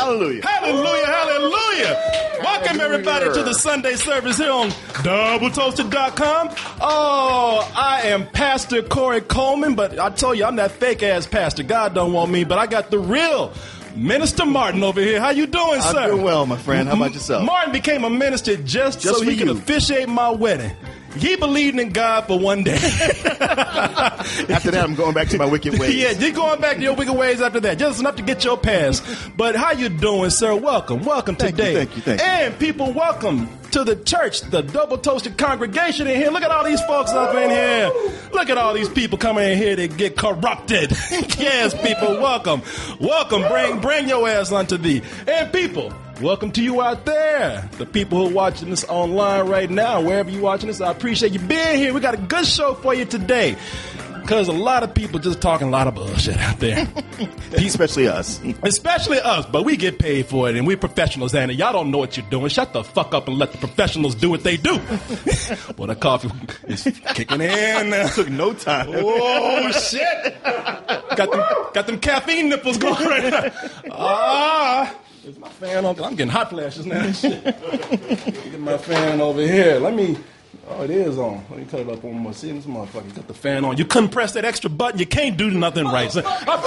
Hallelujah. Hallelujah, hallelujah. Welcome, everybody, to the Sunday service here on DoubleToasted.com. Oh, I am Pastor Corey Coleman, but I told you I'm that fake-ass pastor. God don't want me, but I got the real Minister Martin over here. How you doing, sir? I'm doing well, my friend. How about yourself? Martin became a minister just so he could officiate my wedding. He believed in God for one day. After that, I'm going back to my wicked ways. Yeah, you're going back to your wicked ways after that. Just enough to get your pass. But how you doing, sir? Welcome today. Thank you. And people, welcome to the church, the Double Toasted congregation in here. Look at all these folks up in here. Look at all these people coming in here to get corrupted. Yes, people, welcome. Bring your ass unto thee. And people, welcome to you out there. The people who are watching this online right now, wherever you're watching this, I appreciate you being here. We got a good show for you today. Because a lot of people just talking a lot of bullshit out there. Especially us. Especially us, but we get paid for it, and we're professionals, and y'all don't know what you're doing. Shut the fuck up and let the professionals do what they do. Well, the coffee is kicking in. Took no time. Oh, shit. Got them caffeine nipples going right now. Is my fan on? I'm getting hot flashes now. Shit. Get my fan over here. Oh, it is on. Let me cut it up one more. See, this motherfucker got the fan on. You couldn't press that extra button. You can't do nothing right. So,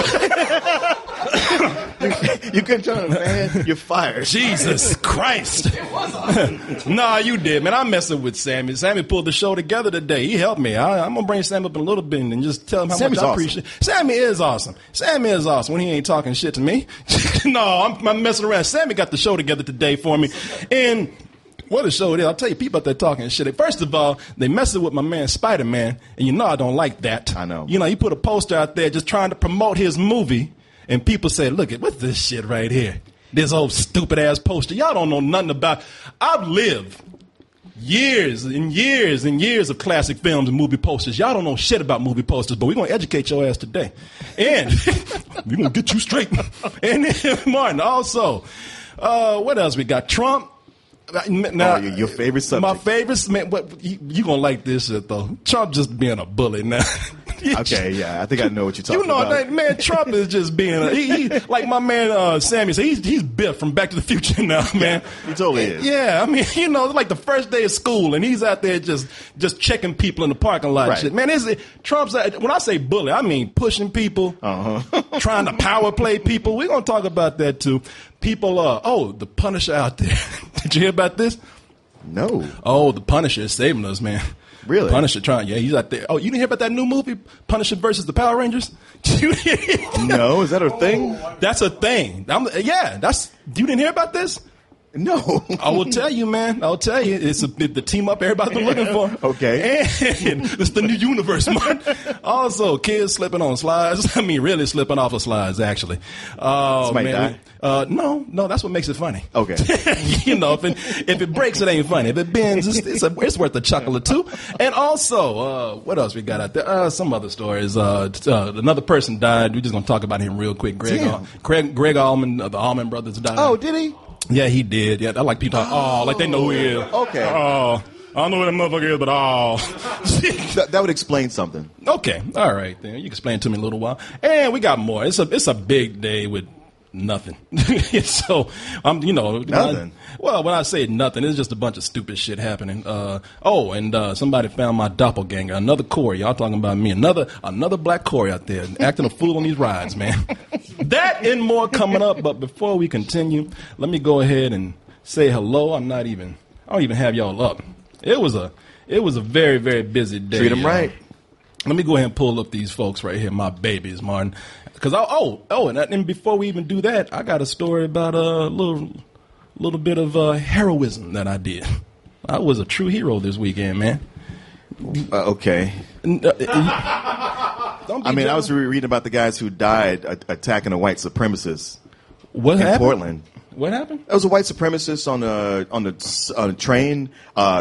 you couldn't turn on the fan. You're fired. Jesus Christ. It was on. Nah, you did, man. I'm messing with Sammy. Sammy pulled the show together today. He helped me. I'm going to bring Sammy up in a little bit and just tell him how much I appreciate it. Sammy is awesome. Sammy is awesome when he ain't talking shit to me. No, I'm messing around. Sammy got the show together today for me. And what a show it is. I'll tell you, people out there talking shit. First of all, they messing with my man Spider-Man, and you know I don't like that. I know. You know, he put a poster out there just trying to promote his movie, and people say, look at what's this shit right here? This old stupid-ass poster. Y'all don't know nothing about. I've lived years and years and years of classic films and movie posters. Y'all don't know shit about movie posters, but we're going to educate your ass today. And we're going to get you straight. And then, Martin, also, what else we got? Trump. Now, your favorite subject. My favorite, man. You gonna like this shit though? Trump just being a bully now. Okay, yeah, I think I know what you're talking about. You know, man, Trump is just being he like my man Sammy said. He's Biff from Back to the Future now, man. He totally is. Yeah, I mean, you know, like the first day of school, and he's out there just checking people in the parking lot. Right. And shit, man. Trump's when I say bully, I mean pushing people, trying to power play people. We're gonna talk about that too. People, the Punisher out there. Did you hear about this? No. Oh, the Punisher is saving us, man. Really? Punisher he's out there. Oh, you didn't hear about that new movie, Punisher versus the Power Rangers? No, is that a thing? That's a thing. You didn't hear about this? No. I will tell you, man. I'll tell you. It's the team up everybody's been looking for. Okay. And it's the new universe, man. Also, kids slipping on slides. I mean, really slipping off of slides, actually. Oh, Somebody man. No, that's what makes it funny. Okay. You know, if it breaks, it ain't funny. If it bends, it's worth a chuckle or two. And also, what else we got out there? Some other stories. Another person died. We're just going to talk about him real quick. Greg Allman, the Allman brothers died. Oh, did he? Yeah, he did. Yeah, I like people talking, like they know who he is. Okay. I don't know who that motherfucker is, but that would explain something. Okay. All right, then. You can explain it to me in a little while. And we got more. It's a big day with nothing. So, nothing. When I say nothing, it's just a bunch of stupid shit happening. Somebody found my doppelganger, another Corey. Y'all talking about me, another black Corey out there acting a fool on these rides, man. That and more coming up. But before we continue, let me go ahead and say hello. I don't even have y'all up. It was a very, very busy day. Treat them right. Let me go ahead and pull up these folks right here, my babies, Martin. Because and before we even do that, I got a story about a little bit of heroism that I did. I was a true hero this weekend, man. Okay. I was reading about the guys who died attacking a white supremacist in Portland. What happened? There was a white supremacist on a train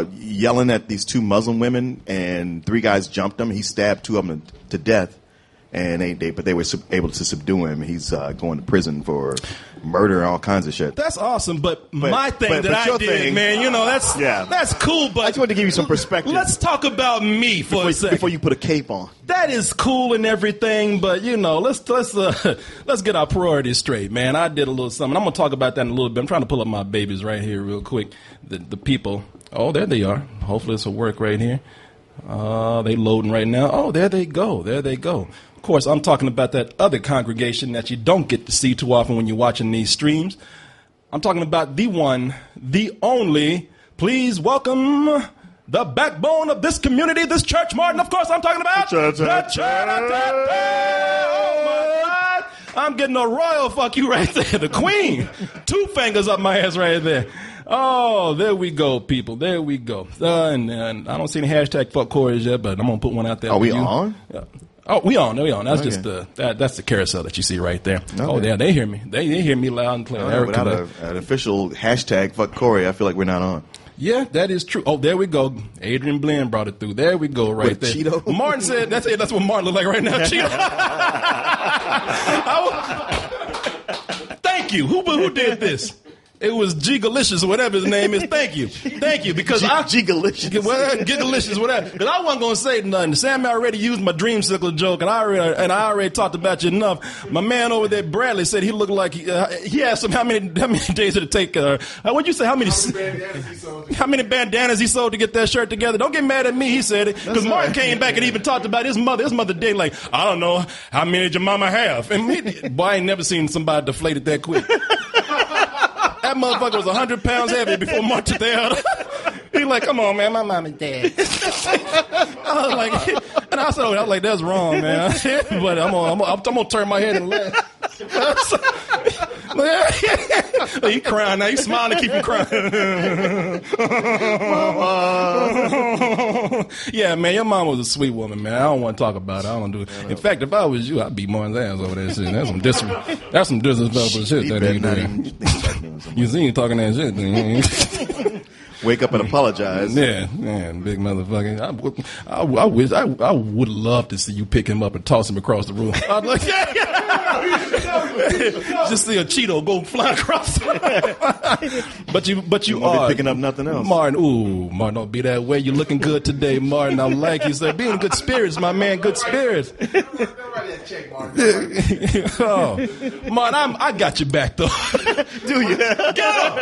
yelling at these two Muslim women, and three guys jumped him. He stabbed two of them to death. and but they were able to subdue him. He's going to prison for murder and all kinds of shit. That's awesome, but my thing that I did, man, you know, that's cool, but I just wanted to give you some perspective. Let's talk about me for a second. Before you put a cape on. That is cool and everything, but, you know, let's get our priorities straight, man. I did a little something. I'm going to talk about that in a little bit. I'm trying to pull up my babies right here real quick. The people. Oh, there they are. Hopefully this will work right here. They loading right now. Oh, there they go. There they go. Of course, I'm talking about that other congregation that you don't get to see too often when you're watching these streams. I'm talking about the one, the only. Please welcome the backbone of this community, this church, Martin. Of course, I'm talking about the church. Oh, my God. I'm getting a royal fuck you right there. The queen. 2 fingers up my ass right there. Oh, there we go, people. There we go. And I don't see any hashtag fuck Corey yet, but I'm going to put one out there. Are we on? Yeah. Oh, we on. That's okay. Just that's the carousel that you see right there. Okay. Oh, yeah, they hear me. They hear me loud and clear. Without an official hashtag fuck Corey, I feel like we're not on. Yeah, that is true. Oh, there we go. Adrian Blinn brought it through. There we go, right there. Cheeto? Martin said, that's what Martin look like right now, Cheeto. Thank you. Who did this? It was Gigalicious or whatever his name is. Thank you, because Gigalicious, Gigalicious, whatever. Because I wasn't gonna say nothing. Sam already used my dreamsicle joke, and I already talked about you enough. My man over there, Bradley, said he looked like he asked him how many days did it take? What'd you say? How many bandanas he sold to get that shirt together? Don't get mad at me. He said it because Martin came back and even talked about his mother. His mother did like, I don't know how many did your mama have? And boy, I ain't never seen somebody deflated that quick. That motherfucker was 100 pounds heavy before March took the out. He like, come on, man, my mom is dead. I was like, and I was like, that's wrong, man. But I'm gonna turn my head and laugh. He crying now. He smiling, keep him crying. Yeah, man, your mom was a sweet woman, man. I don't want to talk about it. I don't do it. In fact, if I was you, I'd beat Martin's ass over that shit. That's some disrespectful shit that he doing. You see him talking that shit, then. Wake up and apologize. Yeah, man, big motherfucker. I wish I would love to see you pick him up and toss him across the room. I'd like, just see a Cheeto go fly across. But you are picking up nothing else, Martin. Ooh, Martin, don't be that way. You're looking good today, Martin. I like you, sir. Be in good spirits, my man. Good spirits. Oh, Martin, I got you back though. Do you? Get up.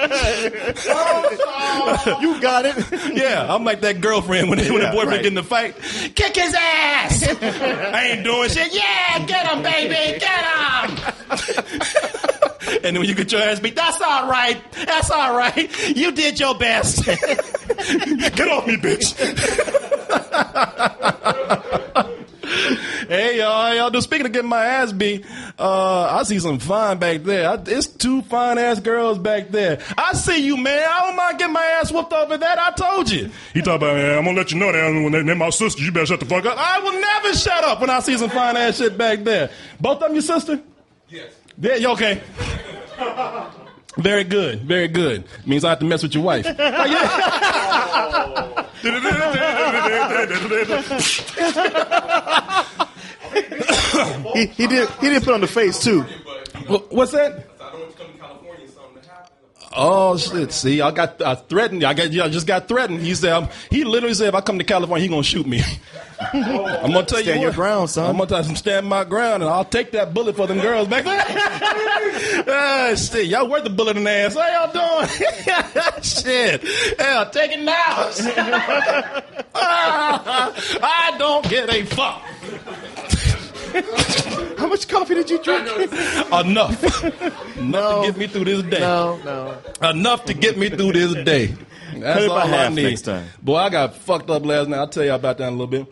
You got it. Yeah, I'm like that girlfriend when the boyfriend get in the fight. Kick his ass. I ain't doing shit. Yeah, get him, baby. Get him. And then when you get your ass beat, that's all right. That's all right. You did your best. Get off me, bitch. Hey, y'all do. Speaking of getting my ass beat, I see some fine back there. It's 2 fine-ass girls back there. I see you, man. I don't mind getting my ass whooped over that. I told you. He talk about, man, I'm going to let you know that when they're my sisters, you better shut the fuck up. I will never shut up when I see some fine-ass shit back there. Both of them your sister? Yes. Yeah, okay. Very good. Very good. Means I have to mess with your wife. Oh, yeah. He did put on the face too. What's that? Oh shit! See, I threatened. I just got threatened. He literally said, if I come to California, he gonna shoot me. I'm gonna tell you stand your ground, son. I'm gonna stand my ground, and I'll take that bullet for them girls back there. Shit, y'all worth the bullet in the ass. How y'all doing? Shit, hell, take it now. I don't get a fuck. How much coffee did you drink? Enough. Enough to get me through this day. No. Enough to get me through this day. That's all I need. Next time. Boy, I got fucked up last night. I'll tell you about that in a little bit.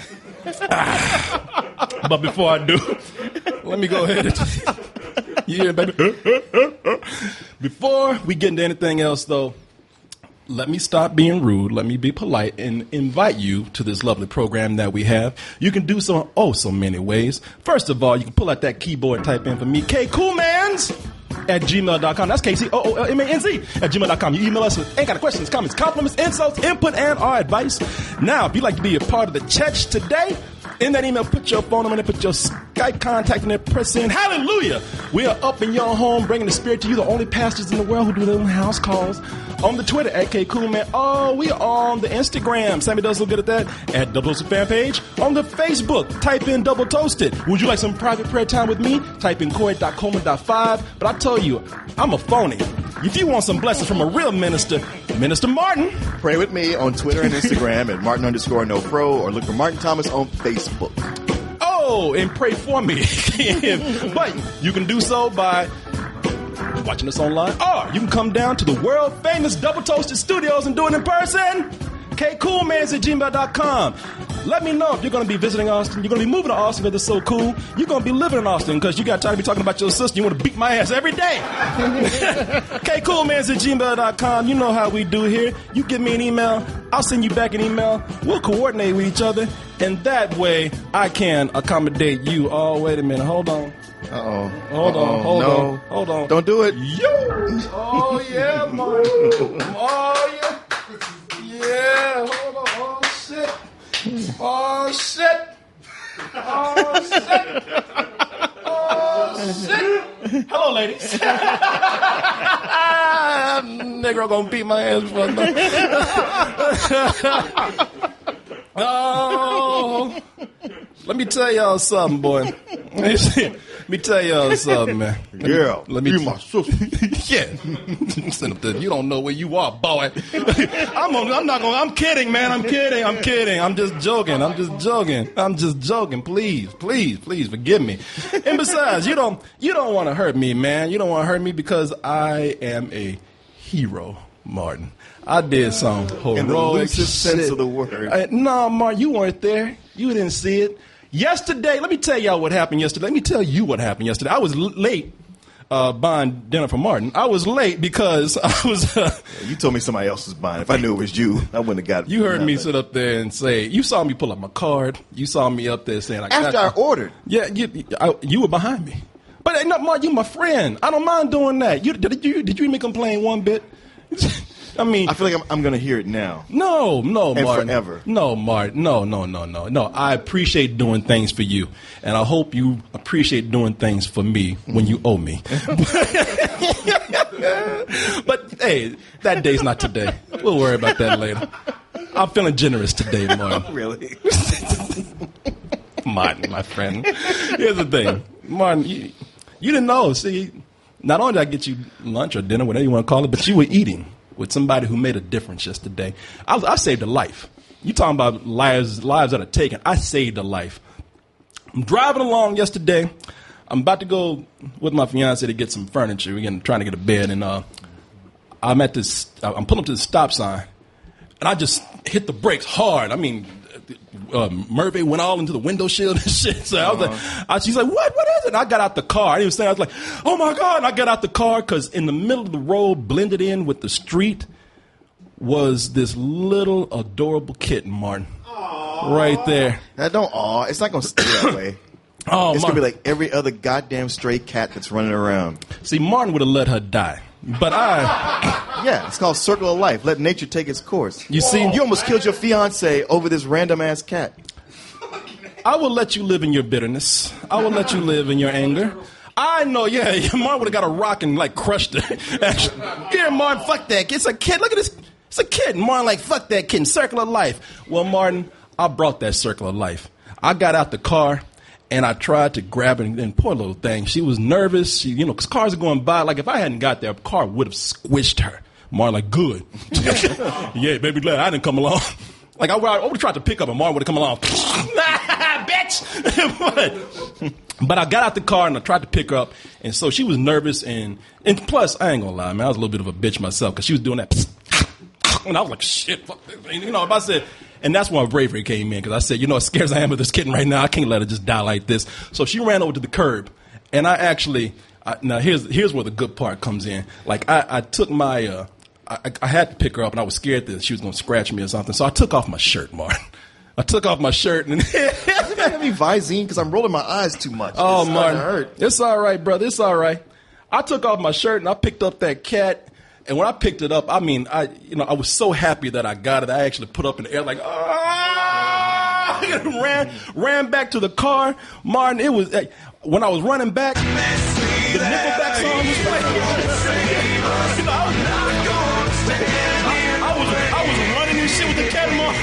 But before I do, let me go ahead and... You hear, baby? Before we get into anything else, though, let me stop being rude. Let me be polite and invite you to this lovely program that we have. You can do so in so many ways. First of all, you can pull out that keyboard and type in for me, kcoolmans@gmail.com. That's KCOOLMANZ@gmail.com. You email us with any kind of questions, comments, compliments, insults, input, and our advice. Now, if you'd like to be a part of the church today, In that email, put your phone number and put your Skype contact in there, press in. Hallelujah! We are up in your home, bringing the Spirit to you, the only pastors in the world who do their own house calls. On the Twitter, at KCoolman. Oh, we are on the Instagram. Sammy does look good at that. At Double Toasted Fan Page. On the Facebook, type in Double Toasted. Would you like some private prayer time with me? Type in Corey.Coleman.5. But I tell you, I'm a phony. If you want some blessings from a real minister, Minister Martin. Pray with me on Twitter and Instagram at Martin_NoPro, or look for Martin Thomas on Facebook. Oh, and pray for me. But you can do so by watching us online, or you can come down to the world famous Double Toasted Studios and do it in person. KCoolmans@gmail.com. Let me know if you're going to be visiting Austin. You're going to be moving to Austin because it's so cool. You're going to be living in Austin because you got tired of me talking about your sister. You want to beat my ass every day. KCoolmans@gmail.com. You know how we do here. You give me an email. I'll send you back an email. We'll coordinate with each other. And that way, I can accommodate you. Oh, wait a minute. Hold on. Uh-oh. Hold on. Don't do it. Yo! Oh, yeah, man. Oh, yeah. Yeah, hold on. Oh, shit. Oh, shit. Oh, shit. Oh, shit. Hello, ladies. Negro gonna beat my ass for Oh. Let me tell y'all something, boy. Let me tell y'all something, man. Let me my sister. Yeah. You don't know where you are, boy. I'm kidding, man. I'm kidding. I'm just joking. Please forgive me. And besides, you don't want to hurt me, man. You don't want to hurt me because I am a hero, Martin. I did some heroic in the loosest shit. sense of the word. No, Martin, you weren't there. You didn't see it. Yesterday, let me tell y'all what happened yesterday. Let me tell you what happened yesterday. I was late buying dinner for Martin. I was late because I was... you told me somebody else was buying. If I knew it was you, I wouldn't have got it. You heard me sit up there and say... You saw me pull up my card. You saw me up there saying... After I ordered. Yeah, you were behind me. But no, Martin, you my friend. I don't mind doing that. Did you even complain one bit? I mean, I feel like I'm going to hear it now. No, and Martin. Forever. No, Martin. No. I appreciate doing things for you, and I hope you appreciate doing things for me when you owe me. But hey, that day's not today. We'll worry about that later. I'm feeling generous today, Martin. Really? Martin, my friend. Here's the thing, Martin. You didn't know. See, not only did I get you lunch or dinner, whatever you want to call it, but you were eating with somebody who made a difference yesterday. I saved a life. You talking about lives that are taken. I saved a life. I'm driving along yesterday. I'm about to go with my fiance to get some furniture. We're trying to get a bed, and I'm pulling up to the stop sign, and I just hit the brakes hard. I mean, Murphy went all into the window shield and shit. So I was like, she's like, what is it? And I got out the car. I didn't even say, I was like, oh my God. And I got out the car because in the middle of the road, blended in with the street, was this little adorable kitten, Martin. Aww. Right there. Now don't it's not going to stay that way. It's going to be like every other goddamn stray cat that's running around. See, Martin would have let her die. But yeah, it's called Circle of Life. Let nature take its course. You see, you almost killed your fiance over this random ass cat. I will let you live in your bitterness. I will let you live in your anger. I know, yeah, Martin would have got a rock and like crushed it. Here, Martin, fuck that kid. It's a kid. Look at this. It's a kid. Martin, like, fuck that kid. Circle of Life. Well, Martin, I brought that Circle of Life. I got out the car. And I tried to grab it, and poor little thing. She was nervous. Because cars are going by. Like, if I hadn't got there, a car would have squished her. Martin, like, good. Yeah, baby, glad I didn't come along. Like, I would have tried to pick up, and Martin would have come along. Bitch! But I got out the car, and I tried to pick her up. And so she was nervous. And plus, I ain't going to lie, man, I was a little bit of a bitch myself, because she was doing that. And I was like, shit, fuck this. If I said... And that's where my bravery came in, because I said, as scared as I am of this kitten right now, I can't let her just die like this. So she ran over to the curb, and I actually, now here's where the good part comes in. Like, I took my, I had to pick her up, and I was scared that she was going to scratch me or something. So I took off my shirt, Martin. I took off my shirt, and Give me Visine, because I'm rolling my eyes too much. Oh, Martin, it's all right, brother, it's all right. I took off my shirt, and I picked up that cat. And when I picked it up, I mean, I was so happy that I got it. I actually put up in the air like, ran back to the car. Martin, it was when I was running back, the Nickelback song was playing. You know, I was running and shit with the cat in my.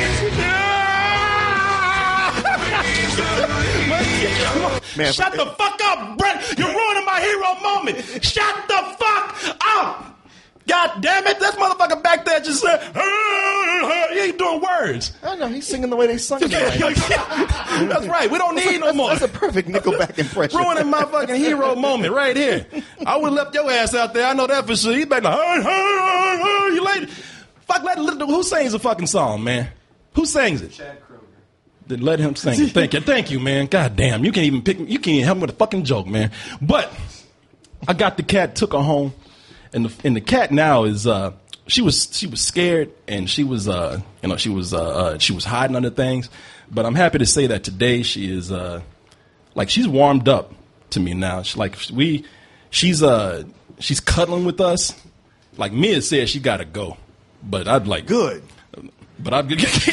Man, shut the fuck up, Brent. You're ruining my hero moment. Shut the fuck up. God damn it. That motherfucker back there just said, he ain't doing words. I know. He's singing the way they sung it. That's right. We don't need no more. That's a perfect Nickelback impression. Ruining my fucking hero moment right here. I would have left your ass out there. I know that for sure. He's back like, you late. Fuck, who sings the fucking song, man? Who sings it? Chad Kroger. Then let him sing it. Thank you, man. God damn, you can't even pick me. You can't even help me with a fucking joke, man. But I got the cat, took her home, and the cat now is she was scared and she was hiding under things. But I'm happy to say that today she is she's warmed up to me now. She's cuddling with us. Like Mia said, she gotta go, but I'd like good. But I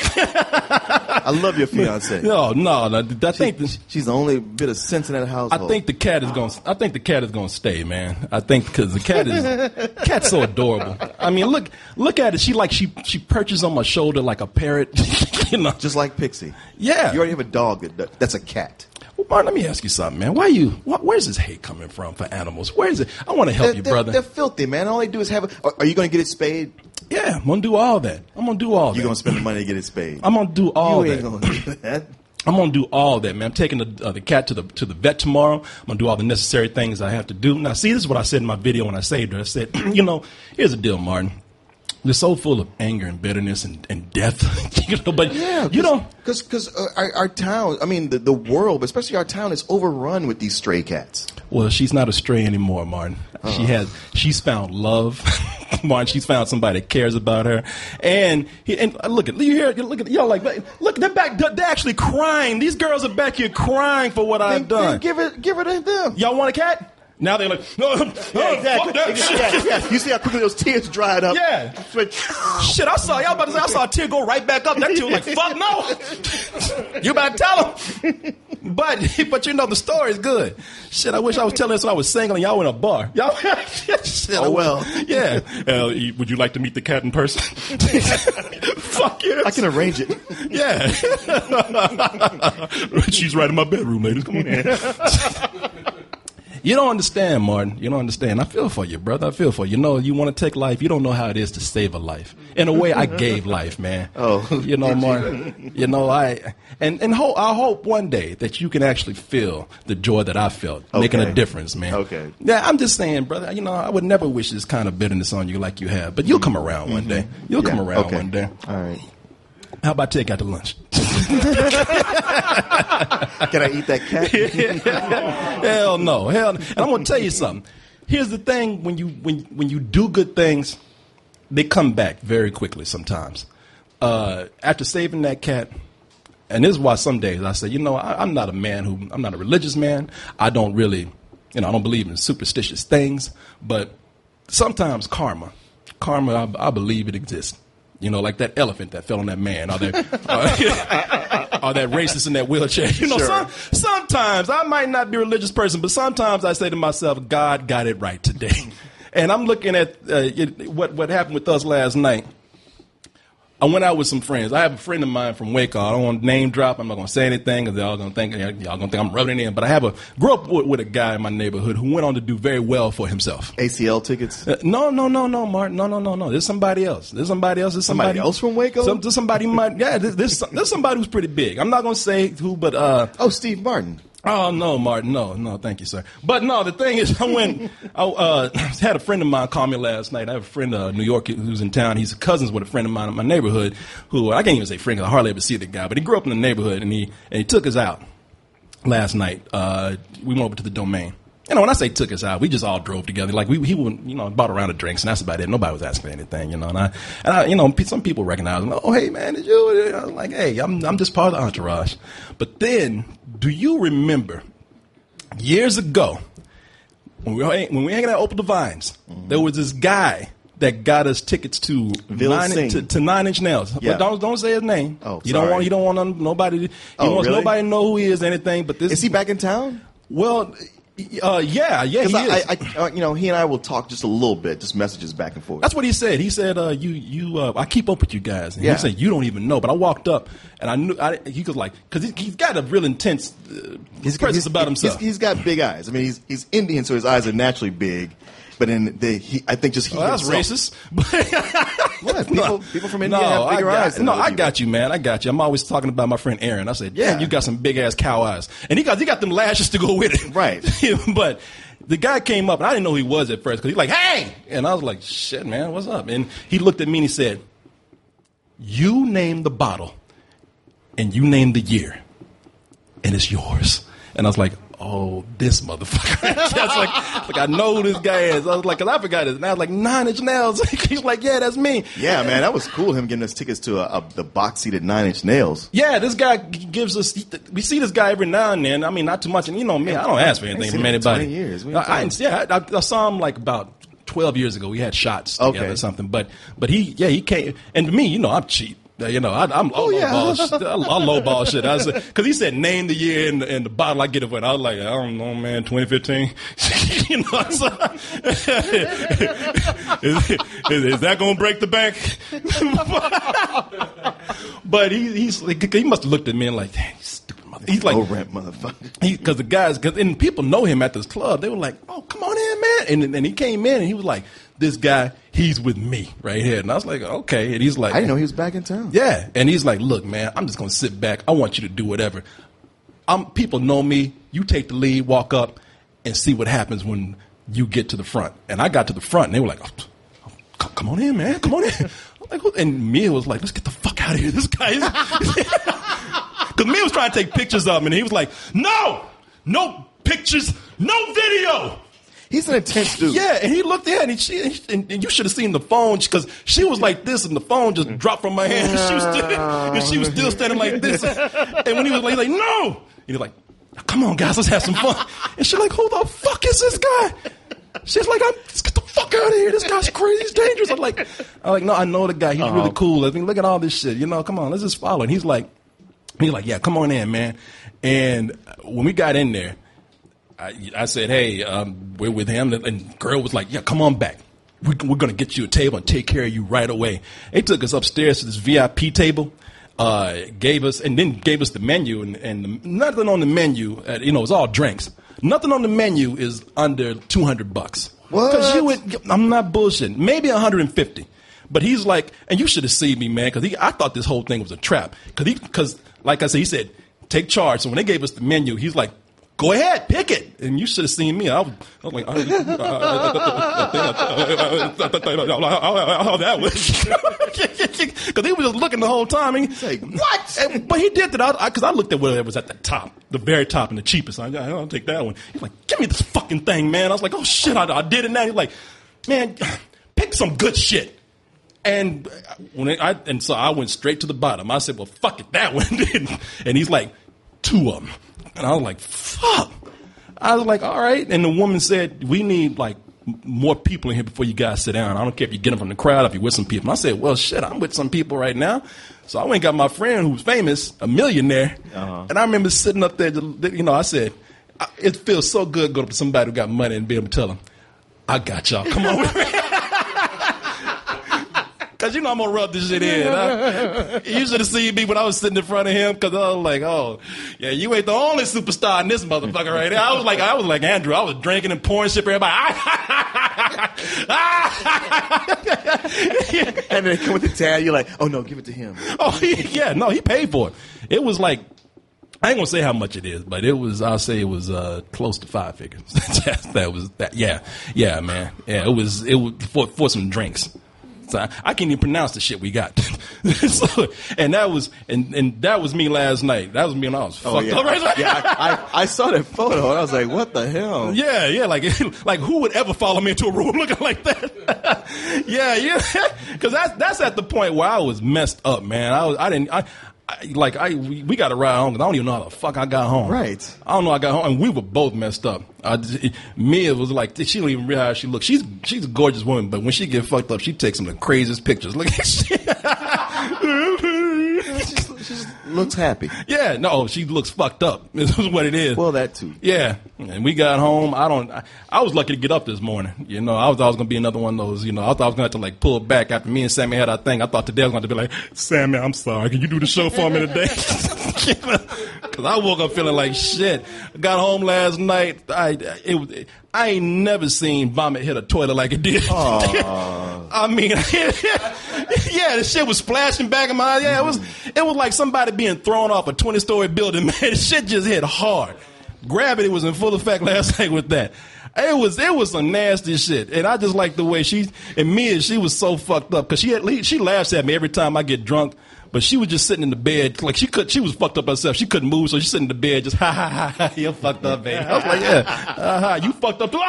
love your fiance. No. I think she's the only bit of sense in that household. I think the cat is going to stay, man. I think because the cat's so adorable. I mean, look at it. She perches on my shoulder like a parrot. You know, just like Pixie. Yeah. You already have a dog that's a cat. Well, Martin, let me ask you something, man. Where's this hate coming from for animals? Where is it? I want to help you, brother. They're filthy, man. All they do is are you going to get it spayed? Yeah, I'm going to do all that. You're going to spend the money to get it spayed. I'm going to do all that. You ain't going to do that. I'm going to do all that, man. I'm taking the cat to the vet tomorrow. I'm going to do all the necessary things I have to do. Now, see, this is what I said in my video when I saved her. I said, here's the deal, Martin. You're so full of anger and bitterness and death. But you don't. Because our town, I mean, the world, but especially our town, is overrun with these stray cats. Well, she's not a stray anymore, Martin. She's found love. Martin, she's found somebody that cares about her. And look at y'all like, look, they're back, they're actually crying. These girls are back here crying for what I've done. Give it to them. Y'all want a cat? Now they're like, no, exactly. You see how quickly those tears dried up? Yeah. Shit, I saw a tear go right back up. That tear was like, fuck no. You better tell them. But the story is good. Shit, I wish I was telling this when I was single and y'all were in a bar. Y'all, shit, well. Yeah. Would you like to meet the cat in person? Fuck yes. I can arrange it. Yeah. She's right in my bedroom, ladies. Come on in. You don't understand, Martin. You don't understand. I feel for you, brother. I feel for you. You want to take life. You don't know how it is to save a life. In a way, I gave life, man. Oh, Martin. I hope one day that you can actually feel the joy that I felt, making a difference, man. Okay. Yeah, I'm just saying, brother. I would never wish this kind of bitterness on you like you have, but you'll come around one day. You'll come around one day. All right. How about take out to lunch? Can I eat that cat? Hell no. And I'm going to tell you something. Here's the thing. When you do good things, they come back very quickly sometimes. After saving that cat, and this is why some days I say, I'm not a religious man. I don't really, I don't believe in superstitious things. But sometimes karma, I believe it exists. Like that elephant that fell on that man, or that racist in that wheelchair. Sure. Sometimes I might not be a religious person, but sometimes I say to myself, God got it right today. And I'm looking at what happened with us last night. I went out with some friends. I have a friend of mine from Waco. I don't want to name drop. I'm not going to say anything because y'all going to think I'm rubbing it in. But I grew up with a guy in my neighborhood who went on to do very well for himself. ACL tickets? No, Martin. No. There's somebody else. There's somebody else from Waco? There's somebody there's somebody who's pretty big. I'm not going to say who, but Steve Martin. Oh, no, Martin. No, thank you, sir. But no, the thing is, I had a friend of mine call me last night. I have a friend in New York who's in town. He's cousins with a friend of mine in my neighborhood who, I can't even say friend because I hardly ever see the guy, but he grew up in the neighborhood and he took us out last night. We went over to the Domain. When I say took us out, we just all drove together. Like he bought a round of drinks and that's about it. Nobody was asking anything, And I some people recognize him. Oh, hey man, did you? I was like, hey, I'm just part of the entourage. But then, do you remember years ago when we were hanging at Opal Divines, there was this guy that got us tickets to Nine Inch Nails. Yeah. But don't say his name. Oh, you don't want nobody. He wants really? nobody to know who he is or anything. But this is he back in town? Well, yeah, he is. He and I will talk just a little bit, just messages back and forth. That's what he said. He said, I keep up with you guys. And yeah. He said, you don't even know. But I walked up, and I knew, he was like, because he's got a real intense presence about himself. He's got big eyes. I mean, he's Indian, so his eyes are naturally big. But I think just that's racist. What? People from India have bigger eyes. I got you, man. I got you. I'm always talking about my friend Aaron. I said, yeah, you got some big ass cow eyes, and he got them lashes to go with it. Right. But the guy came up, and I didn't know who he was at first because he's like, hey, and I was like, shit, man, what's up? And he looked at me and he said, you name the bottle, and you name the year, and it's yours. And I was like, oh, this motherfucker. I was like, I know who this guy is. I was like, because I forgot his name. I was like, 9 Inch Nails. He's like, yeah, that's me. Yeah, man, that was cool, him getting us tickets to the box seat at 9 Inch Nails. Yeah, this guy gives us, we see this guy every now and then. I mean, not too much. And you know me, I don't ask for anything from anybody. 20 years. I saw him like about 12 years ago. We had shots together or something. But he came. And to me, I'm cheap. I'm lowball shit. I said, because he said name the year and the bottle I get it with. I was like, I don't know, man, 2015. Is that gonna break the bank? But he must have looked at me and like, dang, you stupid motherfucker. He's like, rent motherfucker. Because the guys, and people know him at this club. They were like, oh, come on in, man. And he came in and he was like, this guy, he's with me right here. And I was like, okay. And he's like, I didn't know he was back in town. Yeah. And he's like, look, man, I'm just going to sit back. I want you to do whatever. People know me. You take the lead, walk up, and see what happens when you get to the front. And I got to the front, and they were like, oh, come on in, man. Come on in. And Mia was like, let's get the fuck out of here. This guy is... Because Mia was trying to take pictures of him, and he was like, no pictures, no video. He's an intense dude. Yeah, and he looked at it, and you should have seen the phone, because she was like this, and the phone just dropped from my hand. She was still standing like this. And when he was like, no! He was like, come on, guys, let's have some fun. And she's like, who the fuck is this guy? She's like, let's get the fuck out of here. This guy's crazy. He's dangerous. I'm like, no, I know the guy. He's really cool. I mean, look at all this shit. Come on, let's just follow. And he's like, yeah, come on in, man. And when we got in there, I said, hey, we're with him. And girl was like, yeah, come on back. We're going to get you a table and take care of you right away. They took us upstairs to this VIP table, gave us the menu. And nothing on the menu, it's all drinks. Nothing on the menu is under $200. What? I'm not bullshitting. Maybe 150. But he's like, and you should have seen me, man, because I thought this whole thing was a trap. Because, like I said, he said, take charge. So when they gave us the menu, he's like, go ahead, pick it. And you should have seen me. I was like, how that was. Because he was just looking the whole time. And he's like, what? But he did that because I looked at whatever was at the top, the very top and the cheapest. I'll take that one. He's like, give me this fucking thing, man. I was like, oh, shit, I did it now. He's like, man, pick some good shit. And so I went straight to the bottom. I said, well, fuck it, that one did. And he's like, 2 of them. And I was like, fuck. I was like, all right. And the woman said, we need like more people in here before you guys sit down. I don't care if you get them from the crowd, if you're with some people. And I said, well, shit, I'm with some people right now. So I went and got my friend who's famous, a millionaire. And I remember sitting up there, I said, it feels so good going up to somebody who got money and be able to tell them, I got y'all. Come on with me. Because I'm going to rub this shit in. You should have seen me when I was sitting in front of him, because I was like, oh, yeah, you ain't the only superstar in this motherfucker right there. I was like Andrew. I was drinking and pouring shit for everybody. And then they come with the tag. You're like, oh, no, give it to him. Oh, he paid for it. It was like, I ain't going to say how much it is, but I'll say it was close to 5 figures. That was that. Yeah, man. Yeah, it was for some drinks. I can't even pronounce the shit we got. And that was me last night. That was me when I was fucked up. Right? Yeah, I saw that photo and I was like, what the hell? Yeah, like who would ever follow me into a room looking like that? yeah, because that's at the point where I was messed up, man. we got to ride home because I don't even know how the fuck I got home. Right. I don't know how I got home, and we were both messed up. Mia was like, she don't even realize how she looks. She's a gorgeous woman, but when she get fucked up, she takes some of the craziest pictures. Look at shit. She just looks happy. Yeah, no, she looks fucked up. Is what it is. Well, that too. Yeah, and we got home. I was lucky to get up this morning. You know, I was gonna be another one of those. You know, I thought I was gonna have to like pull back after me and Sammy had our thing. I thought today I was gonna be like, Sammy, I'm sorry. Can you do the show for me today? Because I woke up feeling like shit. I got home last night. I ain't never seen vomit hit a toilet like it did. I mean, yeah, the shit was splashing back in my eyes. Yeah, it was like somebody being thrown off a 20-story building, man. The shit just hit hard. Gravity was in full effect last night with that. It was some nasty shit. And I just like the way she was so fucked up because she laughs at me every time I get drunk. But she was just sitting in the bed, like she was fucked up herself. She couldn't move, so she's sitting in the bed, just ha ha ha ha. You're fucked up, baby. I was like, yeah, you fucked up too.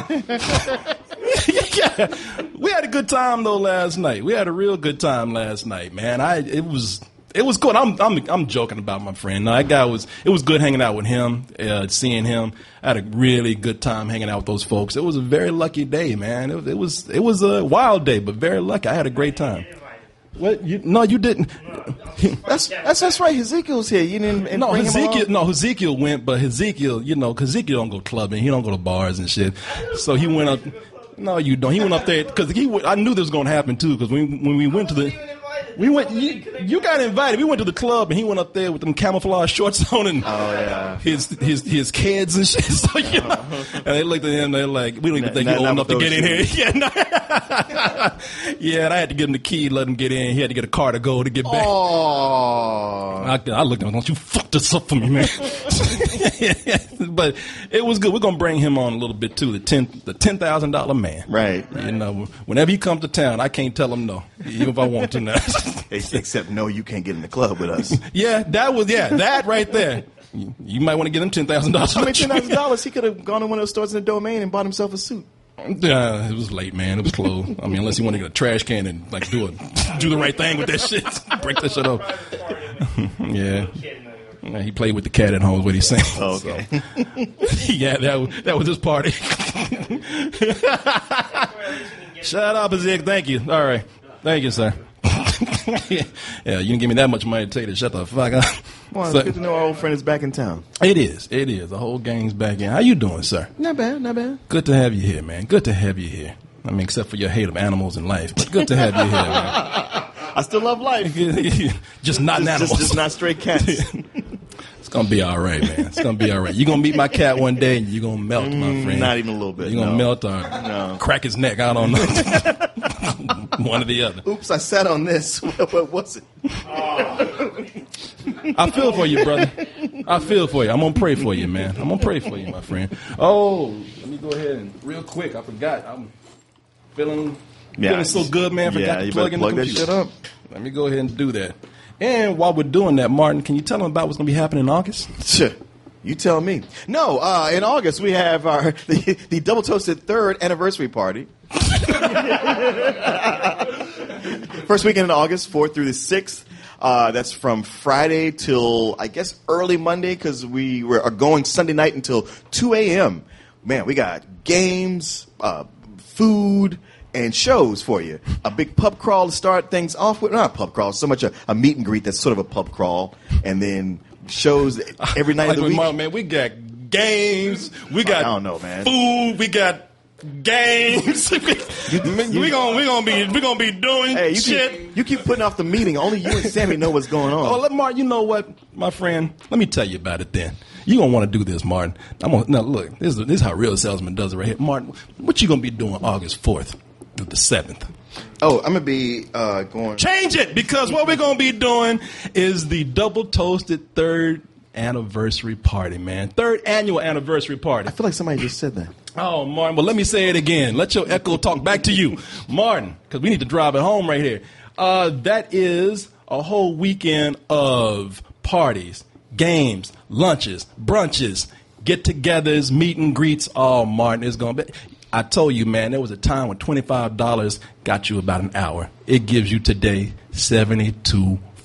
Yeah, we had a good time though last night. We had a real good time last night, man. It was good. I'm joking about my friend. No, that guy it was good hanging out with him, seeing him. I had a really good time hanging out with those folks. It was a very lucky day, man. It was a wild day, but very lucky. I had a great time. What? No, you didn't. That's right. Ezekiel's here. You didn't. No, Ezekiel went, but Ezekiel, because Ezekiel don't go clubbing. He don't go to bars and shit. So he went up. No, you don't. He went up there because I knew this was going to happen too. Because when we went to the. You got invited. We went to the club and he went up there with them camouflage shorts on and his kids and shit. So and they looked at him. They're like, "We don't even think you're old enough to get in here." Yeah, and I had to give him the key, let him get in. He had to get a car to go to get back. I looked at him. Don't you fuck this up for me, man? But it was good. We're gonna bring him on a little bit too. The $10,000 man. Right. Whenever he comes to town, I can't tell him no, even if I want to now. Except no, you can't get in the club with us. Yeah, that right there. You might want to get him $10,000. I mean, $10,000. He could have gone to one of those stores in the Domain and bought himself a suit. Yeah, it was late, man. It was closed. I mean, unless you want to get a trash can and like do the right thing with that shit, break that shit up. Yeah. He played with the cat at home. Is what he's saying. Oh, okay. So, yeah, that was his party. Shut up, Zig. Thank you. All right. Thank you, sir. Yeah, you didn't give me that much money to tell you to shut the fuck up. Well, it's good to know our old friend is back in town. It is. The whole gang's back in. How you doing, sir? Not bad. Good to have you here, man. Good to have you here. I mean, except for your hate of animals and life, but good to have you here, man. I still love life. Just not animals. Just not stray cats. It's going to be all right, man. It's going to be all right. You're going to meet my cat one day and you're going to melt, my friend. Not even a little bit. You're going to melt or crack his neck. I don't know. One or the other. Oops, I sat on this. What was it? I feel for you, brother. I feel for you. I'm going to pray for you, man. I'm going to pray for you, my friend. Oh, let me go ahead and real quick. I forgot. I'm feeling so good, man. I forgot to plug in the computer. That shit up. Let me go ahead and do that. And while we're doing that, Martin, can you tell them about what's going to be happening in August? Sure. You tell me. No, in August we have the Double Toasted 3rd anniversary party. First weekend in August, 4th through the 6th. That's from Friday till, I guess, early Monday because we are going Sunday night until 2 a.m. Man, we got games, food, and shows for you. A big pub crawl to start things off with. Not a pub crawl, so much a meet and greet that's sort of a pub crawl. And then shows every night of the week. Man, we got games. We got I don't know, man. Food. We got games. we gonna be doing shit. You keep putting off the meeting. Only you and Sammy know what's going on. Oh, Martin, you know what, my friend? Let me tell you about it then. You gonna want to do this, Martin. Now look, this is how a real salesman does it right here. Martin, what you gonna be doing August 4th through the 7th? Oh, I'm going to be going... Change it, because what we're going to be doing is the Double Toasted 3rd anniversary party, man. 3rd annual anniversary party. I feel like somebody just said that. Oh, Martin, well, let me say it again. Let your echo talk back to you. Martin, because we need to drive it home right here. That is a whole weekend of parties, games, lunches, brunches, get-togethers, meet and greets. Oh, Martin, it's going to be... I told you, man, there was a time when $25 got you about an hour. It gives you today 72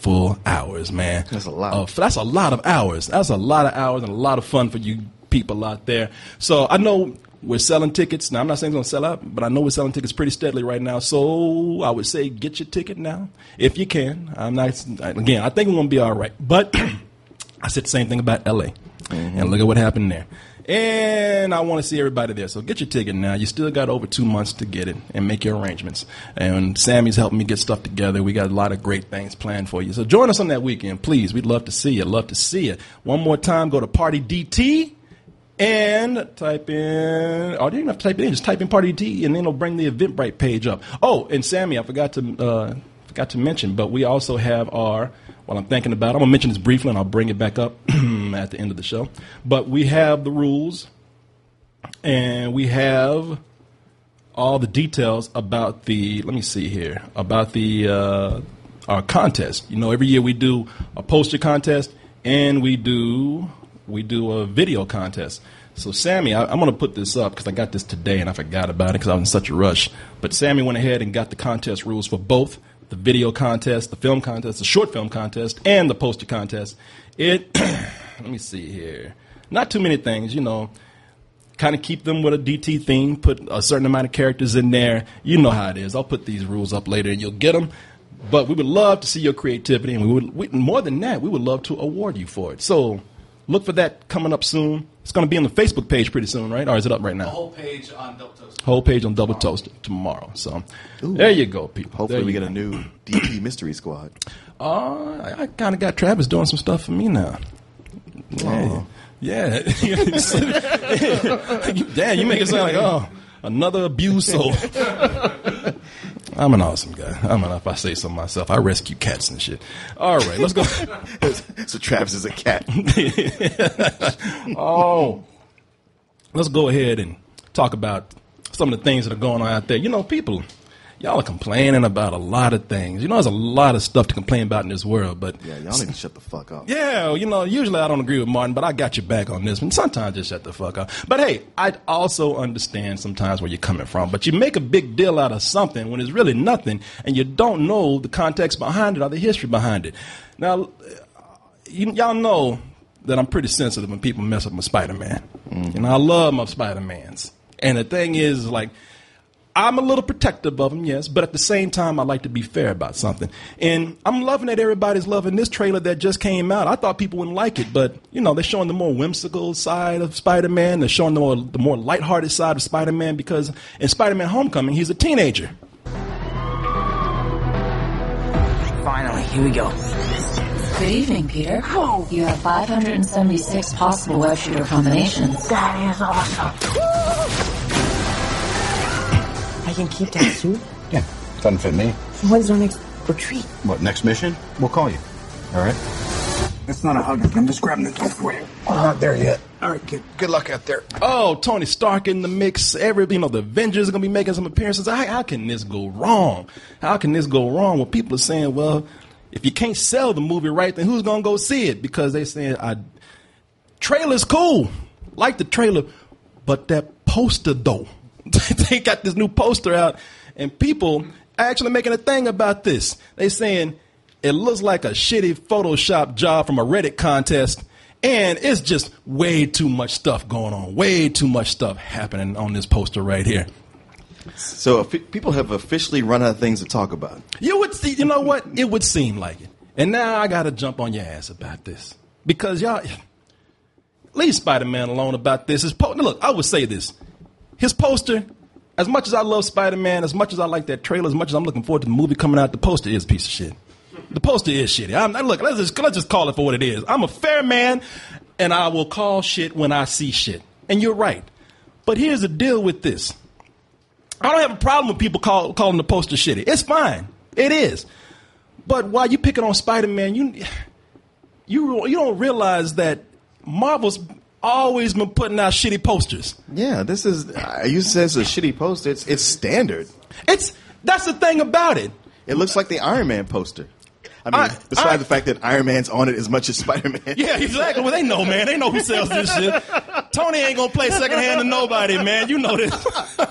full hours, man. That's a lot. That's a lot of hours. That's a lot of hours and a lot of fun for you people out there. So I know we're selling tickets. Now, I'm not saying it's going to sell out, but I know we're selling tickets pretty steadily right now. So I would say get your ticket now if you can. I think we're going to be all right. But I said the same thing about L.A. And look at what happened there. And I want to see everybody there. So get your ticket now. You still got over 2 months to get it and make your arrangements. And Sammy's helping me get stuff together. We got a lot of great things planned for you. So join us on that weekend, please. We'd love to see you. Love to see you. One more time, go to Party DT and type in, or you don't have to type it in, just type in Party DT and then it'll bring the Eventbrite page up. Oh, and Sammy, I forgot to mention, but we also have while I'm thinking about it, I'm going to mention this briefly and I'll bring it back up at the end of the show. But we have the rules and we have all the details about our contest. You know, every year we do a poster contest and we do a video contest. So Sammy, I'm going to put this up because I got this today and I forgot about it because I was in such a rush. But Sammy went ahead and got the contest rules for both the video contest, the film contest, the short film contest, and the poster contest. Let me see here. Not too many things, you know. Kind of keep them with a DT theme, put a certain amount of characters in there. You know how it is. I'll put these rules up later and you'll get them. But we would love to see your creativity, and more than that, we would love to award you for it. So look for that coming up soon. It's going to be on the Facebook page pretty soon, right? Or is it up right now? The whole page on Double Toasted. Whole page on Double Toasted tomorrow. So there you go, people. Hopefully we get a new DT Mystery Squad. I kind of got Travis doing some stuff for me now. Yeah. Damn, you make it sound like, another abused soul. I'm an awesome guy. If I say so myself, I rescue cats and shit. All right, let's go. So Travis is a cat. Let's go ahead and talk about some of the things that are going on out there. You know, people, y'all are complaining about a lot of things. You know, there's a lot of stuff to complain about in this world, but yeah, y'all need to shut the fuck up. Yeah, you know, usually I don't agree with Martin, but I got your back on this one. Sometimes just shut the fuck up. But hey, I also understand sometimes where you're coming from. But you make a big deal out of something when it's really nothing, and you don't know the context behind it or the history behind it. Now, y'all know that I'm pretty sensitive when people mess up my Spider-Man. You know, I love my Spider-Mans. And the thing is, like, I'm a little protective of them, yes, but at the same time, I like to be fair about something. And I'm loving that everybody's loving this trailer that just came out. I thought people wouldn't like it, but, you know, they're showing the more whimsical side of Spider-Man. They're showing the more lighthearted side of Spider-Man because in Spider-Man Homecoming, he's a teenager. Finally, here we go. Good evening, Peter. Whoa. You have 576 possible web shooter combinations. That is awesome. I can keep that suit? Yeah, doesn't fit me. When's our next retreat? What, next mission? We'll call you. All right? It's not a hug. I'm just grabbing the gift for you. I'm not there yet. All right, kid. Good luck out there. Oh, Tony Stark in the mix. The Avengers are going to be making some appearances. How can this go wrong? How can this go wrong? Well, people are saying, well, if you can't sell the movie right, then who's going to go see it? Because they're saying, trailer's cool. Like the trailer, but that poster, though. They got this new poster out, and people are actually making a thing about this. They saying it looks like a shitty Photoshop job from a Reddit contest, and it's just way too much stuff going on, way too much stuff happening on this poster right here. So people have officially run out of things to talk about. You would see, you know what? It would seem like it. And now I got to jump on your ass about this because y'all leave Spider-Man alone about this. Look, I would say this. His poster, as much as I love Spider-Man, as much as I like that trailer, as much as I'm looking forward to the movie coming out, the poster is a piece of shit. The poster is shitty. Look, let's just call it for what it is. I'm a fair man, and I will call shit when I see shit. And you're right. But here's the deal with this. I don't have a problem with people calling the poster shitty. It's fine. It is. But while you picking on Spider-Man, you don't realize that Marvel's always been putting out shitty posters. Yeah, this is. You said it's a shitty poster. It's standard. That's the thing about it. It looks like the Iron Man poster. I mean, besides the fact that Iron Man's on it as much as Spider-Man. Yeah, exactly. Well, they know, man. They know who sells this shit. Tony ain't gonna play secondhand to nobody, man. You know this.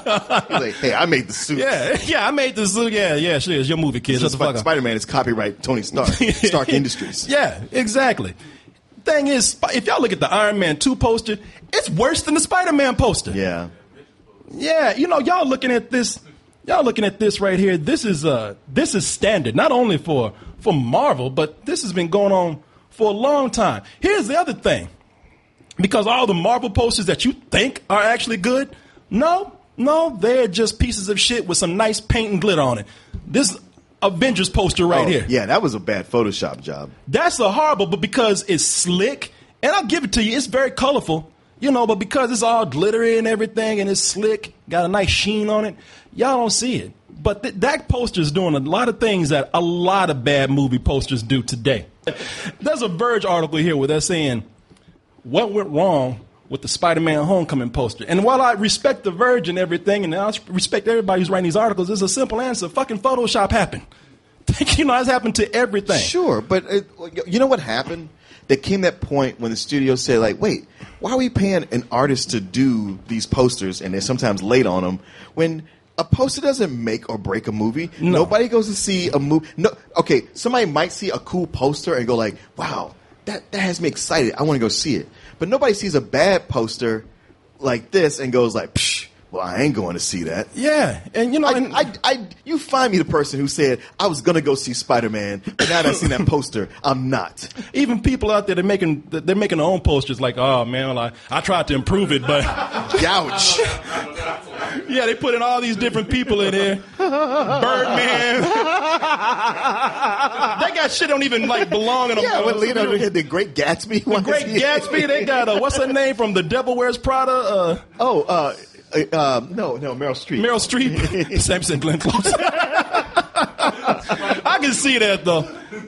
like, hey, I made the suit. Yeah, I made the suit. Yeah, sure. It's your movie, kid. Shut the fuck up. Spider-Man is copyright Tony Stark, Stark Industries. Yeah, exactly. Thing is, if y'all look at the Iron Man 2 poster, it's worse than the Spider-Man poster. Yeah. Yeah, y'all looking at this right here. This is standard, not only for Marvel, but this has been going on for a long time. Here's the other thing. Because all the Marvel posters that you think are actually good, no, they're just pieces of shit with some nice paint and glitter on it. This Avengers poster right here. Yeah, that was a bad Photoshop job. That's a horrible, but because it's slick, and I'll give it to you, it's very colorful, but because it's all glittery and everything, and it's slick, got a nice sheen on it, y'all don't see it. But that poster is doing a lot of things that a lot of bad movie posters do today. There's a Verge article here where they're saying, what went wrong with the Spider-Man Homecoming poster? And while I respect the Verge and everything, and I respect everybody who's writing these articles, there's a simple answer. Fucking Photoshop happened. It's happened to everything. Sure, but you know what happened? There came that point when the studio said, like, wait, why are we paying an artist to do these posters, and they're sometimes late on them, when a poster doesn't make or break a movie? No. Nobody goes to see a movie. No, okay, somebody might see a cool poster and go like, wow, that has me excited. I want to go see it. But nobody sees a bad poster like this and goes like, psh, well, I ain't going to see that. Yeah, and you find me the person who said I was going to go see Spider-Man, but now that I've seen that poster, I'm not. Even people out there, they're making their own posters like, oh man, well, I tried to improve it, but ouch. Yeah, they put in all these different people in here. Birdman. That got shit don't even belong in them. Yeah, Leonardo had the Great Gatsby. The Great Gatsby. They got what's her name from The Devil Wears Prada? No, Meryl Streep. Meryl Streep. Samson Glenn Close. I can see that though,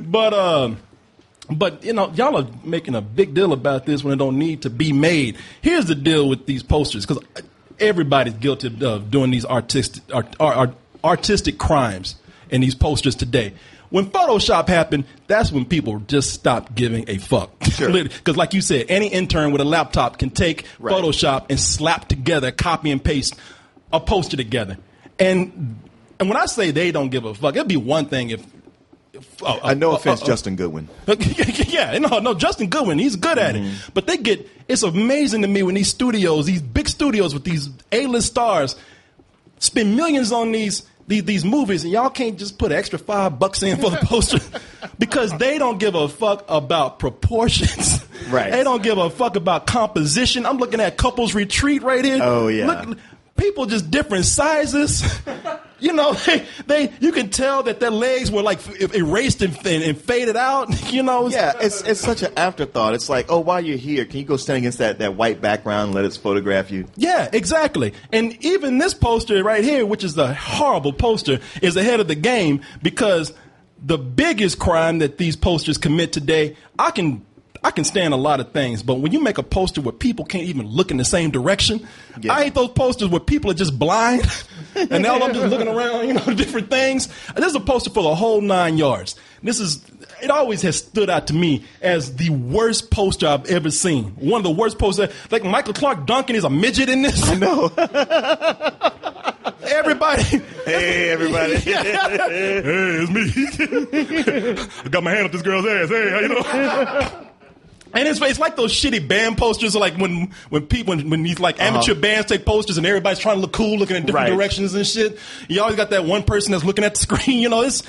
but y'all are making a big deal about this when it don't need to be made. Here's the deal with these posters, because everybody's guilty of doing these artistic crimes in these posters today. When Photoshop happened, that's when people just stopped giving a fuck. Sure. Because like you said, any intern with a laptop can take Photoshop and slap together, copy and paste a poster together. And when I say they don't give a fuck, it'd be one thing if no offense, Justin Goodwin. Yeah, no, Justin Goodwin, he's good at it. But it's amazing to me when these studios, these big studios with these A-list stars, spend millions on these movies, and y'all can't just put an extra $5 in for the poster because they don't give a fuck about proportions. Right. They don't give a fuck about composition. I'm looking at Couples Retreat right here. Oh, yeah. Look, people just different sizes. They you can tell that their legs were erased and faded out. Yeah, it's such an afterthought. It's like, oh, while you're here, can you go stand against that white background and let us photograph you? Yeah, exactly. And even this poster right here, which is the horrible poster, is ahead of the game, because the biggest crime that these posters commit today, I can stand a lot of things, but when you make a poster where people can't even look in the same direction, I hate those posters where people are just blind and now I'm just looking around, different things. This is a poster for the whole 9 yards. It always has stood out to me as the worst poster I've ever seen. One of the worst posters. Like Michael Clark Duncan is a midget in this. I know. Everybody. Hey, everybody. Hey, it's me. I got my hand up this girl's ass. Hey, how you doing? And it's like those shitty band posters, like when these amateur bands take posters and everybody's trying to look cool, looking in different directions and shit. You always got that one person that's looking at the screen.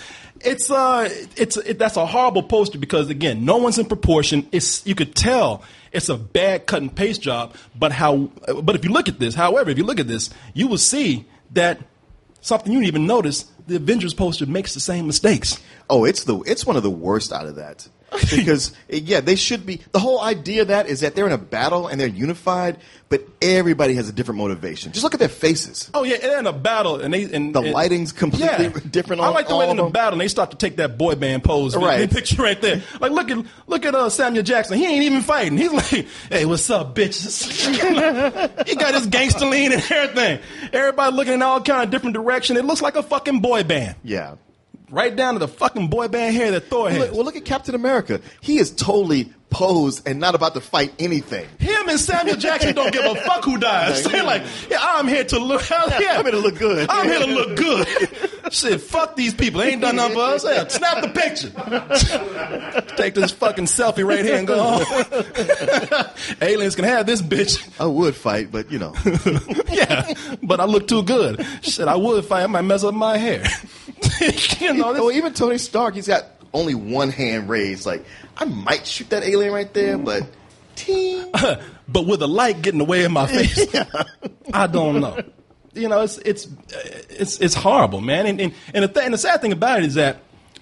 That's a horrible poster because, again, no one's in proportion. You could tell it's a bad cut and paste job. But if you look at this, you will see that something you didn't even notice. The Avengers poster makes the same mistakes. Oh, it's one of the worst out of that. Because, they should be. The whole idea of that is that they're in a battle and they're unified, but everybody has a different motivation. Just look at their faces. Oh, yeah, they're in a battle. And the lighting's completely different on all of them. I like the way in the battle, and they start to take that boy band pose. Right. The picture right there. Like, look at Samuel Jackson. He ain't even fighting. He's like, hey, what's up, bitches? He got his gangster lean and everything. Everybody looking in all kind of different directions. It looks like a fucking boy band. Yeah. Right down to the fucking boy band hair that Thor has. Well, look at Captain America. He is totally posed and not about to fight anything. Him and Samuel Jackson don't give a fuck who dies. They're like, yeah, I'm here to look. Yeah, I'm here to look good. I'm here to look good. Shit, fuck these people. They ain't done nothing for us. Yeah, snap the picture. Take this fucking selfie right here and go home. Aliens can have this bitch. I would fight, but you know. Yeah, but I look too good. Shit, I would fight. I might mess up my hair. Well, even Tony Stark, he's got only one hand raised. Like, I might shoot that alien right there, but ting. But with a light getting away in my face, I don't know. You know, it's horrible, man. And the sad thing about it is that,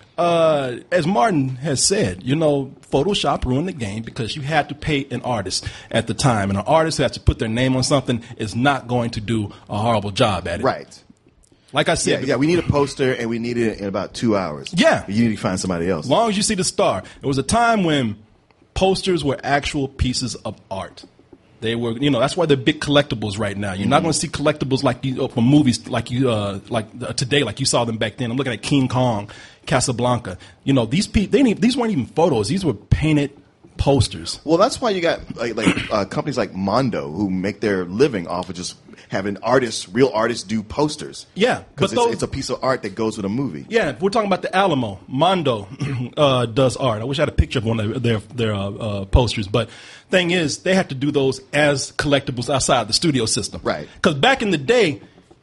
as Martin has said, you know, Photoshop ruined the game because you had to pay an artist at the time, and an artist who has to put their name on something is not going to do a horrible job at it. Right. Like I said, yeah, we need a poster, and we need it in about 2 hours. Yeah. You need to find somebody else. As long as you see the star. There was a time when posters were actual pieces of art. They were, you know, that's why they're big collectibles right now. You're not going to see collectibles like you from movies like today, like you saw them back then. I'm looking at King Kong, Casablanca. You know, these weren't even photos. These were painted posters. Well, that's why you got companies like Mondo who make their living off of just having real artists do posters. Yeah, because it's a piece of art that goes with a movie. Yeah, if we're talking about the Alamo, Mondo does art. I wish I had a picture of one of their posters, but thing is, they have to do those as collectibles outside the studio system. Right. Because back in the day,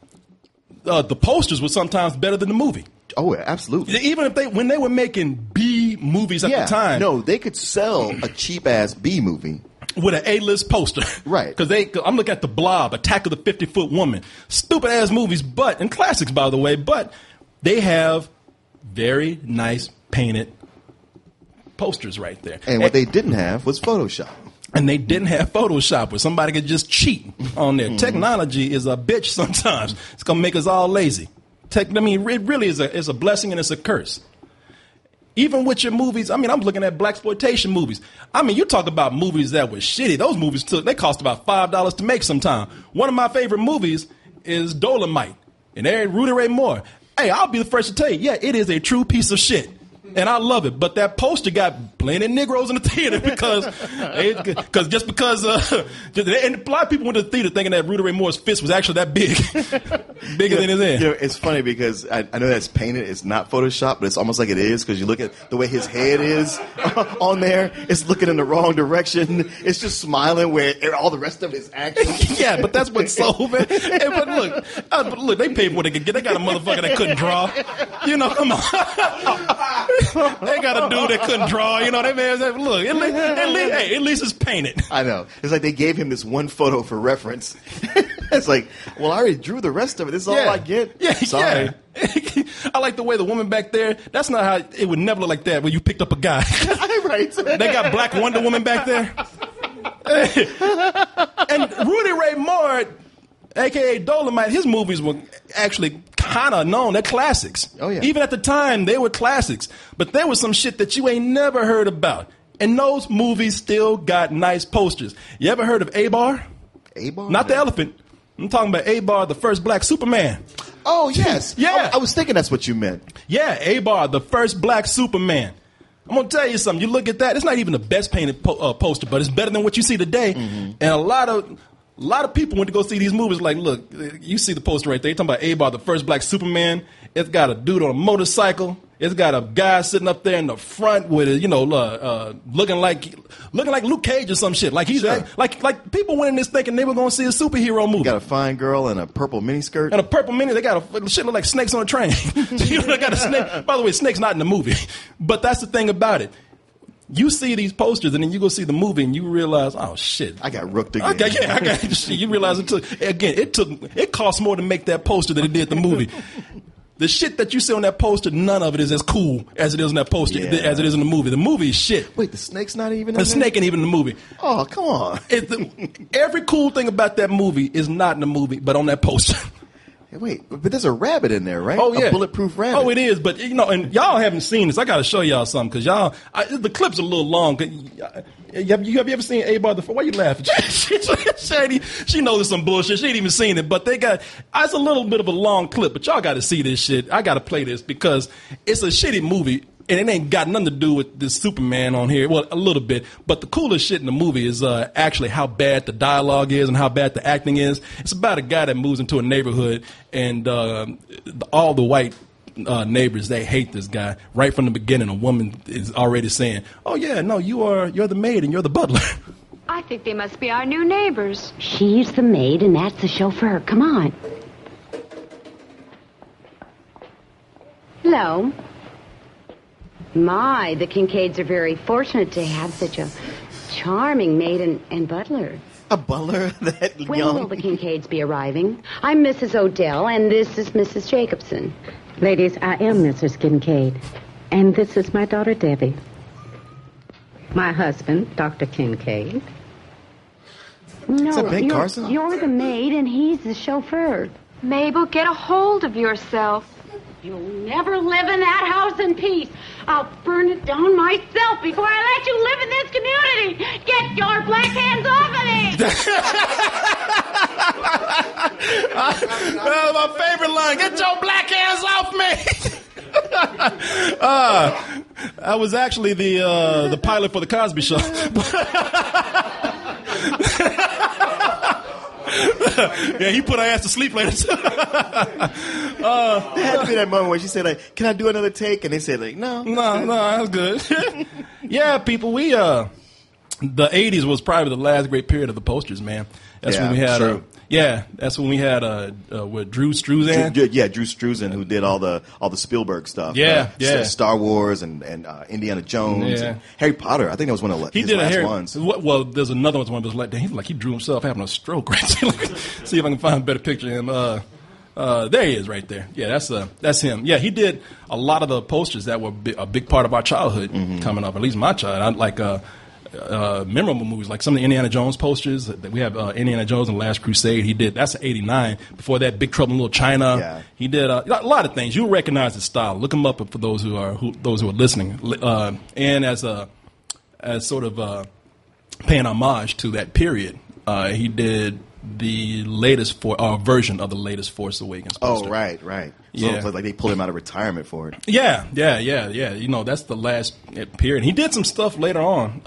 the posters were sometimes better than the movie. Oh, yeah, absolutely. Even when they were making B movies at the time. No, they could sell a cheap ass B movie with an A-list poster. Right. Because I'm looking at The Blob, Attack of the 50-Foot Woman. Stupid ass movies, and classics, by the way, but they have very nice painted posters right there. And what they didn't have was Photoshop. And they didn't have Photoshop where somebody could just cheat on there. Technology is a bitch sometimes. It's going to make us all lazy. It really is a blessing and it's a curse. Even with your movies, I mean, I'm looking at blaxploitation movies. I mean, you talk about movies that were shitty. Those movies they cost about $5 to make sometime. One of my favorite movies is Dolomite, and Rudy Ray Moore. Hey, I'll be the first to tell you, yeah, it is a true piece of shit. And I love it, but that poster got plenty of Negroes in the theater because and a lot of people went to the theater thinking that Rudy Ray Moore's fist was actually that big, bigger than his head. You know, it's funny because I know that's painted. It's not Photoshop, but it's almost like it is because you look at the way his head is on there. It's looking in the wrong direction. It's just smiling where all the rest of it is actually. Yeah, but that's what's so bad. But look, they paid for what they could get. They got a motherfucker that couldn't draw. You know, come on. They got a dude that couldn't draw. You know, they man said, look, at least it's painted. I know. It's like they gave him this one photo for reference. It's like, well, I already drew the rest of it. This is all I get. Yeah, sorry. Yeah. I like the way the woman back there, that's not how, it would never look like that when you picked up a guy. Right. They got Black Wonder Woman back there. And Rudy Ray Moore, a.k.a. Dolomite, his movies were actually kind of known. They're classics. Oh, yeah. Even at the time, they were classics. But there was some shit that you ain't never heard about. And those movies still got nice posters. You ever heard of A-Bar? A-Bar? Not the elephant. I'm talking about A-Bar, the first black Superman. Oh, yes. Yeah. I was thinking that's what you meant. Yeah, A-Bar, the first black Superman. I'm going to tell you something. You look at that, it's not even the best painted poster, but it's better than what you see today. Mm-hmm. And a lot of people went to go see these movies like, look, you see the poster right there. You're talking about A-Bar, the first black Superman. It's got a dude on a motorcycle. It's got a guy sitting up there in the front with it, looking like Luke Cage or some shit. Like he's like people went in this thinking they were going to see a superhero movie. You got a fine girl in a purple miniskirt. And a purple mini. They got a shit look like snakes on a train. They got a snake. By the way, snake's not in the movie. But that's the thing about it. You see these posters and then you go see the movie and you realize, oh shit, I got rooked again. Okay, yeah, I got shit. You realize it cost more to make that poster than it did the movie. The shit that you see on that poster, none of it is as cool as it is in that poster, as it is in the movie. The movie is shit. Wait, the snake's not even in there? The snake ain't even in the movie. Oh, come on. Every cool thing about that movie is not in the movie, but on that poster. Hey, wait, but there's a rabbit in there, right? Oh, yeah. A bulletproof rabbit. Oh, it is, but, and y'all haven't seen this. I got to show y'all something, because the clip's a little long. Have you ever seen A-Bar? Why you laughing? She knows it's some bullshit. She ain't even seen it, but it's a little bit of a long clip, but y'all got to see this shit. I got to play this because it's a shitty movie. and it ain't got nothing to do with this Superman on here. Well, a little bit, but the coolest shit in the movie is actually how bad the dialogue is and how bad the acting is. It's about a guy that moves into a neighborhood, and all the white neighbors, they hate this guy. Right from the beginning, a woman is already saying, "Oh yeah, no, you're the maid and you're the butler." I think they must be our new neighbors. She's the maid and that's the chauffeur. Come on. Hello. My, the Kincaids are very fortunate to have such a charming maid and butler. A butler that When young? will the Kincaids be arriving? I'm Mrs. Odell, and this is Mrs. Jacobson. Ladies, I am Mrs. Kincaid, and this is my daughter, Debbie. My husband, Dr. Kincaid. No, Is that Ben Carson? You're the maid, and he's the chauffeur. Mabel, get a hold of yourself. You'll never live in that house in peace. I'll burn it down myself before I let you live in this community. Get your black hands off of me! That's my favorite line. Get your black hands off me! I was actually the pilot for the Cosby Show. Yeah, he put her ass to sleep later. There had to be that moment where she said, like, "Can I do another take?" And they said, like, "No, that's good." Yeah, people, the 80s was probably the last great period of the posters, man. That's when we had that's when we had with Drew Struzan. Drew Struzan, who did all the Spielberg stuff. Yeah. Star Wars and Indiana Jones, and Harry Potter. I think that was one of his last ones. Well, there's another one that was like he drew himself having a stroke. Right? See if I can find a better picture of him. There he is, right there. Yeah, that's him. Yeah, he did a lot of the posters that were a big part of our childhood coming up. At least my child. I like. Memorable movies like some of the Indiana Jones posters. We have Indiana Jones and the Last Crusade. He did that's '89. Before that, Big Trouble in Little China. Yeah. He did a lot of things. You'll recognize his style. Look him up for those who are listening. And as sort of paying homage to that period, he did the latest version of the latest Force Awakens poster. Oh, right. So Yeah. it was like they pulled him out of retirement for it. Yeah. You know, that's the last period. He did some stuff later on.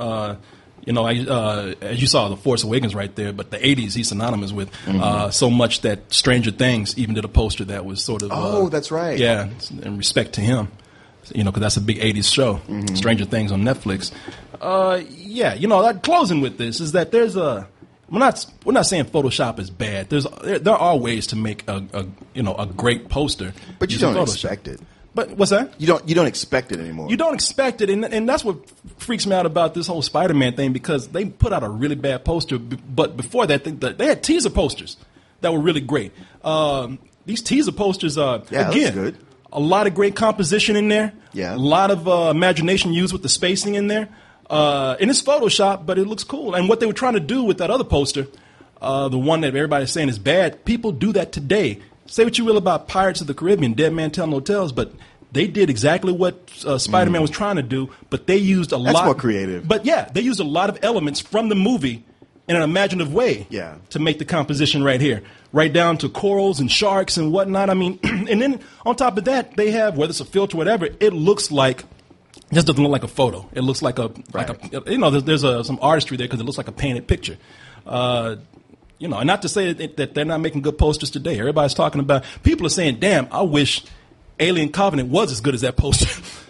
As you saw, The Force Awakens right there, but the 80s he's synonymous with so much that Stranger Things even did a poster that was sort of... Oh, that's right. Yeah, in respect to him. You know, because that's a big 80s show, Stranger Things on Netflix. Closing with this is that there's a... We're not saying Photoshop is bad. There are ways to make a great poster. But you don't expect it. But what's that? You don't expect it anymore. You don't expect it, and that's what freaks me out about this whole Spider-Man thing, because they put out a really bad poster. But before that, they had teaser posters that were really great. These teaser posters are again good. A lot of great composition in there. Yeah, a lot of imagination used with the spacing in there. And it's Photoshop, but it looks cool. And what they were trying to do with that other poster, the one that everybody's saying is bad, people do that today. Say what you will about Pirates of the Caribbean, Dead Man Tell No Tales, but they did exactly what Spider-Man was trying to do, but they used a lot. That's more creative. But yeah, they used a lot of elements from the movie in an imaginative way to make the composition right here. Right down to corals and sharks and whatnot. I mean, and then on top of that, they have, whether it's a filter or whatever, it looks like... It just doesn't look like a photo. It looks like there's some artistry there because it looks like a painted picture. And not to say that they're not making good posters today. Everybody's talking about, people are saying, damn, I wish Alien Covenant was as good as that poster.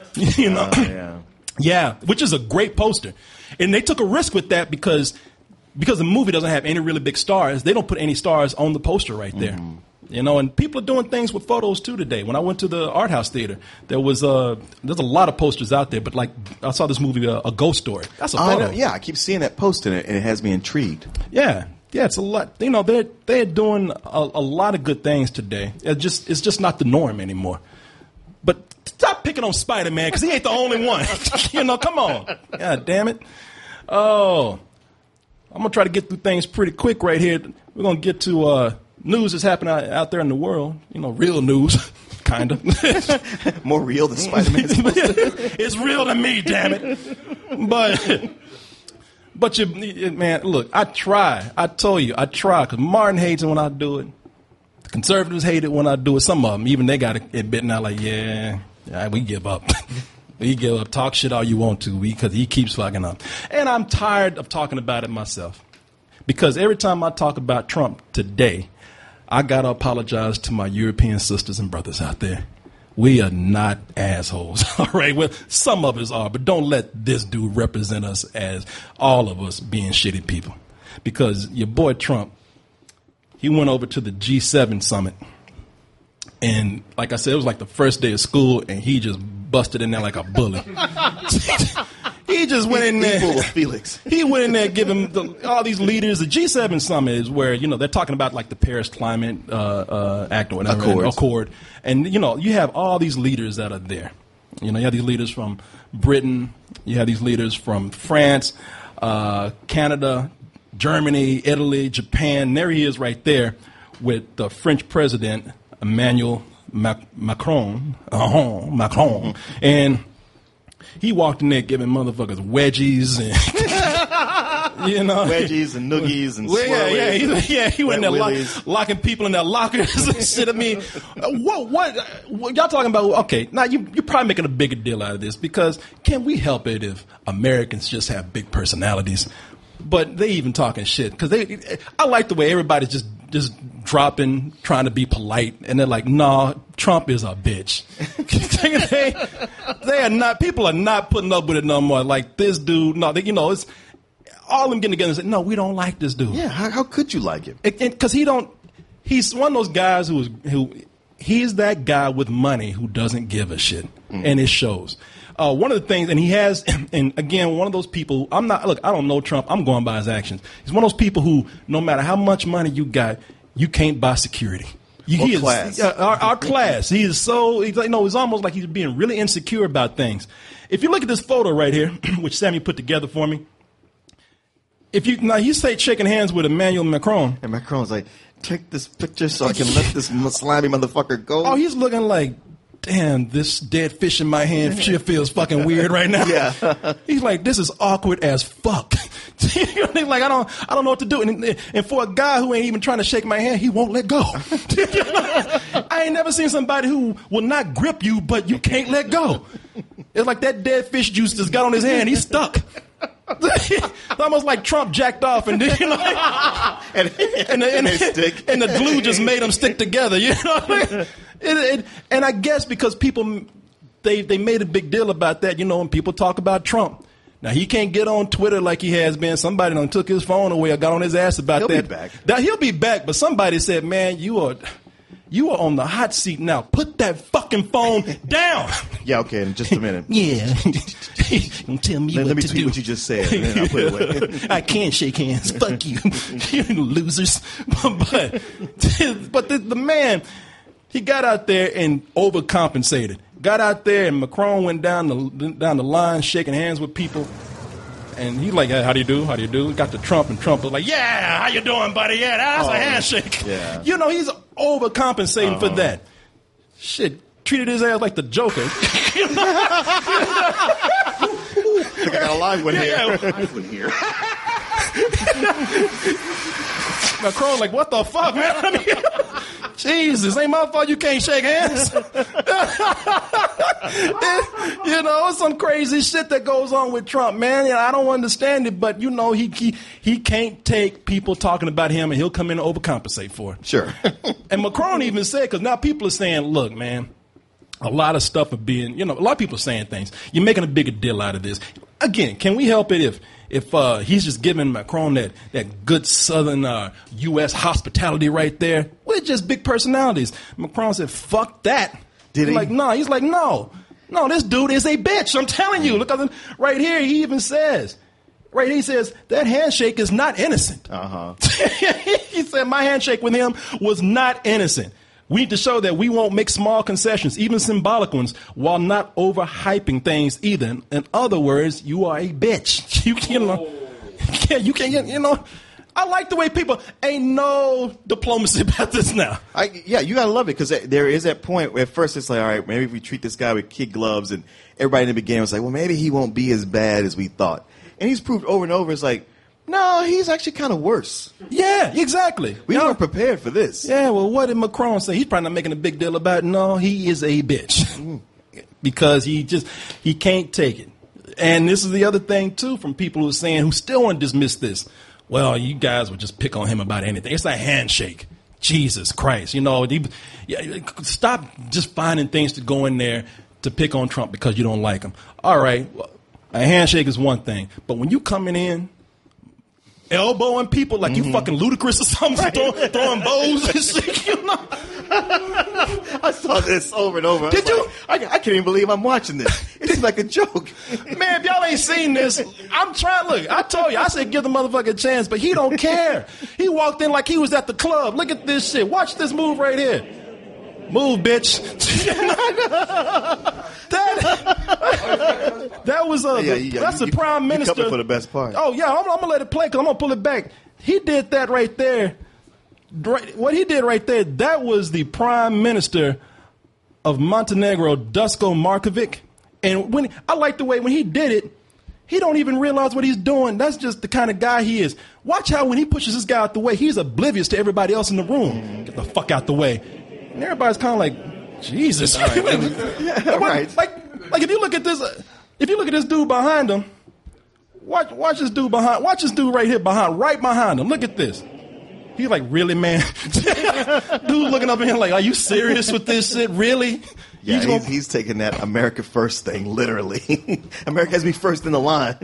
Yeah, which is a great poster. And they took a risk with that because the movie doesn't have any really big stars. They don't put any stars on the poster right there. And people are doing things with photos too today. When I went to the Art House Theater, there's a lot of posters out there. But like I saw this movie, A Ghost Story. That's a photo. I keep seeing that post in it, and it has me intrigued. Yeah, it's a lot. They're doing a lot of good things today. It's just not the norm anymore. But stop picking on Spider-Man because he ain't the only one. Come on. God damn it. Oh, I'm gonna try to get through things pretty quick right here. We're gonna get to. News that's happening out there in the world, real news, kind of. More real than Spider-Man. It's real to me, damn it. But man, look, I try. I told you, I try, because Martin hates it when I do it. The conservatives hate it when I do it. Some of them, even they got to admit now, like, yeah, we give up. He give up. Talk shit all you want to because he keeps fucking up. And I'm tired of talking about it myself. Because every time I talk about Trump today, I got to apologize to my European sisters and brothers out there. We are not assholes, all right? Well, some of us are, but don't let this dude represent us as all of us being shitty people. Because your boy Trump, he went over to the G7 summit. And like I said, it was like the first day of school, and he just busted in there like a bully. He just went in there. Full of Felix. He went in there giving all these leaders. The G7 summit is where, they're talking about like the Paris Climate Act or whatever. Accord. And, you have all these leaders that are there. You have these leaders from Britain. You have these leaders from France, Canada, Germany, Italy, Japan. There he is right there with the French president, Emmanuel Macron. And he walked in there giving motherfuckers wedgies and, wedgies and noogies and swirlies. He went in there locking people in their lockers and shit. I mean, what y'all talking about? Okay, now you're probably making a bigger deal out of this because can we help it if Americans just have big personalities? But they even talking shit because I like the way everybody's just dropping, trying to be polite, and they're like, "Nah, Trump is a bitch." they are not. People are not putting up with it no more. Like this dude, no, it's all of them getting together and saying, "No, we don't like this dude." Yeah, how could you like him? Because he's one of those guys he's that guy with money who doesn't give a shit, and it shows. One of the things, and he has, and again, one of those people, I don't know Trump, I'm going by his actions. He's one of those people who, no matter how much money you got, you can't buy security. Class. Our class. He's almost like he's being really insecure about things. If you look at this photo right here, which Sammy put together for me, he's shaking hands with Emmanuel Macron. And Macron's like, take this picture so I can let this slimy motherfucker go. Oh, he's looking like, damn, this dead fish in my hand sure feels fucking weird right now. Yeah. He's like, this is awkward as fuck. He's like, I don't know what to do. And for a guy who ain't even trying to shake my hand, he won't let go. I ain't never seen somebody who will not grip you, but you can't let go. It's like that dead fish juice just got on his hand. He's stuck. It's almost like Trump jacked off and and the glue just made them stick together. And I guess because people they made a big deal about that, and people talk about Trump. Now he can't get on Twitter like he has been. Somebody done took his phone away or got on his ass about that. He'll be back. Now he'll be back, but somebody said, "Man, you are on the hot seat now. Put that fucking phone down." Yeah, okay, in just a minute. Yeah. Don't tell me Let me to tweet do. what you just said, and then I'll put it away. I can't shake hands. Fuck you. You losers. But the man, he got out there and overcompensated. Got out there and Macron went down the line shaking hands with people. And he's like, hey, how do you do? How do you do? Got to Trump, and Trump was like, yeah, how you doing, buddy? Yeah, that's a handshake. Yeah. He's overcompensating for that. Shit, treated his ass like the Joker. I got a live one here. Live one here. Macron's like, what the fuck, man? I mean, Jesus, ain't my fault you can't shake hands. It's some crazy shit that goes on with Trump, man. I don't understand it, but he can't take people talking about him, and he'll come in and overcompensate for it. Sure. And Macron even said, because now people are saying, look, man, a lot of stuff are being, a lot of people are saying things. You're making a bigger deal out of this. Again, can we help it if he's just giving Macron that good Southern U.S. hospitality right there? We're just big personalities. Macron said, fuck that. Did he? He's like, no, this dude is a bitch. I'm telling you. Look at him right here. He even says, right here, he says, that handshake is not innocent. Uh-huh. He said, my handshake with him was not innocent. We need to show that we won't make small concessions, even symbolic ones, while not overhyping things either. In other words, you are a bitch. You can't. I like the way people ain't no diplomacy about this now. You gotta love it because there is that point where at first it's like, all right, maybe if we treat this guy with kid gloves, and everybody in the beginning was like, well, maybe he won't be as bad as we thought. And he's proved over and over, it's like, no, he's actually kind of worse. Yeah, exactly. We weren't prepared for this. Yeah, well, what did Macron say? He's probably not making a big deal about it. No, he is a bitch. because he can't take it. And this is the other thing too, from people who are saying, who still want to dismiss this. Well, you guys would just pick on him about anything. It's a handshake. Jesus Christ, stop just finding things to go in there to pick on Trump because you don't like him. All right, well, a handshake is one thing, but when you coming in elbowing people like you fucking Ludacris or something, throwing bows and shit, I saw this over and over. Did you? I can't even believe I'm watching this. It seems like a joke. Man, if y'all ain't seen this, I'm trying. Look, I told you, I said give the motherfucker a chance, but he don't care. He walked in like he was at the club. Look at this shit. Watch this move right here. Move, bitch. that was that's the prime minister. You covered for the best part. Oh yeah, I'm gonna let it play because I'm gonna pull it back. He did that right there. What he did right there, that was the prime minister of Montenegro, Duško Marković. And I like the way when he did it, he don't even realize what he's doing. That's just the kind of guy he is. Watch how when he pushes this guy out the way, he's oblivious to everybody else in the room. Get the fuck out the way. And everybody's kind of like, Jesus. Right. Yeah, right. Like if you look at this dude behind him, watch this dude right here right behind him. Look at this. He's like, really, man? Dude looking up at him like, are you serious with this shit? Really? Yeah, he's taking that America first thing literally. America has to be first in the line.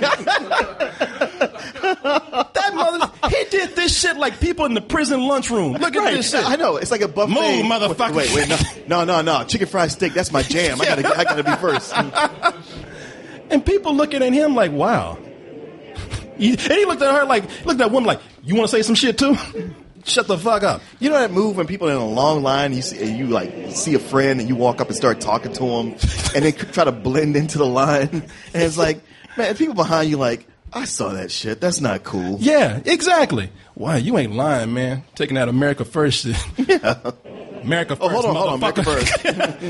That mother, he did this shit like people in the prison lunchroom. Look at this shit. I know, it's like a buffet. Move, motherfucker. Wait, no. Chicken fried steak, that's my jam. I gotta be first. And people looking at him like, wow. And he looked at her like, looked at that woman like, you want to say some shit too? Shut the fuck up. You know that move when people are in a long line, you see a friend and you walk up and start talking to them and they try to blend into the line. And it's like, man, people behind you like, I saw that shit. That's not cool. Yeah, exactly. Wow, you ain't lying, man. Taking that America first shit. Yeah. America first, hold on, America first.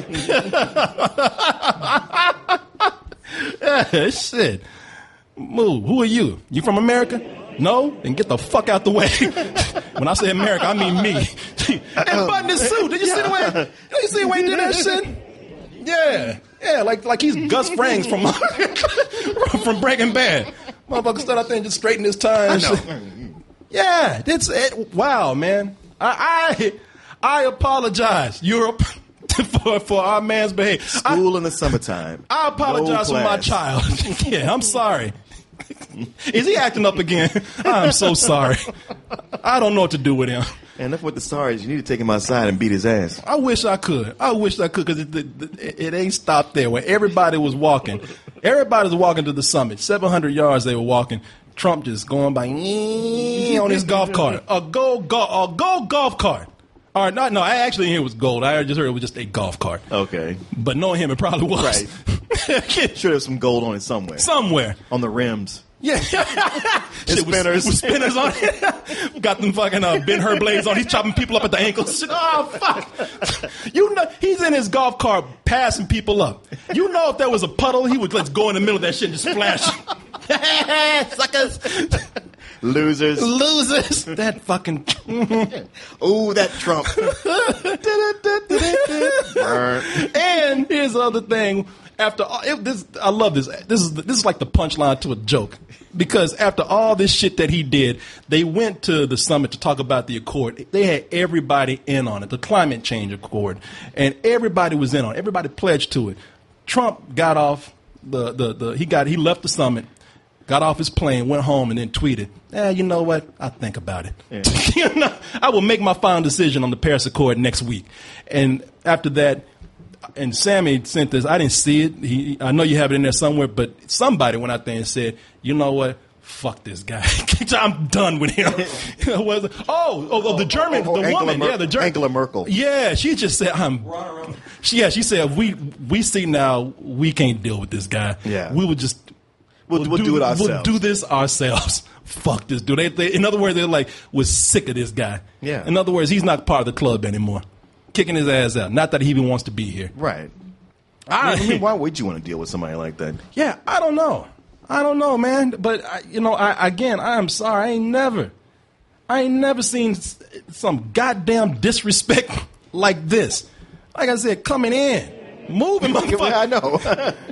Yeah, shit. Move. Who are you? You from America? No? Then get the fuck out the way. When I say America, I mean me. And button his suit. Did you see the way he did that shit? Yeah, like he's Gus Frings from Breaking Bad. Motherfucker stood out there and just straightened his tie. I know. Yeah, that's it. Wow, man. I apologize, Europe, for our man's behavior. School in the summertime. I apologize for my child. Yeah, I'm sorry. Is he acting up again? I'm so sorry. I don't know what to do with him. Enough with the sorries. You need to take him outside and beat his ass. I wish I could because it ain't stopped there. When everybody was walking to the summit. 700 yards they were walking. Trump just going by on his golf cart. A gold golf cart. All right, no, I actually didn't hear it was gold. I just heard it was just a golf cart. Okay. But knowing him, it probably was. Right. Sure, there's some gold on it somewhere. On the rims. Yeah. Spinners. With spinners on it. Got them fucking Ben-Hur blades on. He's chopping people up at the ankles. Oh, fuck. You know, he's in his golf cart passing people up. You know, if there was a puddle, he would let's go in the middle of that shit and just splash. Suckers. Losers. That fucking. Ooh, that Trump. And here's the other thing. After all, I love this. This is like the punchline to a joke. Because after all this shit that he did, they went to the summit to talk about the accord. They had everybody in on it, the climate change accord, and everybody was in on it. Everybody pledged to it. Trump got off he left the summit, got off his plane, went home, and then tweeted, you know what? I'll think about it. Yeah. I will make my final decision on the Paris Accord next week. And after that, and Sammy sent this. I didn't see it. I know you have it in there somewhere, but somebody went out there and said, you know what? Fuck this guy. I'm done with him. The German, the woman. The German. Angela Merkel. Yeah, she just said, she said, we see now we can't deal with this guy. Yeah. We would just... We'll do it ourselves. We'll do this ourselves. Fuck this dude. In other words, they're like, we're sick of this guy. Yeah. In other words, he's not part of the club anymore. Kicking his ass out. Not that he even wants to be here. Right. I mean, why would you want to deal with somebody like that? Yeah, I don't know, man. But I'm sorry. I ain't never seen some goddamn disrespect like this. Like I said, coming in. Moving, motherfucker. I know.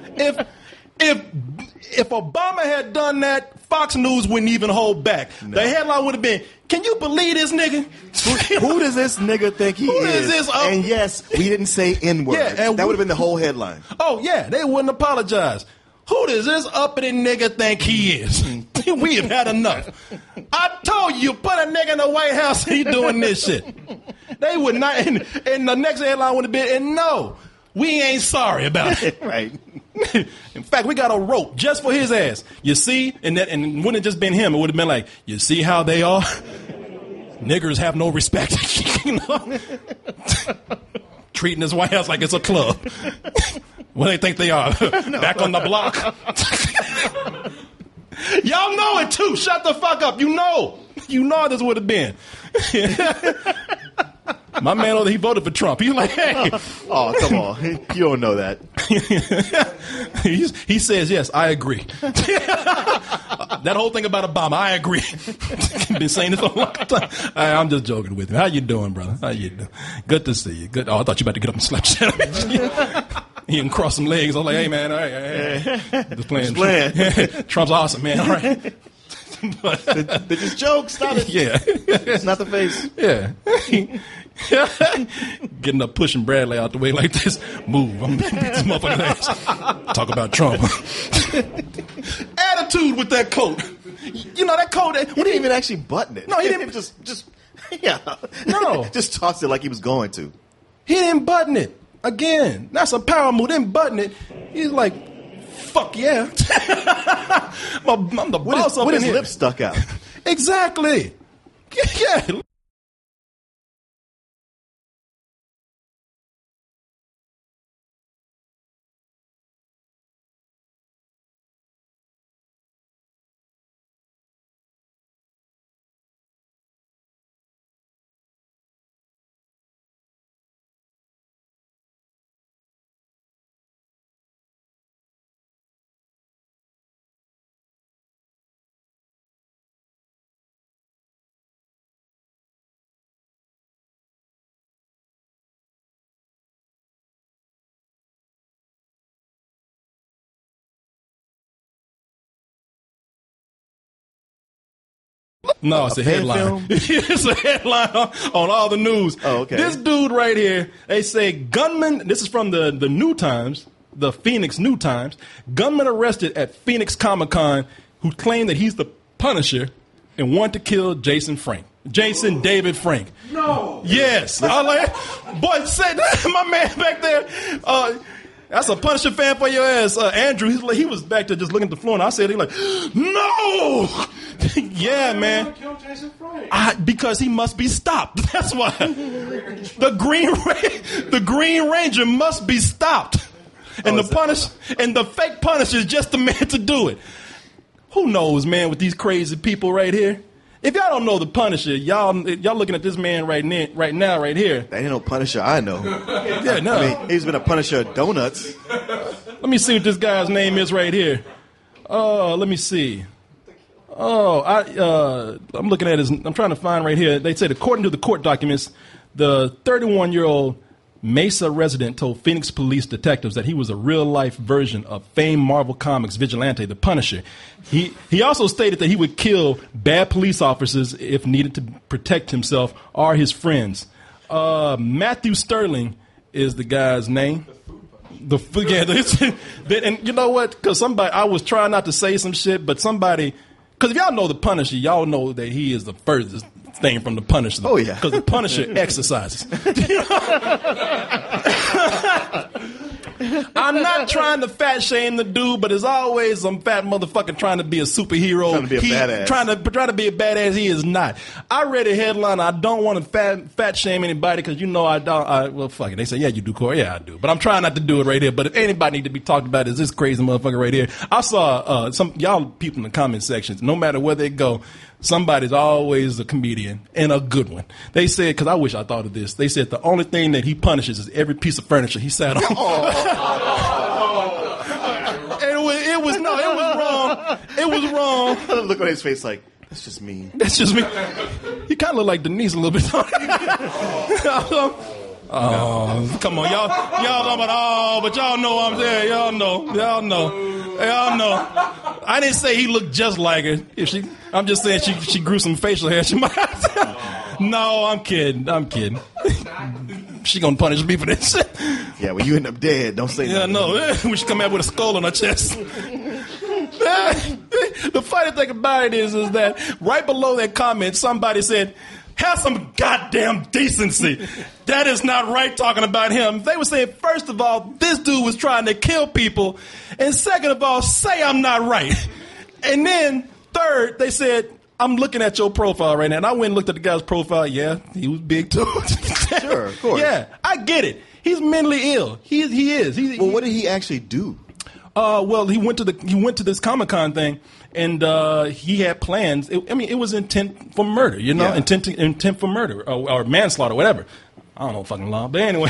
If Obama had done that, Fox News wouldn't even hold back. No. The headline would have been, "Can you believe this nigga? Who does this nigga think he is?" Who is this? And yes, we didn't say N-word. Yeah, that would have been the whole headline. Oh, yeah, they wouldn't apologize. Who does this uppity nigga think he is? We have had enough. I told you, put a nigga in the White House, he doing this shit. They would not, and the next headline would have been, and no, we ain't sorry about it. Right. In fact, we got a rope just for his ass. You see, and it wouldn't have just been him. It would have been like, you see how they are? Niggers have no respect. You know? Treating this White House like it's a club. What do they think they are? Back on the block? Y'all know it too. Shut the fuck up. You know this would have been. My man, he voted for Trump. He's like, hey. Oh, come on. You don't know that. He says, yes, I agree. That whole thing about Obama, I agree. Been saying this for a long time. I'm just joking with you. How you doing, brother? How you doing? Good to see you. Good. Oh, I thought you were about to get up and slap shit. He can cross some legs. I was like, hey, man, all right. Hey. Just playing. Trump's awesome, man. All right. But, they're just jokes. Stop it. Yeah. It's not the face. Yeah. Getting up, pushing Bradley out the way like this. Move. I'm going to beat this motherfucker's ass. Talk about Trump. Attitude with that coat. You know, that coat. He didn't even actually button it. No, he didn't. Just yeah. No. Just tossed it like he was going to. He didn't button it. Again, that's a power move. Didn't button it. He's like, fuck yeah. I'm the boss up in here. With his lips stuck out. Exactly. Yeah. No, it's a headline. It's a headline on all the news. Oh, okay. This dude right here, they say gunman, this is from the New Times, the Phoenix New Times, gunman arrested at Phoenix Comic-Con who claimed that he's the Punisher and wanted to kill Jason David Frank. No. Yes. I like, boy, said my man back there, that's a Punisher fan for your ass. Andrew, he was back there just looking at the floor, and I said, he's like, no! Yeah, man. Because he must be stopped. That's why. The Green Ranger must be stopped. And the fake Punisher is just the man to do it. Who knows, man, with these crazy people right here? If y'all don't know the Punisher, y'all looking at this man right now, right here. That ain't no Punisher I know. Yeah, no. I mean, he's been a Punisher of donuts. Let me see what this guy's name is right here. Let me see. I'm looking at I'm trying to find right here. They said, according to the court documents, the 31-year-old Mesa resident told Phoenix police detectives that he was a real-life version of famed Marvel Comics vigilante, the Punisher. He also stated that he would kill bad police officers if needed to protect himself or his friends. Matthew Sterling is the guy's name. And you know what? Because I was trying not to say some shit, but somebody... Because if y'all know the Punisher, y'all know that he is the furthest thing from the Punisher. Oh, yeah. Because the Punisher exercises. I'm not trying to fat shame the dude, but there's always some fat motherfucker trying to be a superhero. Trying to be a badass. Trying to be a badass. He is not. I read a headline. I don't want to fat shame anybody because you know I don't. Well, fuck it. They say, yeah, you do, Corey. Yeah, I do. But I'm trying not to do it right here. But if anybody need to be talked about is this crazy motherfucker right here. I saw some y'all people in the comment sections. No matter where they go, somebody's always a comedian and a good one. They said, because I wish I thought of this, they said the only thing that he punishes is every piece of furniture he sat on. It was wrong. It was wrong. Look at his face like, that's just me. That's just me. He kind of look like Denise a little bit. Oh, come on, y'all know about but y'all know I'm there. Y'all know. I didn't say he looked just like her. I'm just saying she grew some facial hair. She might. No, I'm kidding. She gonna punish me for this. Yeah, when you end up dead, don't say Yeah, nothing. no, we should come out with a skull on our chest. The funny thing about it is that right below that comment, somebody said, have some goddamn decency. That is not right talking about him. They were saying, first of all, this dude was trying to kill people. And second of all, say I'm not right. And then third, they said, I'm looking at your profile right now. And I went and looked at the guy's profile. Yeah, he was big too. Sure, of course. Yeah, I get it. He's mentally ill. He is. Well, what did he actually do? Well, he went to this Comic-Con thing, and he had plans. It was intent for murder, you know, intent for murder or manslaughter, whatever. I don't know fucking law, but anyway,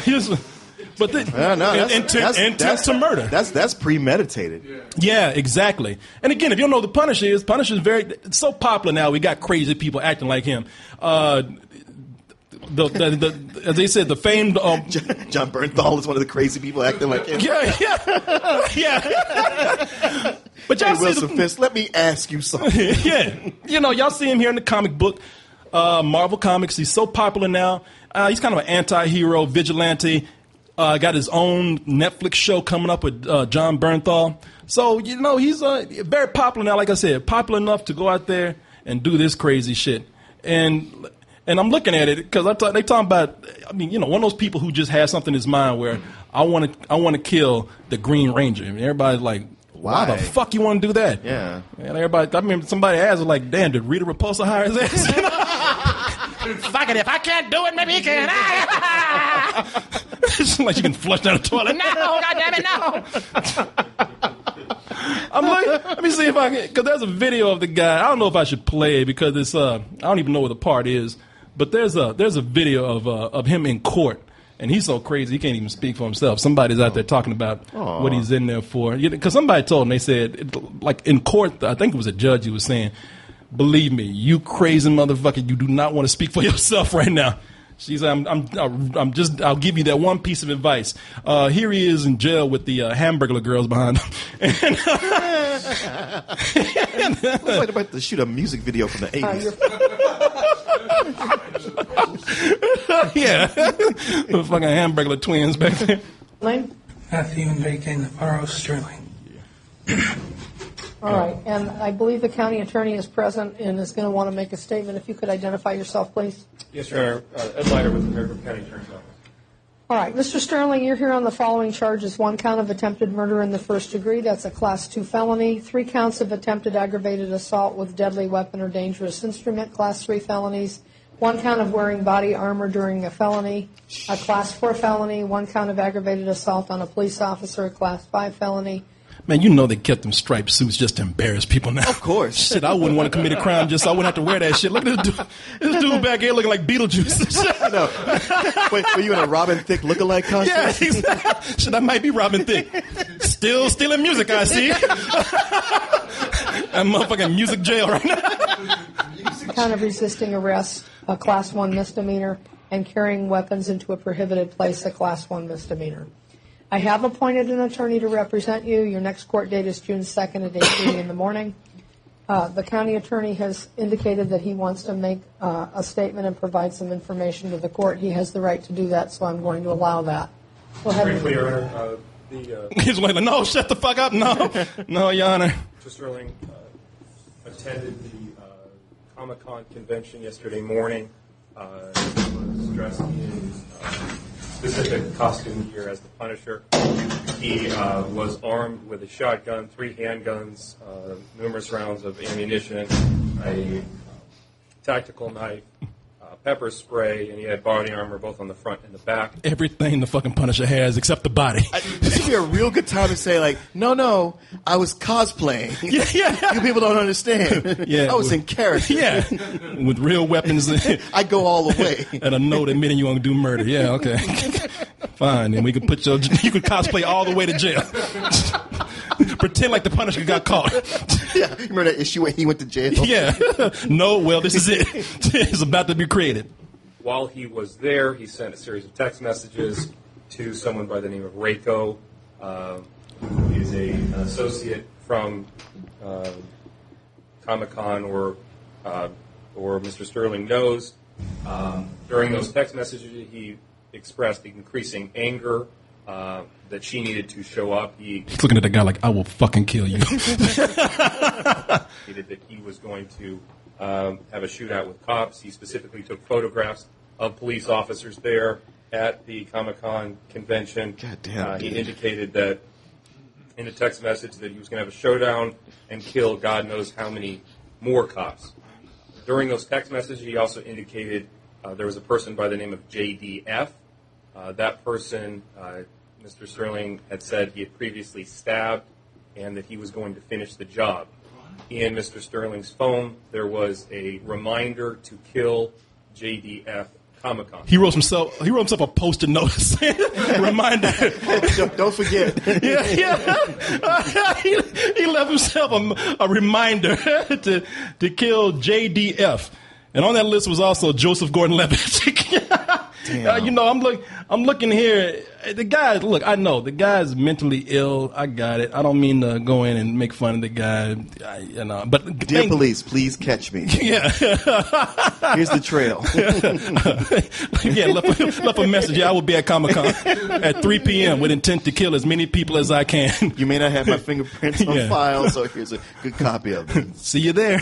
intent to murder. That's premeditated. Yeah, exactly. And again, if you don't know who the Punisher is it's so popular now. We got crazy people acting like him. As they said, the famed John Bernthal is one of the crazy people acting like him. Yeah. But y'all Wilson Fisk, let me ask you something. Yeah, y'all see him here in the comic book, Marvel Comics. He's so popular now. He's kind of an anti-hero, vigilante. Got his own Netflix show coming up with John Bernthal. So he's very popular now. Like I said, popular enough to go out there and do this crazy shit. And I'm looking at it because they talking about, one of those people who just has something in his mind where I want to kill the Green Ranger. And everybody's like, why the fuck you want to do that? Yeah. And everybody, I remember somebody asked, like, damn, did Rita Repulsa hire his ass? Fuck it, if I can't do it, maybe he can. It's like you can flush down the toilet. No, goddammit, no. I'm like, let me see if I can, because there's a video of the guy. I don't know if I should play it because it's I don't even know what the part is. But there's a video of him in court, and he's so crazy he can't even speak for himself. Somebody's out there talking about what he's in there for. Because somebody told him, they said, like in court, I think it was a judge who was saying, believe me, you crazy motherfucker, you do not want to speak for yourself right now. She's I'll give you that one piece of advice. Here he is in jail with the Hamburglar girls behind him. Looks like about to shoot a music video from the 80s. Yeah. The fucking Hamburglar twins back there. Matthew and Bacon, Navarro, Sterling. All right, and I believe the county attorney is present and is going to want to make a statement. If you could identify yourself, please. Yes, Your Honor. Ed Leiter with the Fairfield County Attorney's Office. All right, Mr. Sterling, you're here on the following charges. 1 count of attempted murder in the first degree. That's a Class 2 felony. 3 counts of attempted aggravated assault with deadly weapon or dangerous instrument, Class 3 felonies. 1 count of wearing body armor during a felony, a Class 4 felony. 1 count of aggravated assault on a police officer, a Class 5 felony. Man, they kept them striped suits just to embarrass people now. Of course. Shit, I wouldn't want to commit a crime just so I wouldn't have to wear that shit. Look at this dude back here looking like Beetlejuice. I know. Wait, were you in a Robin Thicke lookalike costume? Yeah, exactly. Shit, I might be Robin Thicke. Still stealing music, I see. I'm motherfucking music jail right now. Count of resisting arrest, a Class 1 misdemeanor, and carrying weapons into a prohibited place, a Class 1 misdemeanor. I have appointed an attorney to represent you. Your next court date is June 2nd at 8:30 in the morning. The county attorney has indicated that he wants to make a statement and provide some information to the court. He has the right to do that, so I'm going to allow that. Go ahead. Briefly, Your Honor, he's like, no, shut the fuck up. No, Your Honor. Mr. Sterling attended the Comic-Con convention yesterday morning. Was dressed in specific costume gear as the Punisher. He was armed with a shotgun, 3 handguns, numerous rounds of ammunition, a tactical knife, pepper spray, and he had body armor both on the front and the back. Everything the fucking Punisher has except the body. This would be a real good time to say, like, no, I was cosplaying. Yeah. You people don't understand. Yeah, I was in character. Yeah, with real weapons. I go all the way. And a note admitting you want to do murder. Yeah, okay. Fine, and we can put you can cosplay all the way to jail. Pretend like the Punisher got caught. Yeah, you remember that issue when he went to jail? Yeah. No, well, this is it. It's about to be created. while he was there, he sent a series of text messages to someone by the name of Reiko, who is an associate from Comic-Con or Mr. Sterling knows. During those text messages, he expressed increasing anger that she needed to show up. He's looking at the guy like, I will fucking kill you. That he was going to have a shootout with cops. He specifically took photographs of police officers there at the Comic-Con convention. God damn, he indicated that in a text message that he was going to have a showdown and kill God knows how many more cops. During those text messages, he also indicated there was a person by the name of JDF. That person, Mr. Sterling had said he had previously stabbed and that he was going to finish the job. In Mr. Sterling's phone, there was a reminder to kill JDF Comic-Con. He wrote himself a post-it notice. Reminder. Don't forget. He left himself a reminder to kill JDF. And on that list was also Joseph Gordon-Levitt. I'm looking here. The guy, look, I know the guy's mentally ill. I got it. I don't mean to go in and make fun of the guy, But dear police, please catch me. Yeah. Here's the trail. Left a message. Yeah, I will be at Comic-Con at 3 p.m. with intent to kill as many people as I can. You may not have my fingerprints on file, so here's a good copy of it. See you there.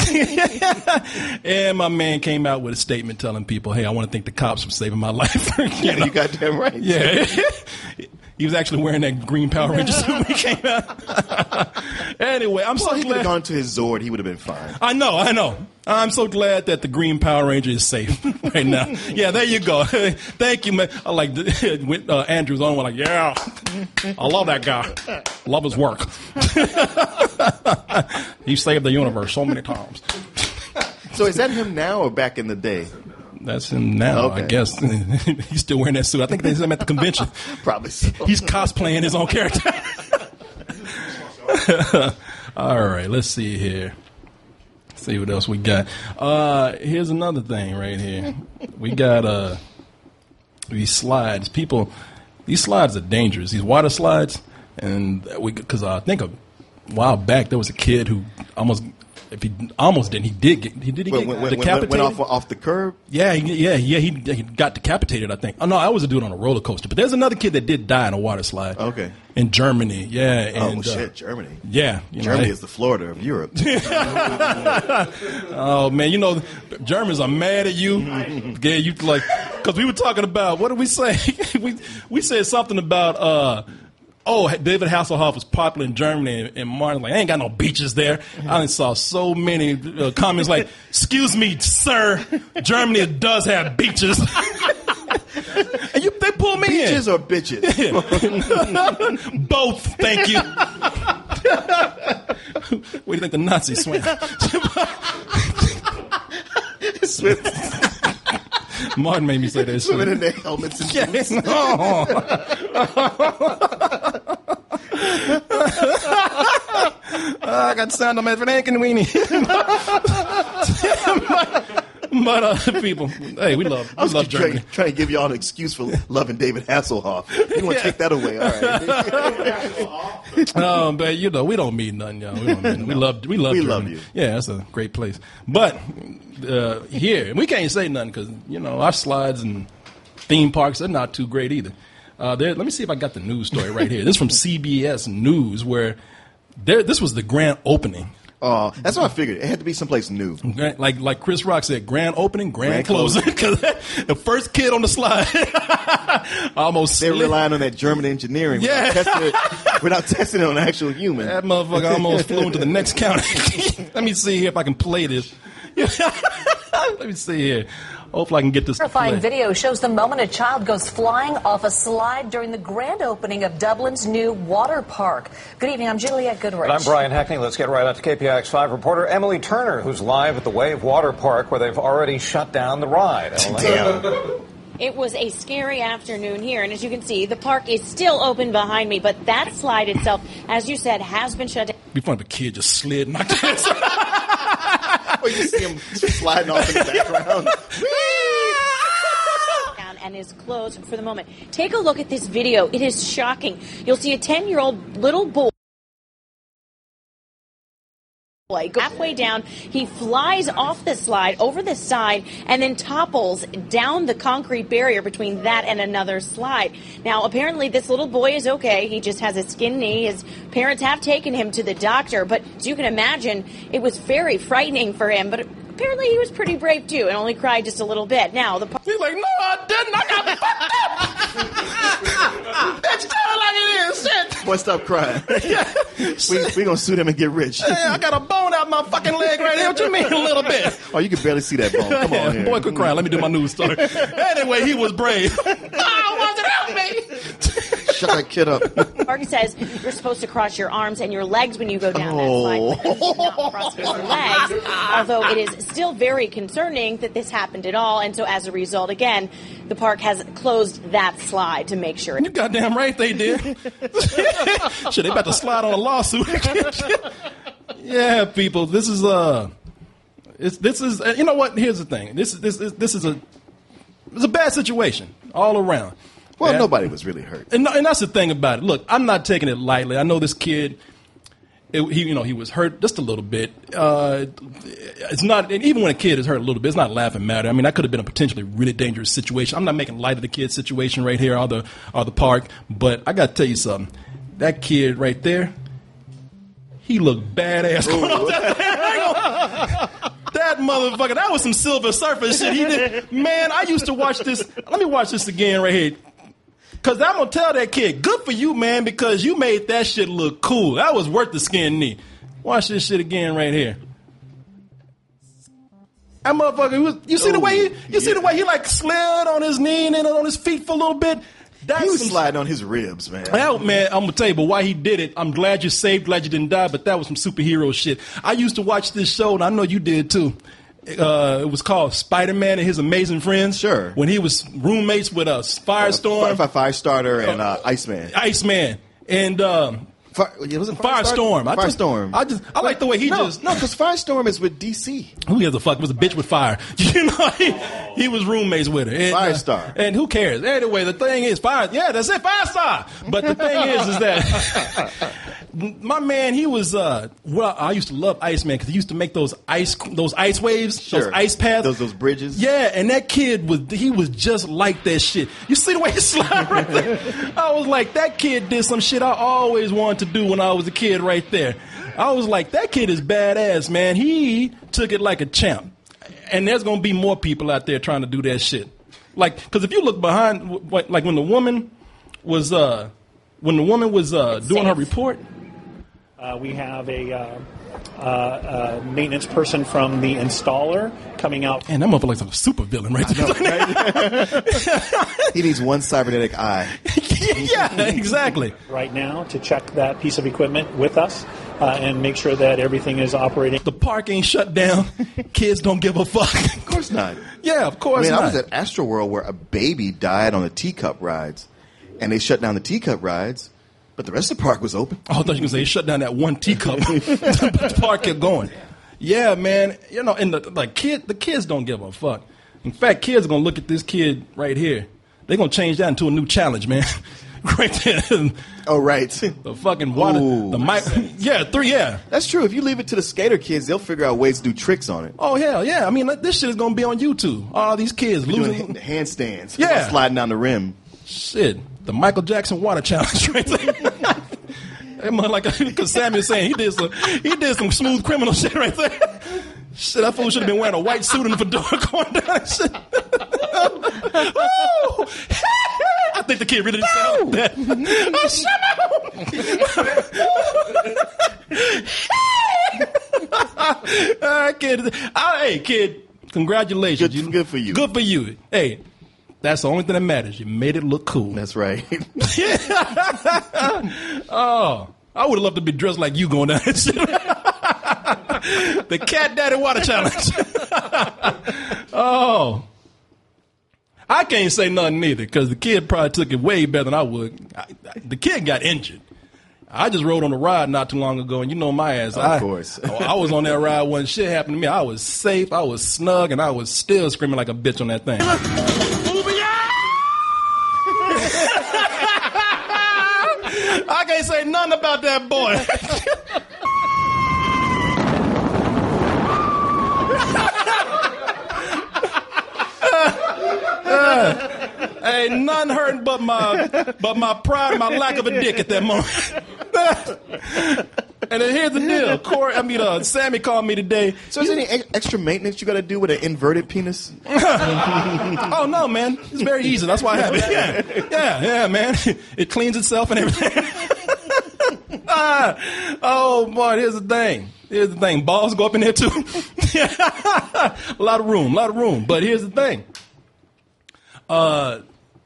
And my man came out with a statement telling people, hey, I want to thank the cops for saving my life. You goddamn right. Yeah. He was actually wearing that green Power Ranger suit when he came out. Anyway, I'm so glad. He could have gone to his Zord. He would have been fine. I know. I'm so glad that the green Power Ranger is safe right now. Yeah, there you go. Thank you, man. I like Andrew's on one. Like, yeah, I love that guy. Love his work. He saved the universe so many times. So is that him now or back in the day? That's him now, okay. I guess. He's still wearing that suit. I think they saw him at the convention. Probably so. He's cosplaying his own character. All right, let's see here. See what else we got. Here's another thing right here. We got these slides. These slides are dangerous. These water slides. And because I think a while back there was a kid who he did get decapitated. Went off the curb? Yeah, he got decapitated, I think. Oh, no, I was a dude on a roller coaster. But there's another kid that did die in a water slide. Okay. In Germany, yeah. And, Germany. Yeah. Germany is the Florida of Europe. Oh, man, Germans are mad at you. Yeah, you like, because we were talking about, what did we say? we said something about, David Hasselhoff was popular in Germany, and Martin like, I ain't got no beaches there. I saw so many comments like, excuse me, sir, Germany does have beaches. And they pull me beaches in. Or bitches? Both, thank you. Where do you think the Nazis swam? Martin made me say that. Swimming in their helmets and boots. I got sound on my Frank and weenie. But people, hey, we love Germany. Trying to give y'all an excuse for loving David Hasselhoff. You want to take that away, all right? But we don't mean nothing, y'all. We love Germany. Love you. Yeah, that's a great place. But here, we can't say nothing because our slides and theme parks are not too great either. Let me see if I got the news story right here. This is from CBS News, where this was the grand opening. That's what I figured. It had to be someplace new. Like Chris Rock said, grand opening, grand closing. Because the first kid on the slide almost They're relying on that German engineering. Yeah. Without testing it on actual human. That motherfucker almost flew into the next county. Let me see here if I can play this. Let me see here. Hopefully I can get this. Terrifying video shows the moment a child goes flying off a slide during the grand opening of Dublin's new water park. Good evening. I'm Juliette Goodrich. And I'm Brian Hackney. Let's get right out to KPIX5 reporter Emily Turner, who's live at the Wave Water Park, where they've already shut down the ride. Damn. It was a scary afternoon here, and as you can see, the park is still open behind me, but that slide itself, as you said, has been shut down. It'd be fun if a kid just slid and knocked his Or you see him sliding off in the background. and is closed for the moment. Take a look at this video. It is shocking. You'll see a 10-year-old little boy. Halfway down, he flies off the slide over the side and then topples down the concrete barrier between that and another slide. Now, apparently this little boy is okay. He just has a skinned knee. His parents have taken him to the doctor, but as you can imagine, it was very frightening for him. But apparently he was pretty brave too and only cried just a little bit. Now, he's like, no, I didn't. I got fucked up. That's still like it is. Shit. Boy, stop crying. we gonna sue them and get rich. Hey, I got a bone out my fucking leg right here. What you mean a little bit? Oh, you can barely see that bone. Come on here. Boy, quit crying. Let me do my news story. Anyway, he was brave. I wanted to help me. Shut that kid up. Park says you're supposed to cross your arms and your legs when you go down that slide. But he did not cross his legs, although it is still very concerning that this happened at all. And so as a result, again, the park has closed that slide to make sure. You goddamn right they did. Shit, they about to slide on a lawsuit. Yeah, people, this is you know what? Here's the thing. This is a bad situation all around. Well, nobody was really hurt, and that's the thing about it. Look, I'm not taking it lightly. I know this kid. He was hurt just a little bit. It's not, and even when a kid is hurt a little bit, it's not a laughing matter. I mean, that could have been a potentially really dangerous situation. I'm not making light of the kid's situation right here or the park, but I got to tell you something. That kid right there, he looked badass. That motherfucker, that was some Silver Surfer shit he did. Man, I used to watch this. Let me watch this again right here. Because I'm going to tell that kid, good for you, man, because you made that shit look cool. That was worth the skinned knee. Watch this shit again right here. That motherfucker, you see the way he like slid on his knee and then on his feet for a little bit? He was sliding on his ribs, man. Hell, man, I'm going to tell you, but why he did it, I'm glad you're safe, glad you didn't die, but that was some superhero shit. I used to watch this show, and I know you did too. It was called Spider-Man and His Amazing Friends. Sure. When he was roommates with Firestorm. Firestarter and Iceman. Iceman. And was it Firestorm. Firestorm. I like the way he No, because Firestorm is with DC. Who gives a fuck? It was a bitch with fire. You know, he was roommates with her. And, Firestar. And who cares? Anyway, the thing is, yeah, that's it, Firestar. But the thing is that my man, he was, I used to love Iceman because he used to make those ice waves, sure. Those ice paths. Those bridges. Yeah, and that kid was just like that shit. You see the way he slid right there? I was like, that kid did some shit I always wanted to do when I was a kid right there. I was like, that kid is badass, man. He took it like a champ. And there's going to be more people out there trying to do that shit. Like, because if you look behind, like when the woman was doing her report. We have a maintenance person from the installer coming out. And that motherfucker looks like a super villain right there. Right? He needs one cybernetic eye. Yeah, exactly. Right now to check that piece of equipment with us and make sure that everything is operating. The park ain't shut down. Kids don't give a fuck. Of course not. Yeah, of course not. I was at Astroworld where a baby died on the teacup rides, and they shut down the teacup rides. But the rest of the park was open. Oh, I thought you were going to say shut down that one teacup. But the park kept going. Yeah, man. You know, and the kids don't give a fuck. In fact, kids are going to look at this kid right here. They're going to change that into a new challenge, man. Right there. Oh, right. The fucking water. Ooh. The mic. Yeah. That's true. If you leave it to the skater kids, they'll figure out ways to do tricks on it. Oh, hell yeah. I mean, this shit is going to be on YouTube. All these kids losing. Doing handstands. Yeah. Sliding down the rim. Shit. The Michael Jackson water challenge right there. Because Samuel saying he did some smooth criminal shit right there. Shit, that fool should have been wearing a white suit and a fedora going down and shit. I think the kid really did sound like that. Hey, kid, congratulations. Good for you. Good for you. Hey. That's the only thing that matters. You made it look cool. That's right. Oh, I would have loved to be dressed like you going down that shit. The Cat Daddy Water Challenge. Oh. I can't say nothing either because the kid probably took it way better than I would. The kid got injured. I just rode on a ride not too long ago, and you know my ass. Of course. I was on that ride when shit happened to me. I was safe, I was snug, and I was still screaming like a bitch on that thing. ain't say nothing about that boy. Ain't nothing hurting but my pride and my lack of a dick at that moment. And then here's the deal. Sammy called me today. So is there any extra maintenance you got to do with an inverted penis? Oh, no, man. It's very easy. That's why I have it. Yeah, man. It cleans itself and everything. Oh, boy, here's the thing. Balls go up in there, too. A lot of room. But here's the thing. That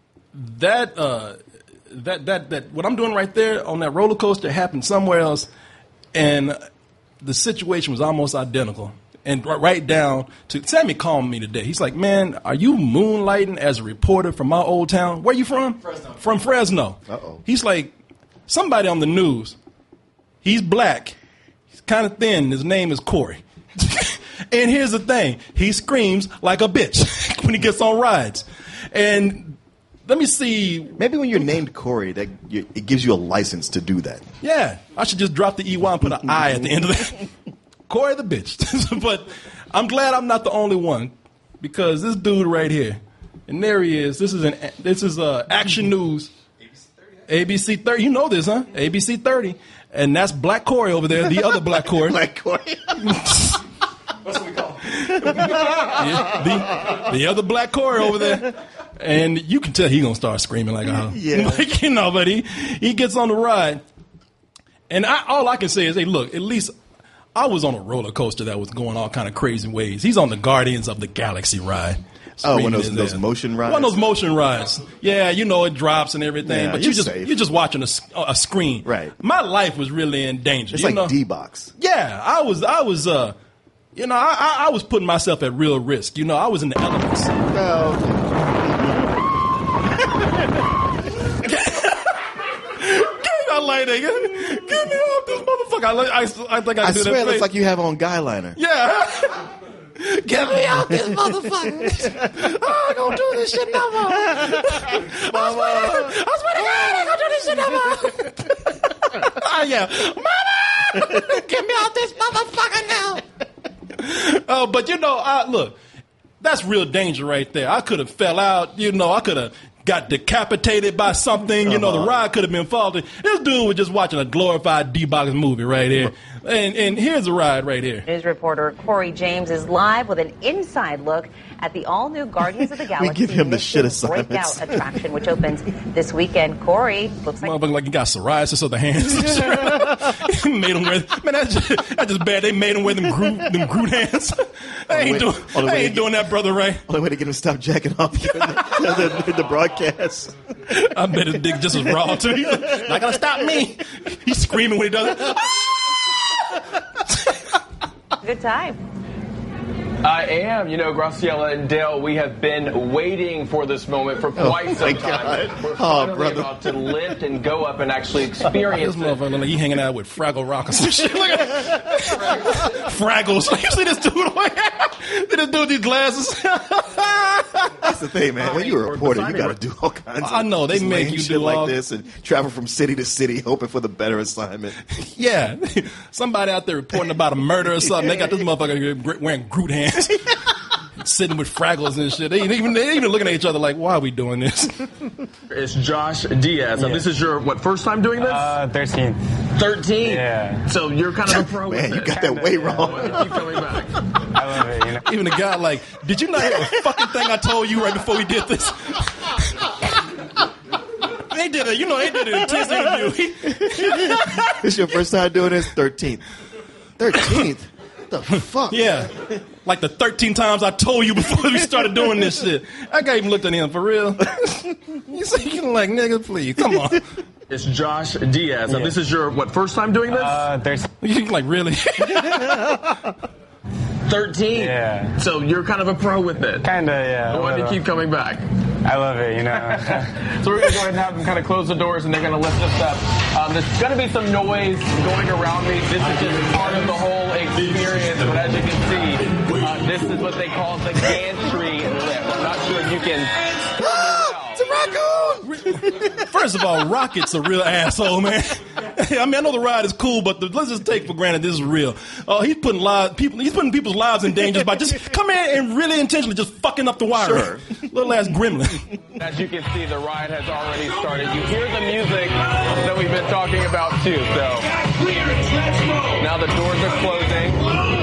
what I'm doing right there on that roller coaster happened somewhere else, and the situation was almost identical. And right down to Sammy called me today. He's like, "Man, are you moonlighting as a reporter from my old town? Where you from? Fresno. From Fresno." Uh-oh. He's like, "Somebody on the news. He's black. He's kind of thin. His name is Corey." And here's the thing: he screams like a bitch when he gets on rides. And let me see. Maybe when you're named Corey, it gives you a license to do that. Yeah, I should just drop the EY and put an I at the end of that. Corey the bitch. But I'm glad I'm not the only one, because this dude right here, and there he is. This is Action News. ABC 30. You know this, huh? ABC 30. And that's Black Corey over there, the other Black Corey. Black Corey. That's what we call him. The other Black Corey over there. And you can tell he's going to start screaming like, yeah. But he gets on the ride. And all I can say is, hey, look, at least I was on a roller coaster that was going all kind of crazy ways. He's on the Guardians of the Galaxy ride. Oh, one of those motion rides? One of those motion rides. Yeah, it drops and everything. Yeah, but you're just watching a screen. Right. My life was really in danger. It's like D-Box. Yeah, I was putting myself at real risk. I was in the elements. Oh, I like that. Get me off this motherfucker. I think I swear it looks like you have on guy liner. Yeah. Get me out this motherfucker. I'm going to do this shit no more. I swear to God, I'm going to do this shit no more. Yeah. Mama! Get me out this motherfucker now. But look, that's real danger right there. I could have fell out. I could have got decapitated by something. The ride could have been faulty. This dude was just watching a glorified D-Box movie right here. And here's a ride right here. News reporter Corey James is live with an inside look at the all-new Guardians of the Galaxy. We give him the shit assignments. Breakout attraction, which opens this weekend. Corey looks like he got psoriasis of the hands. Made him wear. Man, that's just bad. They made him wear them Groot hands. I ain't doing that, brother Ray. Only way to get him to stop jacking off the broadcast. I bet his dick just as raw too. He's not gonna stop me. He's screaming when he does it. Good time. I am. Graciela and Dale, we have been waiting for this moment for quite some time. God. We're finally about to lift and go up and actually experience this motherfucker like he hanging out with Fraggle Rock or some shit. Look at Fraggles. You see this dude? See this dude with these glasses? That's the thing, man. When you're a reporter, you got to do all kinds of I know, they make you shit do like this and travel from city to city hoping for the better assignment. Yeah. Somebody out there reporting about a murder or something. They got this motherfucker wearing Groot hands. Sitting with Fraggles and shit. They even looking at each other like, why are we doing this? It's Josh Diaz. This is your, first time doing this? 13. 13? Yeah. So you're kind of a pro Man, with you it. got that way wrong. Keep coming back. I love it, Even the guy like, did you not hear the fucking thing I told you right before we did this? They did an intense interview. This your first time doing this? 13th. 13th? What the fuck? Yeah. Like the 13 times I told you before we started doing this shit. I can't even look at him for real. You like, nigga, please, come on. It's Josh Diaz. This is your, first time doing this? You like, really? 13? Yeah. So you're kind of a pro with it? Kinda, yeah. Why do you keep coming back? I love it, So we're going to go ahead and have them kind of close the doors and they're going to lift us up. There's going to be some noise going around me. This is just part of the whole experience. But as you can see, this is what they call the gantry lift. I'm not sure if you can... It's a raccoon! First of all, Rocket's a real asshole, man. I mean, I know the ride is cool, but let's just take for granted this is real. He's putting people's lives in danger by just coming in and really intentionally just fucking up the wiring. Sure. Little ass gremlin. As you can see, the ride has already started. You hear the music that we've been talking about too. So now the doors are closing.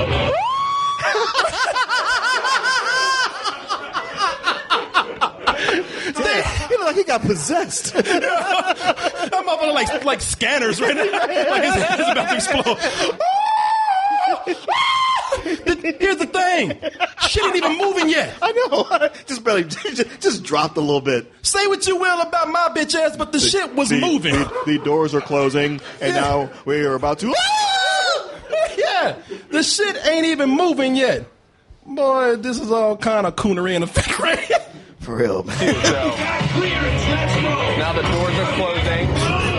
He looked like he got possessed. That motherfucker like scanners right now. Like his head is about to explode. Here's the thing. Shit ain't even moving yet. I know. Just barely, just dropped a little bit. Say what you will about my bitch ass, but the shit was moving. The doors are closing, and now we are about to... Yeah, the shit ain't even moving yet. Boy, this is all kind of coonery in effect, right? For real, man. So, now the doors are closing.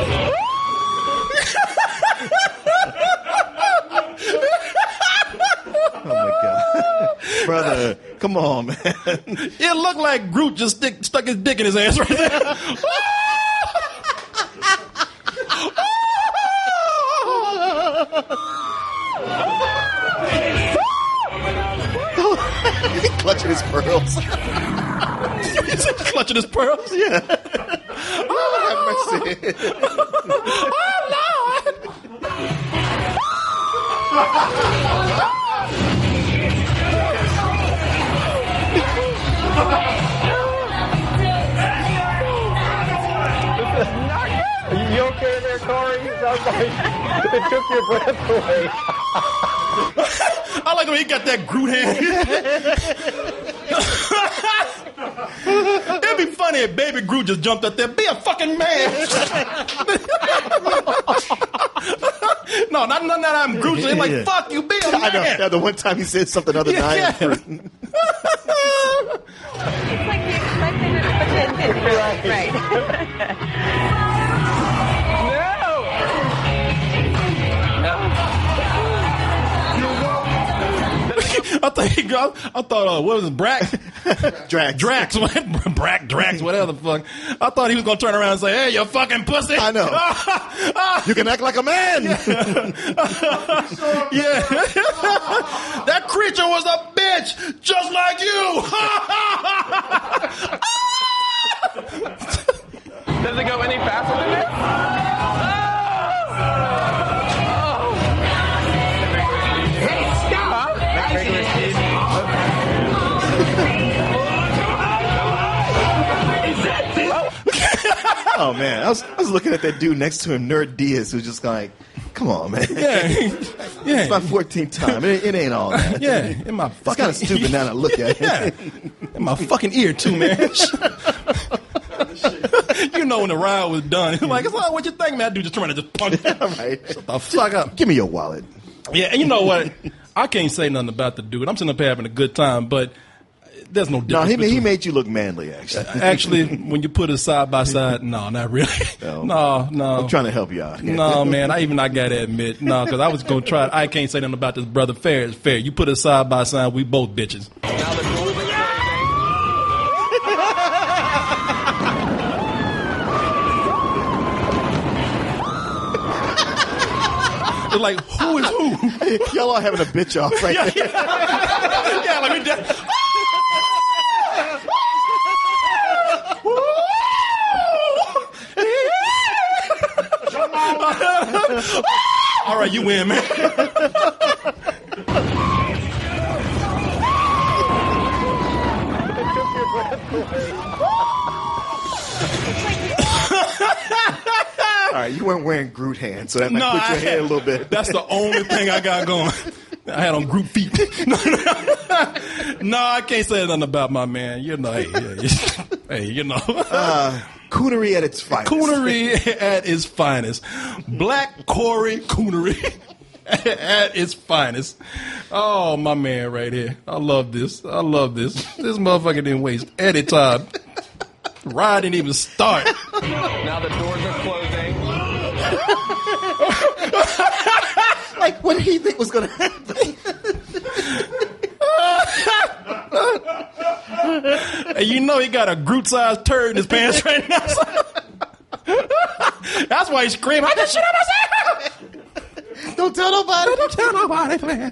Oh my God, brother, come on, man. It looked like Groot just stuck his dick in his ass right there. Clutching his pearls. Is he clutching his pearls? Yeah. Oh, have mercy. Oh, Lord. You okay there, Corey? Sounds like it took your breath away. I like the way he got that Groot hand. It'd be funny if Baby Groot just jumped up there. Be a fucking man. No, not that I'm Groot. He's like, fuck you, be a man. I know. Yeah, the one time he said something other than I am. It's like the expected potential. Right. I thought, what was it, Drax, whatever the fuck. I thought he was going to turn around and say, hey, you fucking pussy. I know. You can act like a man. Yeah. That creature was a bitch, just like you. Does it go any faster than this? Oh man, I was looking at that dude next to him, Nerd Diaz, who's just like, come on, man. Yeah. It's my 14th time. It ain't all that. Yeah, in my fucking... It's kind of stupid now that I look at it. Yeah. In my fucking ear too, man. You know when the ride was done. It's like, it's like, what you think, man? That dude just trying to just punch. Right. Shut the fuck up. Give me your wallet. Yeah, and you know what? I can't say nothing about the dude. I'm sitting up here having a good time, but there's no difference. No, he made you look manly, actually. Actually, when you put it side by side, no, not really. No. I'm trying to help you out. No, man, I got to admit, no, because I was going to try. I can't say nothing about this brother. Fair is fair. You put it side by side, we both bitches. Now the doors are It's like, who is who? Y'all are having a bitch off right there. Yeah, let me just... All right, you win, man. All right, you weren't wearing Groot hands, so that might put your head a little bit. That's the only thing I got going. I had on Groot feet. No, I can't say nothing about my man. You know, hey, you know. Coonery at its finest. Coonery at its finest. Black Corey Coonery at its finest. Oh, my man right here. I love this. This motherfucker didn't waste any time. Ride didn't even start. Now the doors are closing. Like, what did he think was going to happen? And you know he got a Groot-sized turd in his pants right now. That's why he screamed, I just shit on myself. Don't tell nobody. Don't tell nobody, man.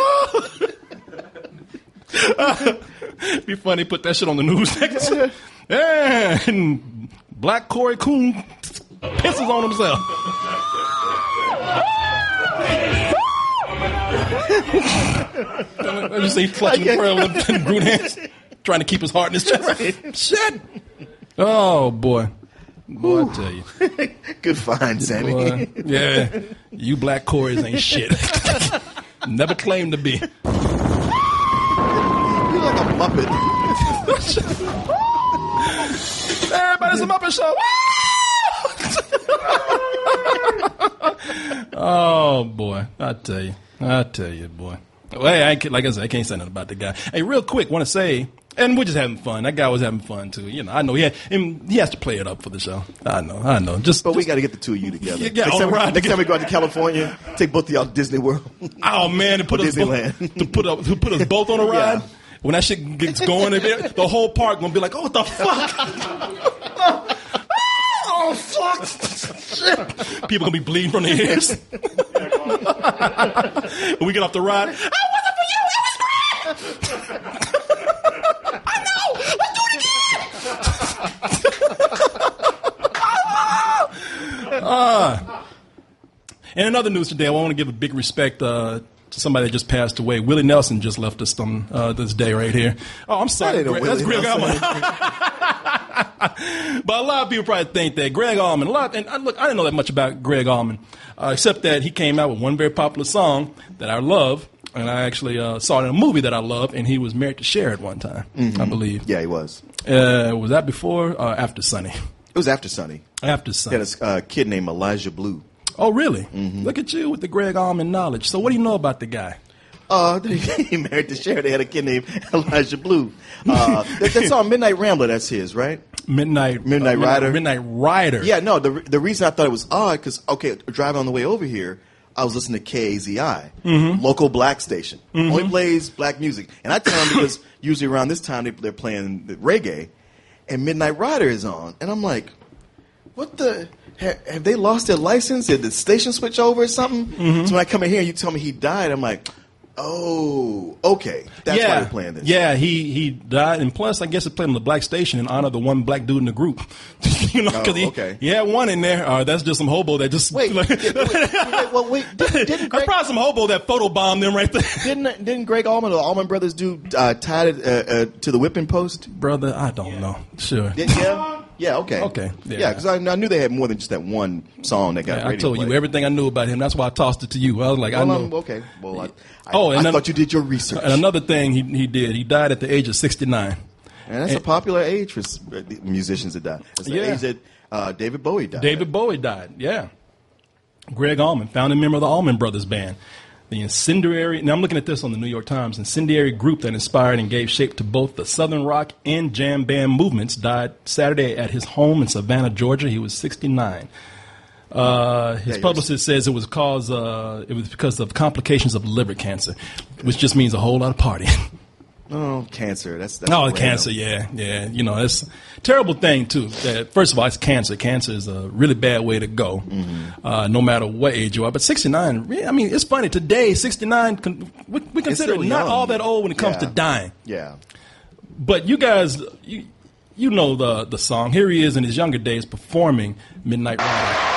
Be funny, put that shit on the news next. And Black Corey Coon pisses on himself. I just say clutching the pearl and brute hands, trying to keep his heart in his chest. Right. Shit. Oh boy. Boy, I tell you. Good find, Sammy. Boy, yeah. You Black Corys ain't shit. Never claimed to be. You're like a Muppet. Everybody's a Muppet Show. Oh boy, I tell you, boy. Well, hey, like I said, I can't say nothing about the guy. Hey, real quick, want to say, and we're just having fun. That guy was having fun too. You know, I know he has to play it up for the show. I know. But we got to get the two of you together. Yeah, next time we go out to California, take both of y'all to Disney World. Oh man, to put us both on a ride. Yeah. When that shit gets going, the whole park gonna be like, oh, what the fuck? Oh, fuck. Shit. People gonna be bleeding from their ears. When we get off the ride, I wasn't for you, it was great. I know, let's do it again. And in other news today, I want to give a big respect to somebody that just passed away. Willie Nelson just left us on this day right here. Oh, I'm sorry. That's Greg Allman. But a lot of people probably think that Greg Allman, I didn't know that much about Greg Allman, except that he came out with one very popular song that I love, and I actually saw it in a movie that I love, and he was married to Cher at one time, I believe. Yeah, he was. Was that before or after Sonny? It was after Sonny. After Sonny. He had a kid named Elijah Blue. Oh, really? Mm-hmm. Look at you with the Greg Allman knowledge. So what do you know about the guy? He married to Cher. They had a kid named Elijah Blue. That song Midnight Rambler, that's his, right? Midnight Rider. Midnight Rider. Yeah, no, the reason I thought it was odd, because, driving on the way over here, I was listening to KAZI, local black station. Only plays black music. And I tell them because usually around this time they're playing the reggae, and Midnight Rider is on. And I'm like, what the... Have they lost their license? Did the station switch over or something? So when I come in here and you tell me he died, I'm like, oh, okay. That's why they're playing this. Yeah, he died. And plus, I guess it played on the black station in honor of the one black dude in the group. You know, because he had one in there. That's just some hobo that just... Wait. Didn't Greg... That's probably some hobo that photobombed them right there. Didn't Greg Allman or the Allman Brothers do tied it to the whipping post? Brother, I don't know. Sure. Yeah, okay. Okay. Yeah, because I knew they had more than just that one song that got radio I told play. you everything I knew about him. That's why I tossed it to you. I was like, I know. Okay. Well, I thought you did your research. And another thing he did, he died at the age of 69. And that's a popular age for musicians to die. It's the age that David Bowie died. David Bowie died, yeah. Greg Allman, founding member of the Allman Brothers Band. The incendiary, now I'm looking at this on the New York Times, incendiary group that inspired and gave shape to both the Southern rock and jam band movements, died Saturday at his home in Savannah, Georgia. He was 69. His publicist says it was because of complications of liver cancer, which just means a whole lot of partying. Oh, cancer. That's cancer. Yeah. You know, it's a terrible thing too. First of all, it's cancer. Cancer is a really bad way to go, no matter what age you are. But 69, I mean, it's funny today. 69, we consider it not all that old when it comes to dying. Yeah. But you guys, you know the song. Here he is in his younger days performing Midnight Rider.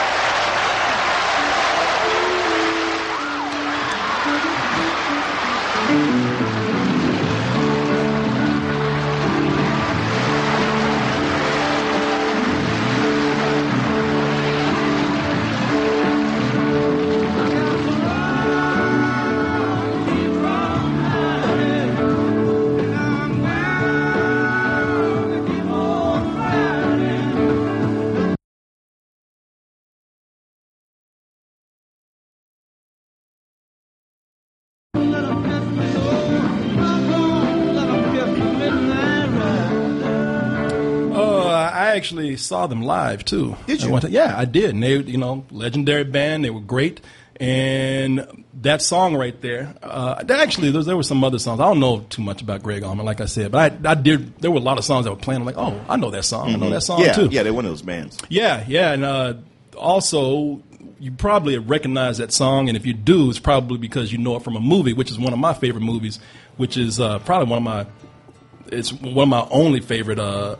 I actually saw them live too. Did you? Yeah, I did. And they, legendary band. They were great. And that song right there, there were some other songs. I don't know too much about Greg Allman, like I said, but I did. There were a lot of songs that were playing. I'm like, oh, I know that song. I know that song too. Yeah, they're one of those bands. Yeah, and also, you probably recognize that song, and if you do, it's probably because you know it from a movie, which is one of my favorite movies, which is probably one of my only favorite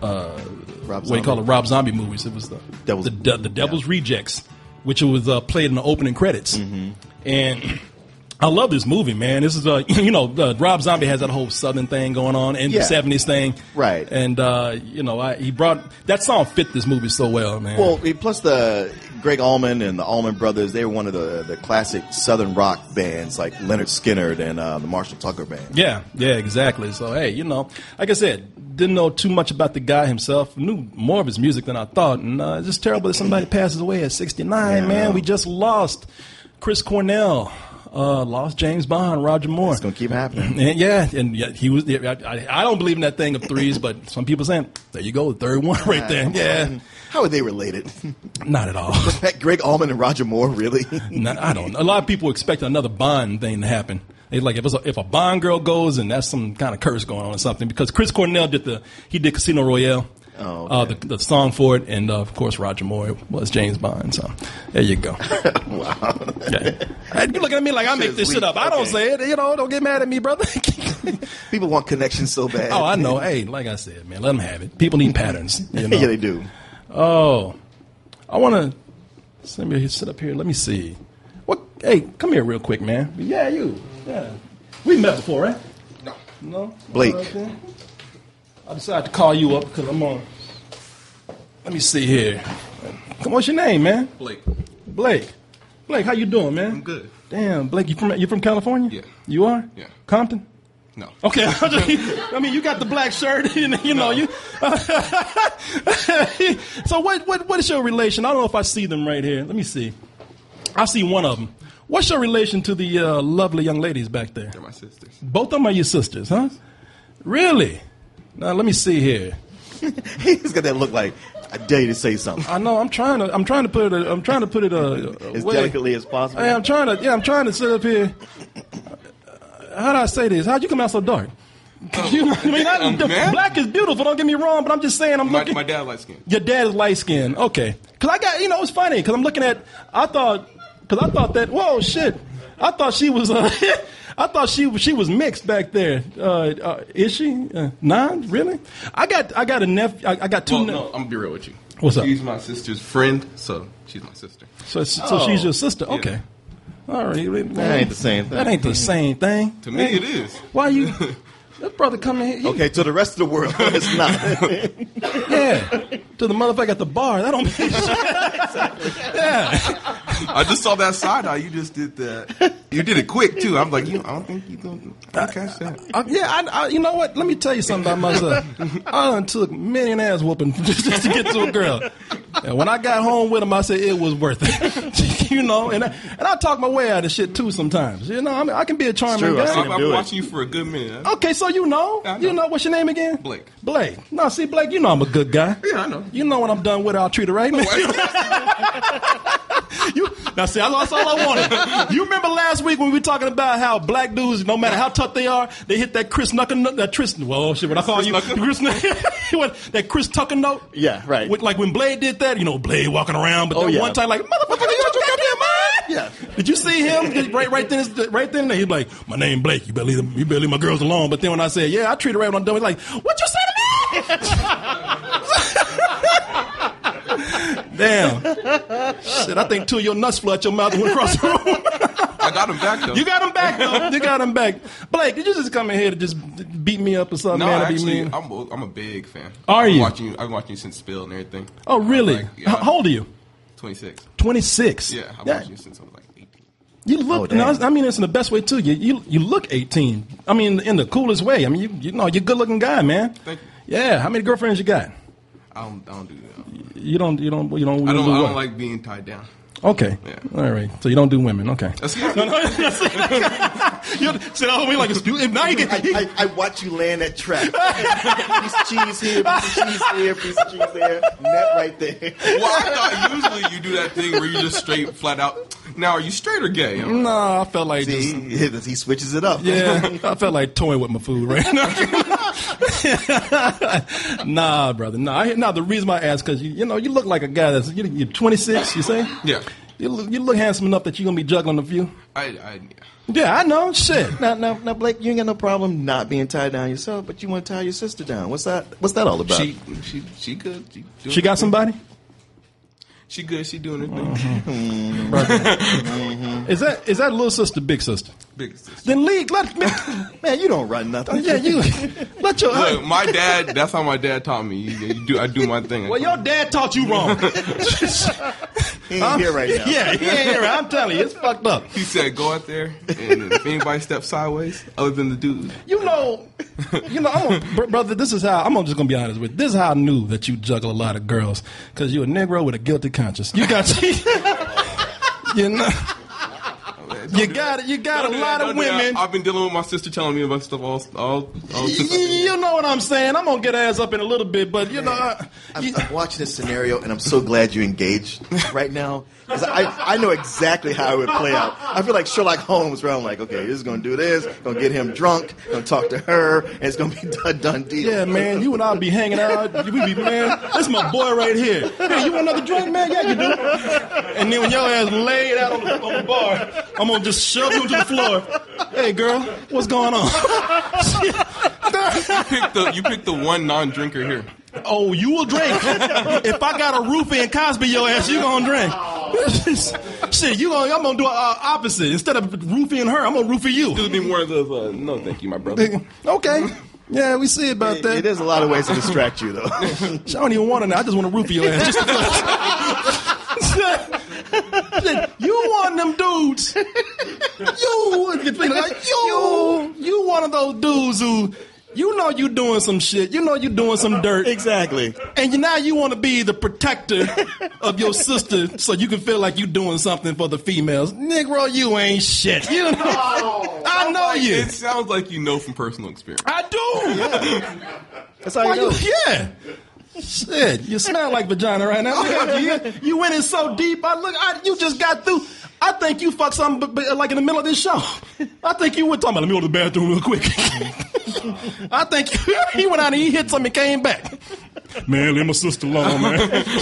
Rob Zombie movies. It was the Devil's Rejects, which was played in the opening credits. And I love this movie, man. This is Rob Zombie has that whole Southern thing going on and the 70s thing, right? And he brought that song fit this movie so well, man. Well, plus the Greg Allman and the Allman Brothers, they were one of the classic Southern rock bands like Leonard Skinner and the Marshall Tucker Band. Yeah, exactly. So hey, like I said, didn't know too much about the guy himself. Knew more of his music than I thought, and it's just terrible that somebody passes away at 69. Man, we just lost Chris Cornell. Lost James Bond, Roger Moore. It's going to keep happening. And he was. I don't believe in that thing of threes, but some people saying, there you go, the third one right there. Yeah. How are they related? Not at all. Greg Allman and Roger Moore, really? I don't know. A lot of people expect another Bond thing to happen. They like if a Bond girl goes and that's some kind of curse going on or something, because Chris Cornell did Casino Royale. Oh, okay. The song for it, and of course Roger Moore was James Bond. So there you go. Wow. Yeah. You looking at me like I make this shit up. I don't say it. Don't get mad at me, brother. People want connections so bad. Oh, I know. Hey, like I said, man, let them have it. People need patterns. Yeah, they do. Oh, I want to sit up here. Let me see. Hey, come here real quick, man. Yeah, you. Yeah, we met before, right? No. Blake. I decided to call you up because I'm on. Let me see here. What's your name, man? Blake, how you doing, man? I'm good. Damn, Blake, you from California? Yeah. You are? Yeah. Compton? No. Okay. I mean, you got the black shirt, you know. You. So what is your relation? I don't know if I see them right here. Let me see. I see one of them. What's your relation to the lovely young ladies back there? They're my sisters. Both of them are your sisters, huh? Really? Now let me see here. He's got that look like I dare you to say something. I know. I'm trying to put it as delicately as possible. Hey, I'm trying to sit up here. How do I say this? How'd you come out so dark? Black is beautiful. Don't get me wrong, but I'm just saying. My dad light skin. Your dad is light skin. Okay. Because I got it's funny because I'm looking at. I thought that. Whoa, shit. I thought she was. I thought she was mixed back there. Is she? Nah, really? I got a nephew. I got two. No, I'm gonna be real with you. What's up? She's my sister's friend, so she's my sister. So she's your sister. Okay. Yeah. All right. That ain't the same thing. That ain't the same thing. To me, it is. Why you? That brother come in here. Okay, to the rest of the world, it's not. Yeah. To the motherfucker at the bar. That don't make sense. Yeah. I just saw that side eye. You just did that. You did it quick, too. I'm like, I don't think you're going to catch that. I you know what? Let me tell you something about myself. I done took many an ass whooping just to get to a girl. And when I got home with him, I said it was worth it. And I talk my way out of shit, too, sometimes. I can be a charming guy. I've been watching you for a good minute. Okay, so you know. What's your name again? Blake. No, see, Blake, you know I'm a good guy. Yeah, I know. You know when I'm done with her, I'll treat her right. Now, see, that's all I wanted. You remember last week when we were talking about how black dudes, no matter how tough they are, they hit that Chris Tucker note. That Chris Tucker note? Yeah, right. Like when Blade did that, Blade walking around, but one time, like, motherfucker, you got your goddamn mind? Yeah. Did you see him? Right then, he's like, my name Blake, you better leave my girls alone. But then when I said, yeah, I treat her right when I'm done, he's like, what you say to me? Damn. Shit, I think two of your nuts flew out your mouth and went across the room. I got him back, though. You got him back, though. You got him back. Blake, did you just come in here to just beat me up or something? No, man, actually, I'm a big fan. Are you? I've been watching you since Spill and everything. Oh, really? How old are you? 26. 26? Yeah, I've watched you since I was like 18. You look, I mean, it's in the best way, too. You look 18. I mean, in the coolest way. I mean, you're a good-looking guy, man. Thank you. Yeah, how many girlfriends you got? I don't do that. You don't I don't like being tied down. Okay. Yeah. All right. So you don't do women. Okay. That's See, I mean, like a student. Now you can. I watch you land that trap. Piece of cheese here, piece of cheese there, piece of cheese there. Net right there. Well, I thought usually you do that thing where you just straight, flat out. Now, are you straight or gay? No, I felt like he switches it up. Yeah, I felt like toying with my food right now. Nah, brother. Nah, the reason why I asked because you look like a guy that's you're 26. You say? Yeah. You look handsome enough that you're gonna be juggling a few. Yeah, I know. Shit. Now, Blake, you ain't got no problem not being tied down yourself, but you want to tie your sister down. What's that all about? She good. She got somebody? She good. She doing her thing. Mm-hmm. Is that little sister, big sister? Big sister. Then man, you don't run nothing. Yeah, you let your look. My dad. That's how my dad taught me. I do my thing. Well, your dad taught you wrong. He ain't here right now. Yeah, he ain't here. I'm telling you, it's fucked up. He said, "Go out there, and if anybody steps sideways, other than the dude, brother. This is how I'm just gonna be honest with you. This is how I knew that you juggle a lot of girls because you're a Negro with a guilty conscience. You got, You got a lot of women. I've been dealing with my sister telling me about stuff all you know what I'm saying? I'm gonna get ass up in a little bit, but I'm watching this scenario and I'm so glad you engaged right now because I know exactly how it would play out. I feel like Sherlock Holmes, where I'm like, okay, this is gonna do this, gonna get him drunk, gonna talk to her, and it's gonna be done deal. Yeah, man, you and I'll be hanging out. We be, man, this is my boy right here. Hey, you want another drink, man? Yeah, you do. And then when your ass laid out on the bar, I'm gonna just shove you to the floor. Hey, girl, what's going on? You picked the one non-drinker here. Oh, you will drink. If I got a roofie and Cosby your ass, you gonna drink. Shit, I'm gonna do opposite. Instead of roofing her, I'm gonna roofie you. Just be one of those. No, thank you, my brother. Okay. Yeah, we see about that. There's a lot of ways to distract you, though. I don't even want to know. I just want to roofie your ass. You one of them dudes. You one of those dudes who, you know you doing some shit. You know you doing some dirt. Exactly. And now you want to be the protector of your sister so you can feel like you doing something for the females. Negro, you ain't shit. You know? I know you. It sounds like you know from personal experience. I do. Yeah. That's how you know. Yeah. Shit, you smell like vagina right now. You went in so deep. You just got through. I think you fucked something like in the middle of this show. I think you went talking about, let me go to the bathroom real quick. I think he went out and he hit something and came back. Man, leave my sister alone, man.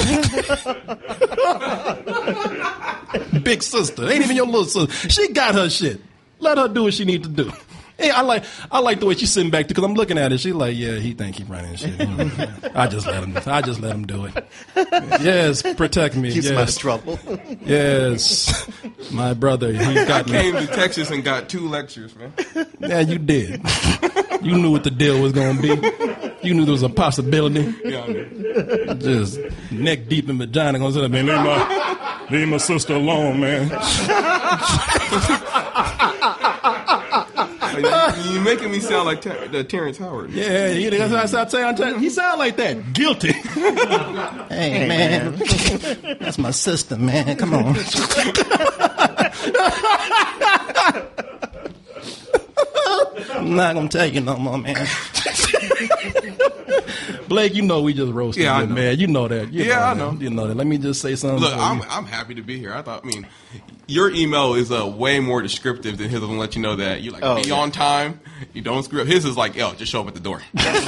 Big sister. Ain't even your little sister. She got her shit. Let her do what she need to do. Hey, I like the way she's sitting back because I'm looking at her. She's like, yeah, he think he running shit. I just let him do it. Yes, protect me. Keeps yes. my trouble. Yes, my brother. He got me. I came to Texas and got 2 lectures, man. Yeah, you did. You knew what the deal was gonna be. You knew there was a possibility. Yeah, I knew. Just neck deep in vagina. Gonna say, man, leave my sister alone, man. You're making me sound like Terrence Howard. Yeah, that's what I saying. He sound like that. Guilty. Hey, man. That's my sister, man. Come on. I'm not going to tell you no more, man. Blake, you know we just roasted you, man. You know that. I know. You know that. Let me just say something. Look, I'm happy to be here. Your email is way more descriptive than his. Will let you know that you be on time. You don't screw up. His is like, just show up at the door.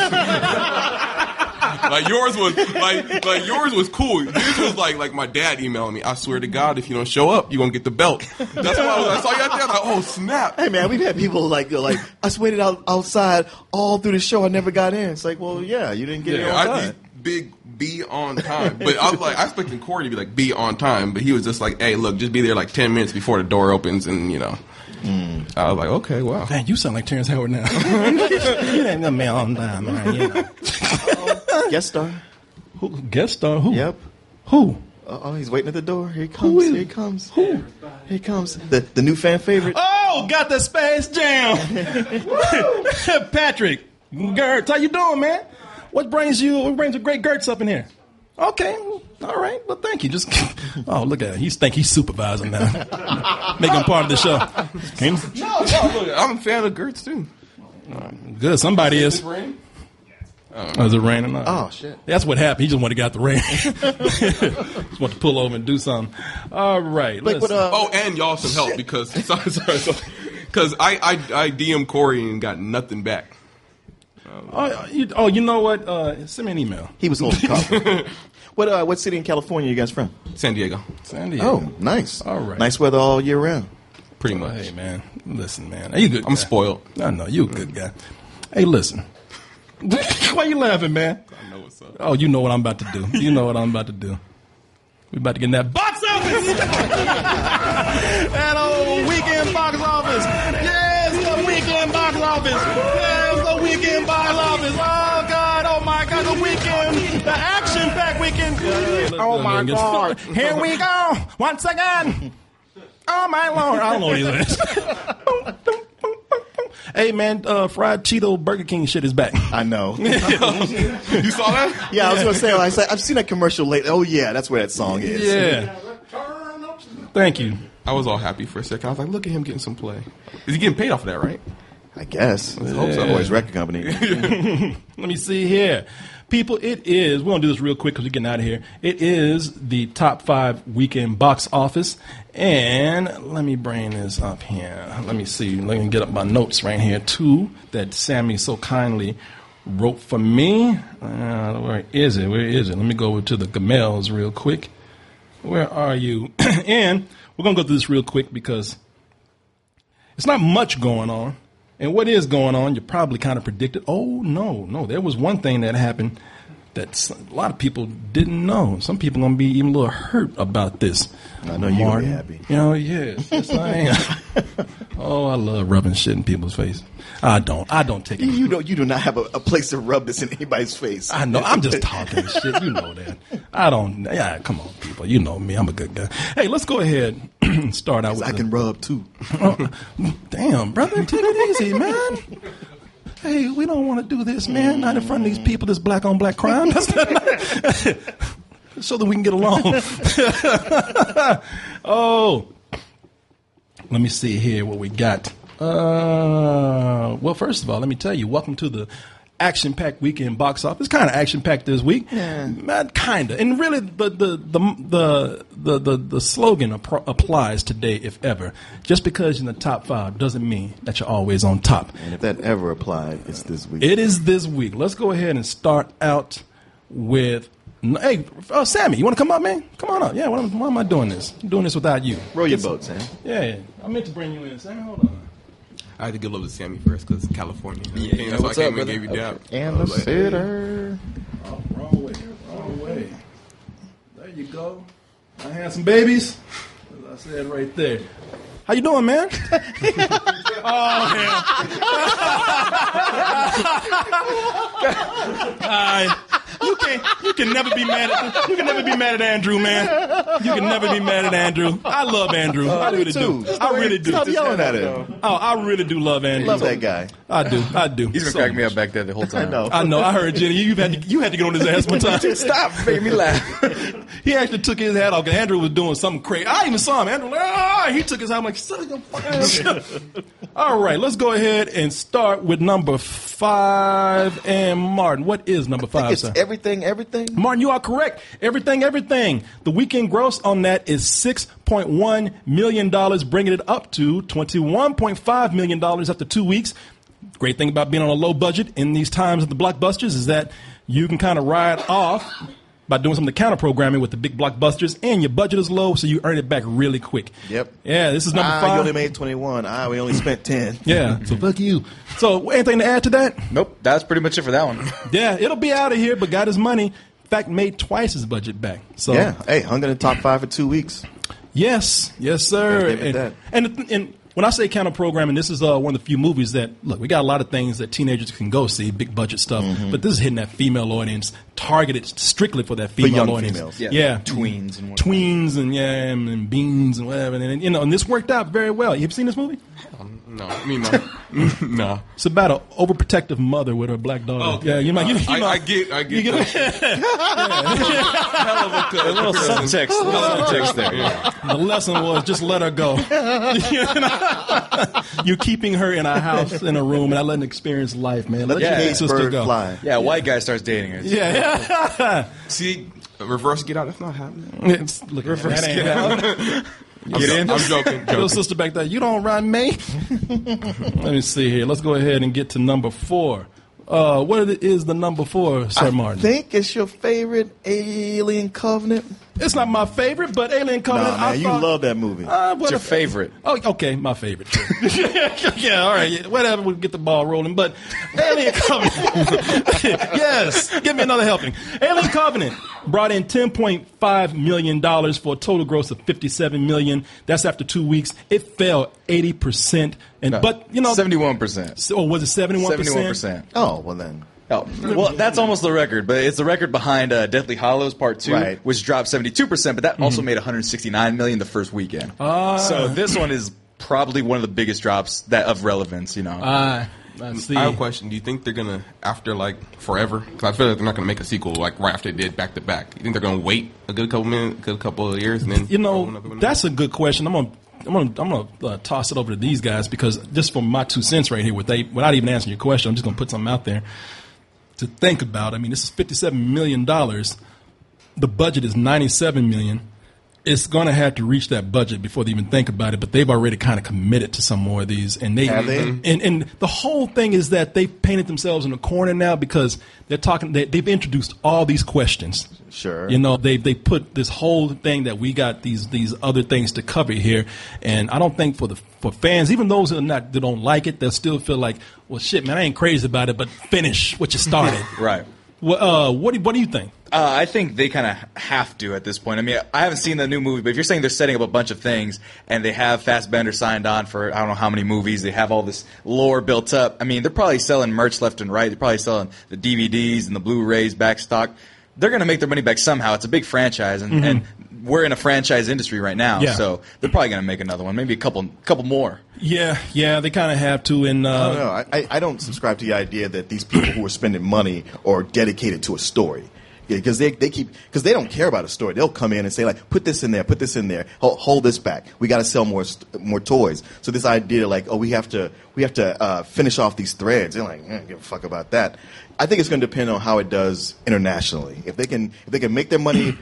Yours was cool. His was like my dad emailing me. I swear to God, if you don't show up, you're gonna get the belt. That's why I saw you out there. Like, oh snap! Hey man, we've had people like I just waited outside all through the show. I never got in. It's like, well, yeah, you didn't get in on time. Be on time. But I was like, I expected Corey to be like, be on time. But he was just like, hey, look, just be there like 10 minutes before the door opens, and I was like, okay, wow. Man, you sound like Terrence Howard now. You ain't gonna be on time, man. Guest star. Who? Guest star? Who? Yep. Who? Oh, he's waiting at the door. Here he comes. Here he comes. Who? Here he comes. The new fan favorite. Oh, got the Space Jam. Patrick Gertz, how you doing, man? What brings the great Gertz up in here? Okay, All right. Well, thank you. Just look at him. He's supervising now. Make him part of the show. No, look, I'm a fan of Gertz too. Good. Somebody is. Is it rain? Is it raining? Oh, shit. That's what happened. He just wanted to get out the rain. Just want to pull over and do something. All right. Like, and y'all some help because because I DM Corey and got nothing back. You know what? Send me an email. He was holding cover. What city in California are you guys from? San Diego. San Diego. Oh, nice. All right. Nice weather all year round. Pretty much. Hey, man. Listen, man. Are you good? I'm spoiled. I know. You a good guy. Hey, listen. Why you laughing, man? I know what's up. Oh, you know what I'm about to do. You know what I'm about to do. We about to get in that box office. That old weekend box office. Yes, the weekend box office. Yes, the weekend box office. Oh, God. Oh, my God. The weekend. The action-packed weekend. Oh, my God. Here we go. Once again. Oh, my Lord. I don't know what he says. Hey, man, fried Cheeto Burger King shit is back. I know. You saw that? Yeah, I was going to say, I've seen that commercial lately. Oh, yeah, that's where that song is. Yeah. Thank you. I was all happy for a second. I was like, look at him getting some play. Is he getting paid off of that, right? I guess. I hope so. Boys Record Company. Let me see here. People, it is, we're going to do this real quick because we're getting out of here. It is the top 5 weekend box office. And let me bring this up here. Let me see. Let me get up my notes right here, too, that Sammy so kindly wrote for me. Where is it? Where is it? Let me go over to the Gamels real quick. Where are you? And we're going to go through this real quick because it's not much going on. And what is going on, you probably kind of predicted. Oh, no. There was one thing that happened that a lot of people didn't know. Some people are going to be even a little hurt about this. I know you're going to be happy. You know, yes I am. Oh, I love rubbing shit in people's face. I don't take it. You do not have a place to rub this in anybody's face. I know. I'm just talking shit. You know that. I don't. Yeah, come on, people. You know me. I'm a good guy. Hey, let's go ahead and start out with. I can rub too. Damn, brother, take it easy, man. Hey, we don't want to do this, man. Not in front of these people. This black on black crime. So that we can get along. Oh, let me see here what we got. Well, first of all, let me tell you, welcome to the action-packed weekend box office. Kind of action-packed this week, kind of. And really, the slogan applies today, if ever. Just because you're in the top 5 doesn't mean that you're always on top. And if that ever applied, it's this week. It is this week. Let's go ahead and start out with. Hey, Sammy, you want to come up, man? Come on up. Yeah, why am I doing this? I'm doing this without you. Roll your boat, Sam. Yeah. I meant to bring you in, Sam. Hold on. I had to give love to Sammy first because California. Yeah, that's why I came and gave you down. And the sitter. Oh, wrong way. There you go. My handsome babies. As I said right there. How you doing, man? Oh, man. You can never be mad at Andrew, man. You can never be mad at Andrew. I love Andrew. I really do. Stop yelling at him. Oh, I really do love Andrew. Love that guy. I do. He's been cracking me up back there the whole time. I know. I heard Jenny. You had to get on his ass one time. Stop making me laugh. He actually took his hat off because Andrew was doing something crazy. I even saw him. Andrew, he took his hat. I'm like, son of a fucking. All right, let's go ahead and start with number 5. And Martin, what is number 5? It's everything. Martin, you are correct. Everything. The weekend gross on that is $6.1 million, bringing it up to $21.5 million after 2 weeks. Great thing about being on a low budget in these times of the blockbusters is that you can kind of ride off by doing some of the counter programming with the big blockbusters, and your budget is low, so you earn it back really quick. Yep. Yeah, this is number 5. You only made 21. We only spent 10. Yeah, so fuck you. So anything to add to that? Nope, that's pretty much it for that one. Yeah, it'll be out of here, but got his money. In fact, made twice his budget back. So yeah, hey, hung in the top 5 for 2 weeks. Yes, sir. And when I say counter programming, this is one of the few movies that, look, we got a lot of things that teenagers can go see, big budget stuff, but this is hitting that female audience, targeted strictly for that female audience. Females. Yeah. Tweens and whatnot. Tweens and beans and whatever. And this worked out very well. You ever seen this movie? No, me no. No. It's about an overprotective mother with her black daughter. Oh, yeah, you know. I get you that. Hell of a little subtext there. Yeah. The lesson was just let her go. You're keeping her in a house, in a room, and I let her experience life, man. Let your big sister go. Fly. Yeah, white guy starts dating her. Yeah. See, reverse Get Out. That's not happening. Look, Reverse that ain't Get Out. happening. I'm joking. Little sister back there, you don't run me. Let me see here. Let's go ahead and get to number 4. What is the number 4, Sir Martin? I think it's your favorite Alien Covenant. It's not my favorite, but Alien Covenant. Nah, man, you love that movie. What's your favorite? Oh, okay, my favorite. Yeah, all right, yeah, whatever. We'll get the ball rolling. But Alien Covenant, yes, give me another helping. Alien Covenant brought in $10.5 million for a total gross of $57 million. That's after 2 weeks. It fell 80%, but 71%. Or was it 71%? 71%. Oh, well then. Oh, well, that's almost the record, but it's the record behind Deathly Hallows Part 2, Right. which dropped 72%, but that also made $169 million the first weekend. So this one is probably one of the biggest drops of relevance, you know. I see. I have a question. Do you think they're gonna, after like forever? Because I feel like they're not gonna make a sequel like right after they did back to back. You think they're gonna wait a good couple of years, and then that's a good question. I'm gonna toss it over to these guys because just from my 2 cents right here, without even answering your question, I'm just gonna put something out there to think about. I mean, this is $57 million. The budget is $97 million. It's going to have to reach that budget before they even think about it, but they've already kind of committed to some more of these. And Have they? And the whole thing is that they've painted themselves in a corner now because they've introduced all these questions. Sure. You know, they put this whole thing that we got these other things to cover here. And I don't think for fans, even those that don't like it, they'll still feel like, well, shit, man, I ain't crazy about it, but finish what you started. Right. What do you think? I think they kind of have to at this point. I mean, I haven't seen the new movie, but if you're saying they're setting up a bunch of things and they have Fassbender signed on for I don't know how many movies, they have all this lore built up. I mean, they're probably selling merch left and right. They're probably selling the DVDs and the Blu-rays back stock. They're going to make their money back somehow. It's a big franchise, and we're in a franchise industry right now, so they're probably going to make another one, maybe a couple more. Yeah, they kind of have to. And I don't know. I don't subscribe to the idea that these people who are spending money are dedicated to a story. Because they don't care about a story. They'll come in and say like, put this in there, hold this back. We got to sell more toys. So this idea like, oh, we have to finish off these threads. They're like, give a fuck about that. I think it's going to depend on how it does internationally. If they can make their money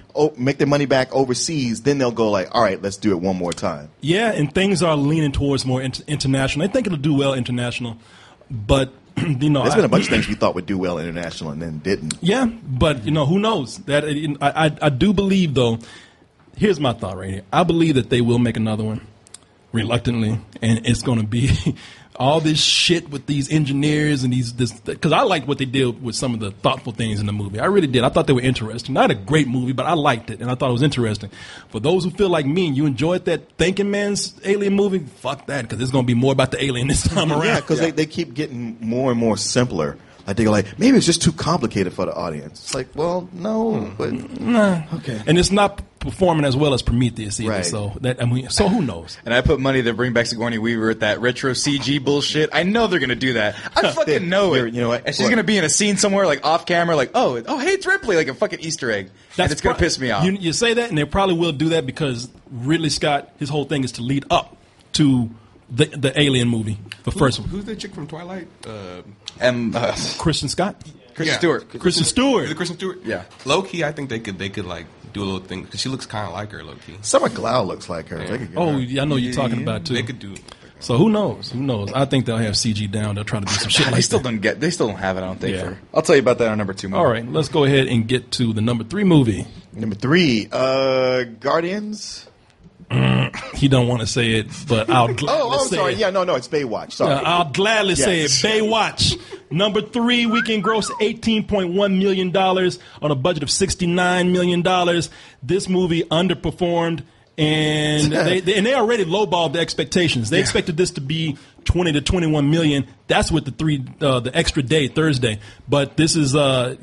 back overseas, then they'll go like, all right, let's do it one more time. Yeah, and things are leaning towards more international. I think it'll do well international, but. There's been a bunch of things we thought would do well international and then didn't. Yeah, but who knows? That I do believe though. Here's my thought right here. I believe that they will make another one, reluctantly, and it's going to be all this shit with these engineers and because I liked what they did with some of the thoughtful things in the movie. I really did. I thought they were interesting. Not a great movie, but I liked it and I thought it was interesting. For those who feel like me and you enjoyed that Thinking Man's Alien movie, fuck that, because it's going to be more about the alien this time around. Yeah, because they keep getting more and more simpler. Like they're like, maybe it's just too complicated for the audience. It's like, well, no, but nah. Okay. And it's not performing as well as Prometheus either. Right. So who knows? And I put money to bring back Sigourney Weaver with that retro CG bullshit. I know they're gonna do that. I fucking know it. You know what? And she's gonna be in a scene somewhere like off camera, like oh hey, it's Ripley, like a fucking Easter egg. And it's gonna piss me off. You say that, and they probably will do that because Ridley Scott, his whole thing is to lead up to the Alien movie, the first one. Who's that chick from Twilight? Kristen Scott. Kristen Stewart. Kristen Stewart. Is it Kristen Stewart? Yeah. Low key, I think they could like do a little thing because she looks kind of like her. Low key. Summer Glau looks like her. Yeah. I know you're talking about too. They could do it. So who knows? I think they'll have CG down. They'll try to do some shit like that. They still don't have it. I don't think. Yeah. I'll tell you about that on number 2 movie. All right, let's go ahead and get to the number 3 movie. Number 3, Guardians. He don't want to say it, but I'll gladly say sorry. it. Yeah, no, it's Baywatch. Sorry. I'll gladly say it. Baywatch. Number 3, weekend gross $18.1 million on a budget of $69 million. This movie underperformed, and they already lowballed the expectations. They expected this to be 20 to 21 million. That's with the extra day, Thursday. But this is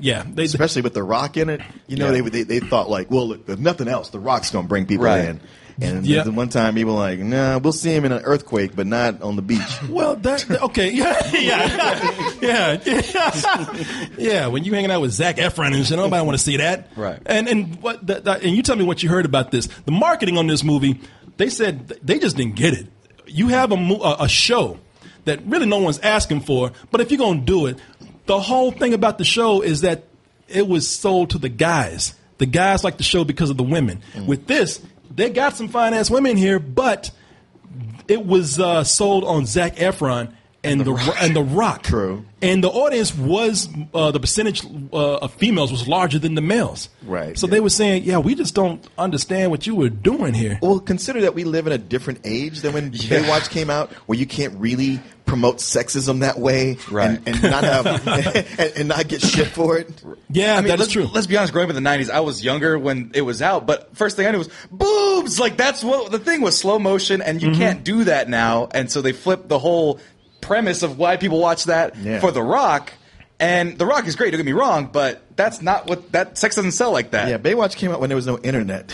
especially with The Rock in it. They thought like, well, if nothing else, The Rock's going to bring people in. And Yeah. the one time people were like, nah, we'll see him in an earthquake, but not on the beach. Well, okay, yeah. When you hanging out with Zac Efron and shit, nobody want to see that, Right. And you tell me what you heard about this. The marketing on this movie, they said they just didn't get it. You have a show that really no one's asking for, but if you're gonna do it, the whole thing about the show is that it was sold to the guys. The guys like the show because of the women. With this, they got some fine ass women here, but it was sold on Zac Efron and the Rock. True. And the audience was the percentage of females was larger than the males. Right. So they were saying, "Yeah, we just don't understand what you were doing here." Well, consider that we live in a different age than when Baywatch came out, where you can't really promote sexism that way, Right. and not have and not get shit for it. Yeah, I mean, that is true. Let's be honest. Growing up in the '90s, I was younger when it was out, but first thing I knew was boobs. Like that's what the thing was, slow motion, and you can't do that now. And so they flipped the whole premise of why people watch that for The Rock. And The Rock is great. Don't get me wrong, but that's not what that sex doesn't sell like that. Yeah, Baywatch came out when there was no internet.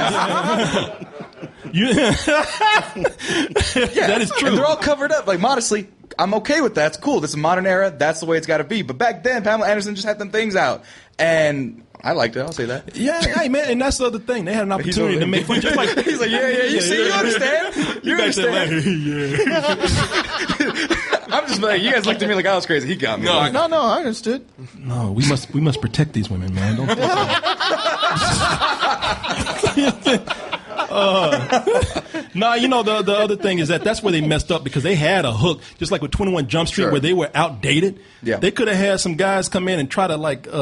That is true. And they're all covered up. Like, modestly, I'm okay with that. It's cool. This is a modern era. That's the way it's got to be. But back then, Pamela Anderson just had them things out. And I liked it. I'll say that. Yeah, hey, man, and that's the other thing. They had an opportunity to make fun. Just like he's like, you see, you understand? You understand? I'm just like, you guys looked at me like I was crazy. He got me. No, I understood. No, we must protect these women, man. Don't Nah, you know, the other thing is that's where they messed up, because they had a hook, just like with 21 Jump Street, where they were outdated. Yeah. They could have had some guys come in and try to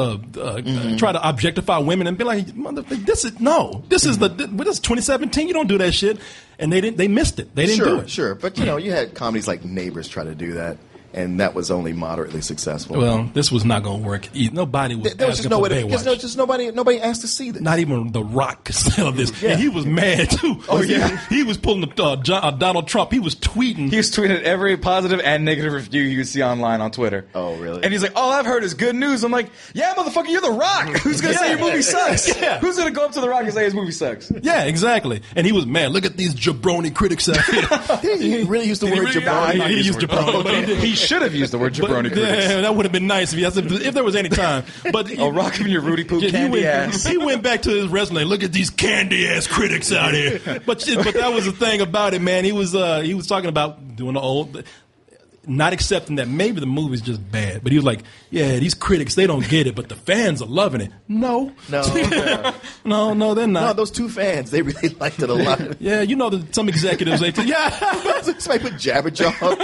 try to objectify women and be like, this is 2017. You don't do that shit. And they missed it. They didn't do it. Sure, but you had comedies like Neighbors try to do that, and that was only moderately successful. Well, this was not going to work. Nobody was there was asking just no for way Baywatch. because nobody asked to see this. Not even The Rock could sell this. And he was mad, too. Oh, yeah. He was pulling Donald Trump. He was tweeting. He was tweeting every positive and negative review you could see online on Twitter. Oh, really? And he's like, all I've heard is good news. I'm like, yeah, motherfucker, you're The Rock. Who's going to say your movie sucks? Yeah. Who's going to go up to The Rock and say his movie sucks? Yeah, exactly. And he was mad. Look at these jabroni critics out here. He really used the word jabroni. He used jabroni. But he should have used the word jabroni critics. Yeah, that would have been nice if there was any time. But Rock him in your Rudy Poo candy ass. He went back to his resume. Look at these candy ass critics out here. But that was the thing about it, man. He was talking about doing the old, not accepting that maybe the movie's just bad. But he was like, yeah, these critics, they don't get it, but the fans are loving it. No, no, they're not. No, those two fans, they really liked it a lot. Yeah, you know that some executives, somebody put Jabberjaw up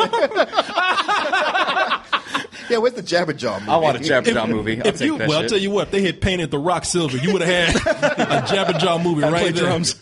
there. Yeah, where's the Jabberjaw movie? I want a Jabberjaw movie. I'll take that I'll shit. tell you what, if they had painted The Rock silver, you would have had a Jabberjaw movie right there. Drums.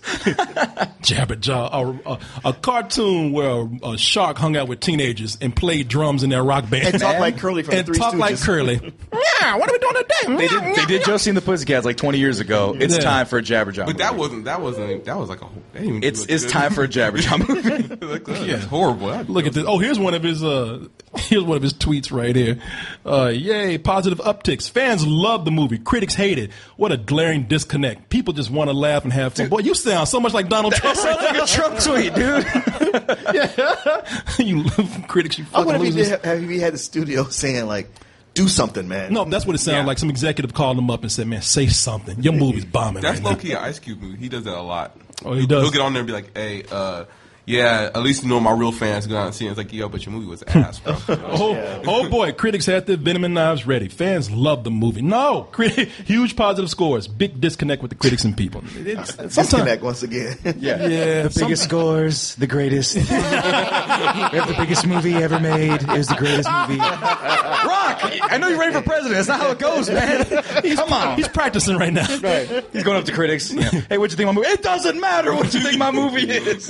Jabberjaw, a cartoon where a shark hung out with teenagers and played drums in their rock band. And talked like Curly from the Three talked Stooges. like Curly. Yeah, what are we doing today? They did Josie and the Pussycats like 20 years ago. It's time for a Jabberjaw But movie. that was like a whole. It's time for a Jabberjaw movie. That's horrible. Look at this. Oh, here's one of his tweets right here. Yay, positive upticks. Fans love the movie. Critics hate it. What a glaring disconnect. People just want to laugh and have fun. Boy, you sound so much like Donald Trump. That sounds like a Trump tweet, dude. You critics, you I fucking wonder losers. if he had the studio saying like, "Do something, man." No, that's what it sounded like. Some executive called him up and said, "Man, say something. Your movie's bombing." That's right low now." key an Ice Cube movie. He does that a lot. Oh, he does. He'll get on there and be like, "Hey, yeah, at least you know my real fans go out and see it." It's like, yo, but your movie was ass, bro. Oh boy, critics had their venom and knives ready. Fans loved the movie. No, huge positive scores. Big disconnect with the critics and people. Disconnect once again. Yeah, The biggest scores, the greatest. We have the biggest movie ever made. It was the greatest movie. Rock, I know you're ready for president. That's not how it goes, man. Come on. He's practicing right now. Right. He's going up to critics. Yeah. Hey, what you think of my movie? It doesn't matter what you think my movie is.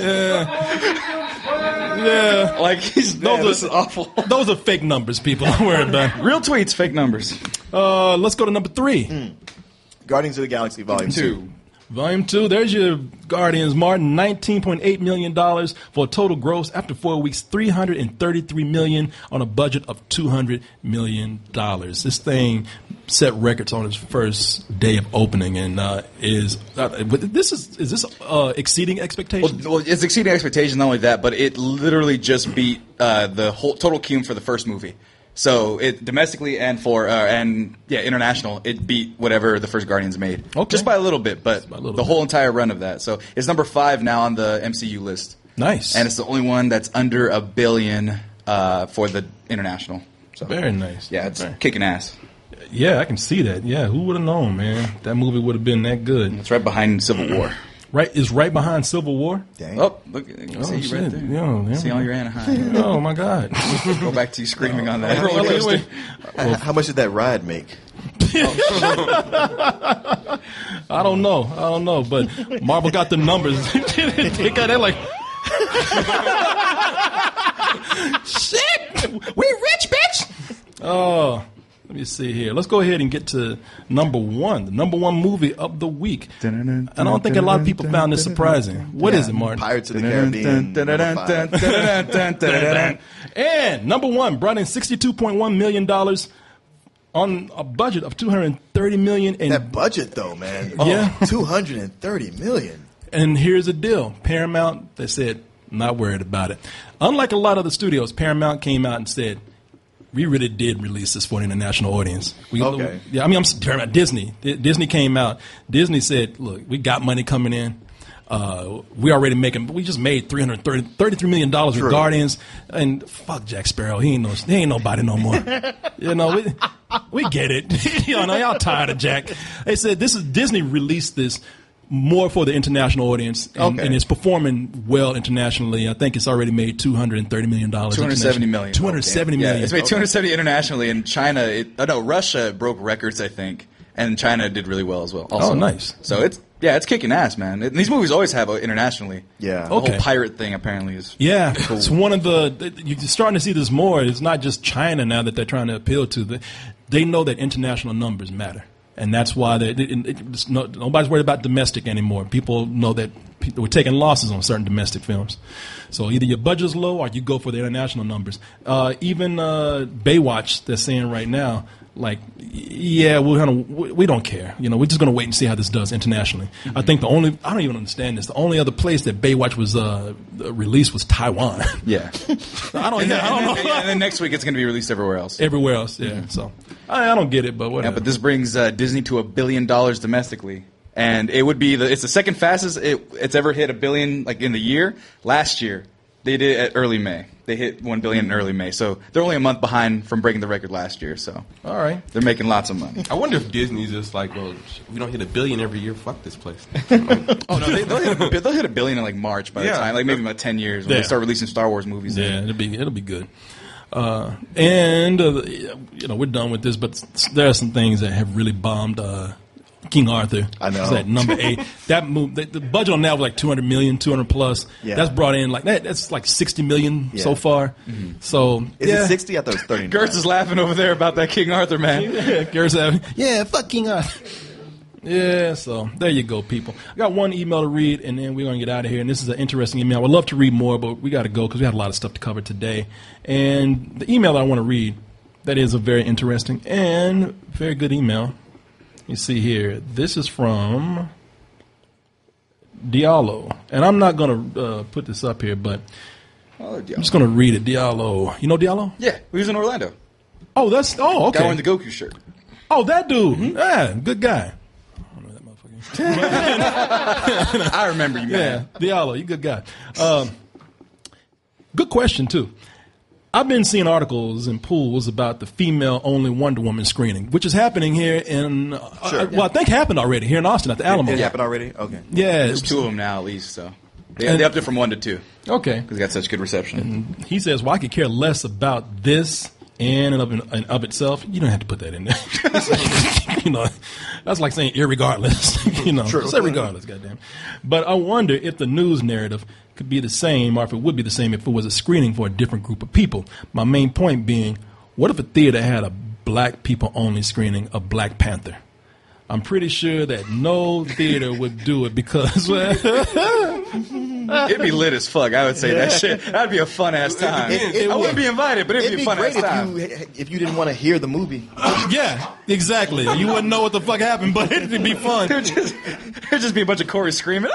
Yeah. Like, this is awful. Those are fake numbers, people. Don't worry about it. Real tweets, fake numbers. Let's go to number 3. Guardians of the Galaxy Volume 2. Volume 2, there's your Guardians, Martin. $19.8 million for a total gross after 4 weeks, $333 million on a budget of $200 million. This thing set records on its first day of opening, and is this exceeding expectations? Well, it's exceeding expectations. Not only that, but it literally just beat the whole total cume for the first movie. So it domestically and international, it beat whatever the first Guardians made, just by a little bit, but the whole entire run of that. So it's number 5 now on the MCU list. Nice, and it's the only one that's under $1 billion for the international. So very nice. Yeah, it's kicking ass. Yeah, I can see that. Yeah, who would have known, man? That movie would have been that good. It's right behind Civil War. It's right behind Civil War. Dang. Oh, look! You can see you right there. Yeah. See all your Anaheim. Oh my God! Go back to you screaming on that roller coaster. How much did that ride make? I don't know. But Marvel got the numbers. They got that like. Shit! We rich, bitch. Oh. Let me see here. Let's go ahead and get to number 1, the number 1 movie of the week. I don't think a lot of people found this surprising. What is it, Martin? Pirates of the Caribbean. And number 1 brought in $62.1 million on a budget of $230 million. And that budget, though, man. Yeah. $230 million. And here's the deal. Paramount, they said, not worried about it. Unlike a lot of the studios, Paramount came out and said, we really did release this for an international audience. Okay. Yeah, I mean, I'm talking about Disney. Disney came out. Disney said, look, we got money coming in. We already we just made $33 million with Guardians. And fuck Jack Sparrow. He ain't nobody no more. We get it. Y'all tired of Jack. They said Disney released this more for the international audience, and it's performing well internationally. I think it's already made $230 million. $270 million. $270 million. Yeah, it's made $270 internationally. In China, Russia broke records, I think, and China did really well as well. Also. Oh, nice. So it's kicking ass, man. These movies always have internationally. Yeah. The whole pirate thing apparently is. Yeah, cool. It's one of you're starting to see this more. It's not just China now that they're trying to appeal to. They know that international numbers matter. And that's why nobody's worried about domestic anymore. People know that we're taking losses on certain domestic films. So either your budget's low or you go for the international numbers. Even Baywatch, they're saying right now, like, yeah, we don't care. We're just going to wait and see how this does internationally. Mm-hmm. I think I don't even understand this. The only other place that Baywatch was released was Taiwan. Yeah. I don't know. And then next week it's going to be released everywhere else. Everywhere else, yeah. Mm-hmm. So I don't get it, but whatever. Yeah, but this brings Disney to $1 billion domestically. And it would be it's the second fastest it's ever hit $1 billion like in the year. Last year they did it at early May. They hit $1 billion in early May, so they're only a month behind from breaking the record last year. So all right, they're making lots of money. I wonder if Disney's just like, well, we don't hit $1 billion every year. Fuck this place. Oh no, they'll hit $1 billion in like March by the time, like maybe about 10 years when they start releasing Star Wars movies. Yeah, it'll be good. And we're done with this, but there are some things that have really bombed. King Arthur. I know. Is at number 8. That movie, the budget on that was like $200 million, 200 plus. Yeah. That's brought in like that. That's like $60 million so far. Mm-hmm. So is it 60? I thought it was 39. Gertz is laughing over there about that King Arthur, man. Yeah, Gertz laughing. Fuck King Arthur. Yeah, so there you go, people. I got one email to read, and then we're going to get out of here. And this is an interesting email. I would love to read more, but we got to go because we had a lot of stuff to cover today. And the email I want to read, that is a very interesting and very good email. You see here, this is from Diallo. And I'm not going to put this up here, but I'm just going to read it. Diallo. You know Diallo? Yeah, he was in Orlando. Oh, okay. Guy wearing the Goku shirt. Oh, that dude. Mm-hmm. Yeah, good guy. I remember you, man. Yeah, Diallo, you good guy. Good question, too. I've been seeing articles and pools about the female-only Wonder Woman screening, which is happening here in, I think happened already here in Austin at the Alamo. It happened already? Okay. Yeah. There's 2 of them now at least, so. They upped it from 1 to 2. Okay. Because they got such good reception. And he says, well, I could care less about this in and of itself. You don't have to put that in there. That's like saying irregardless. True. Say regardless, goddamn. But I wonder if the news narrative could be the same, or if it would be the same if it was a screening for a different group of people. My main point being, what if a theater had a black people only screening of Black Panther? I'm pretty sure that no theater would do it because it'd be lit as fuck. I would say that shit. That'd be a fun ass time. I wouldn't be invited, but it'd be a fun ass time. If you didn't want to hear the movie. Yeah, exactly. You wouldn't know what the fuck happened, but it'd be fun. There'd just be a bunch of Corey screaming.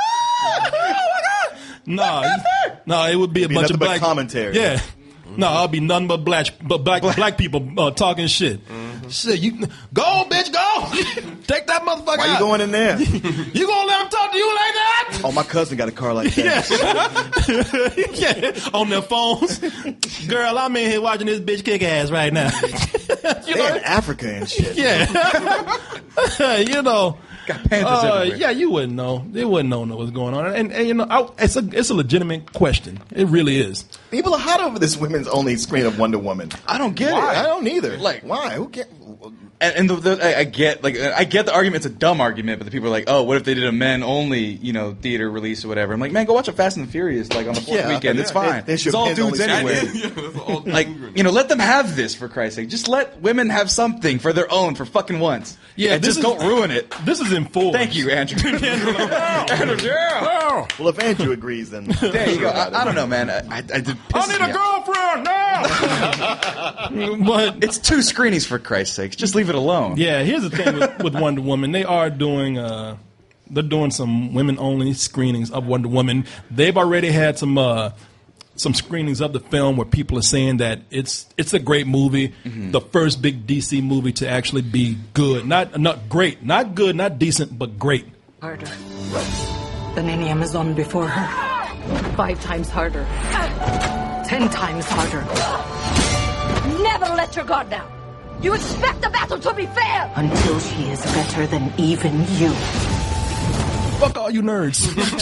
No, it would be a bunch of black commentary. Yeah. No, I'll be nothing but black people talking shit. Shit, you go, bitch, go. Take that motherfucker. Why you going in there? You gonna let them talk to you like that? Oh, my cousin got a car like that. Yeah, on their phones. Girl, I'm in here watching this bitch kick ass right now. They're in Africa and shit. Yeah. You know. Got Panthers everywhere. Yeah, you wouldn't know. They wouldn't know what's going on. And you know, it's a legitimate question. It really is. People are hot over this women's only screen of Wonder Woman. I don't get it. I don't either. Like, why? Who cares? And I get the argument. It's a dumb argument, but the people are like, oh, what if they did a men only, theater release or whatever? I'm like, man, go watch a Fast and the Furious on the fourth weekend. It's fine. It's all dudes anyway. Let them have this for Christ's sake. Just let women have something for their own for fucking once. Yeah, and just don't ruin it. This is in full. Thank you, Andrew. Andrew, yeah. Well, if Andrew agrees, then there you go. I don't know, man. I need a girlfriend now. But it's 2 screenings for Christ's sake. Just leave it alone. Yeah, here's the thing with Wonder Woman. They are doing they're doing some women only screenings of Wonder Woman. They've already had some screenings of the film where people are saying that it's a great movie, the first big DC movie to actually be good, not great, not good, not decent, but great. Harder than any Amazon before her. 5 times harder. 10 times harder. Never let your guard down. You expect the battle to be fair. Until she is better than even you. Fuck all you nerds.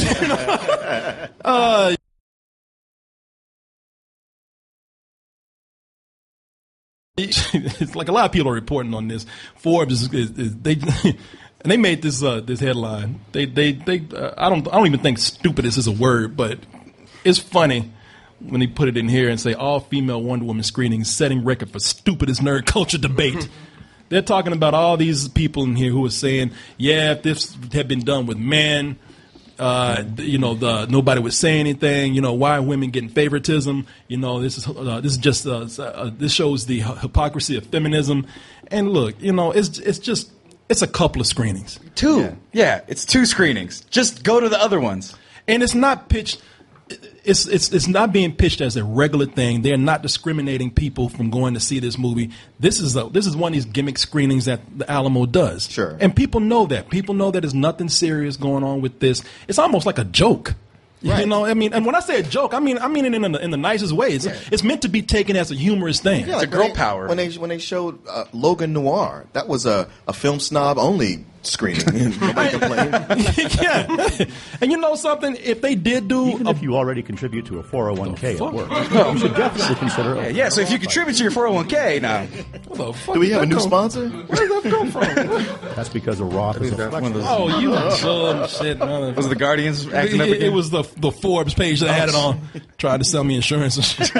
It's like a lot of people are reporting on this. Forbes they made this headline. I don't even think stupidest is a word, but it's funny when they put it in here and say all female Wonder Woman screenings setting record for stupidest nerd culture debate. They're talking about all these people in here who are saying, yeah, if this had been done with men, nobody would say anything. Why are women getting favoritism? This shows the hypocrisy of feminism. And look, it's a couple of screenings. 2. Yeah, it's 2 screenings. Just go to the other ones. And it's not pitched. It's not being pitched as a regular thing. They're not discriminating people from going to see this movie. This is one of these gimmick screenings that the Alamo does. Sure. And people know that. People know that there's nothing serious going on with this. It's almost like a joke. Right. And when I say a joke, I mean it in the nicest way. It's meant to be taken as a humorous thing. Yeah, it's a girl power. When they showed Logan Noir, that was a film snob only screening. Nobody complained. Yeah. And you know something? If they did do... Even if you already contribute to a 401k at work, you should definitely consider... Yeah, so if you contribute to your 401k now... Do we have a new sponsor? Where did that come from? That's because a Roth is a flexible... Oh, you dumb shit. Was it the Guardians acting up again? It was the Forbes page that I had it on. Tried to sell me insurance and shit.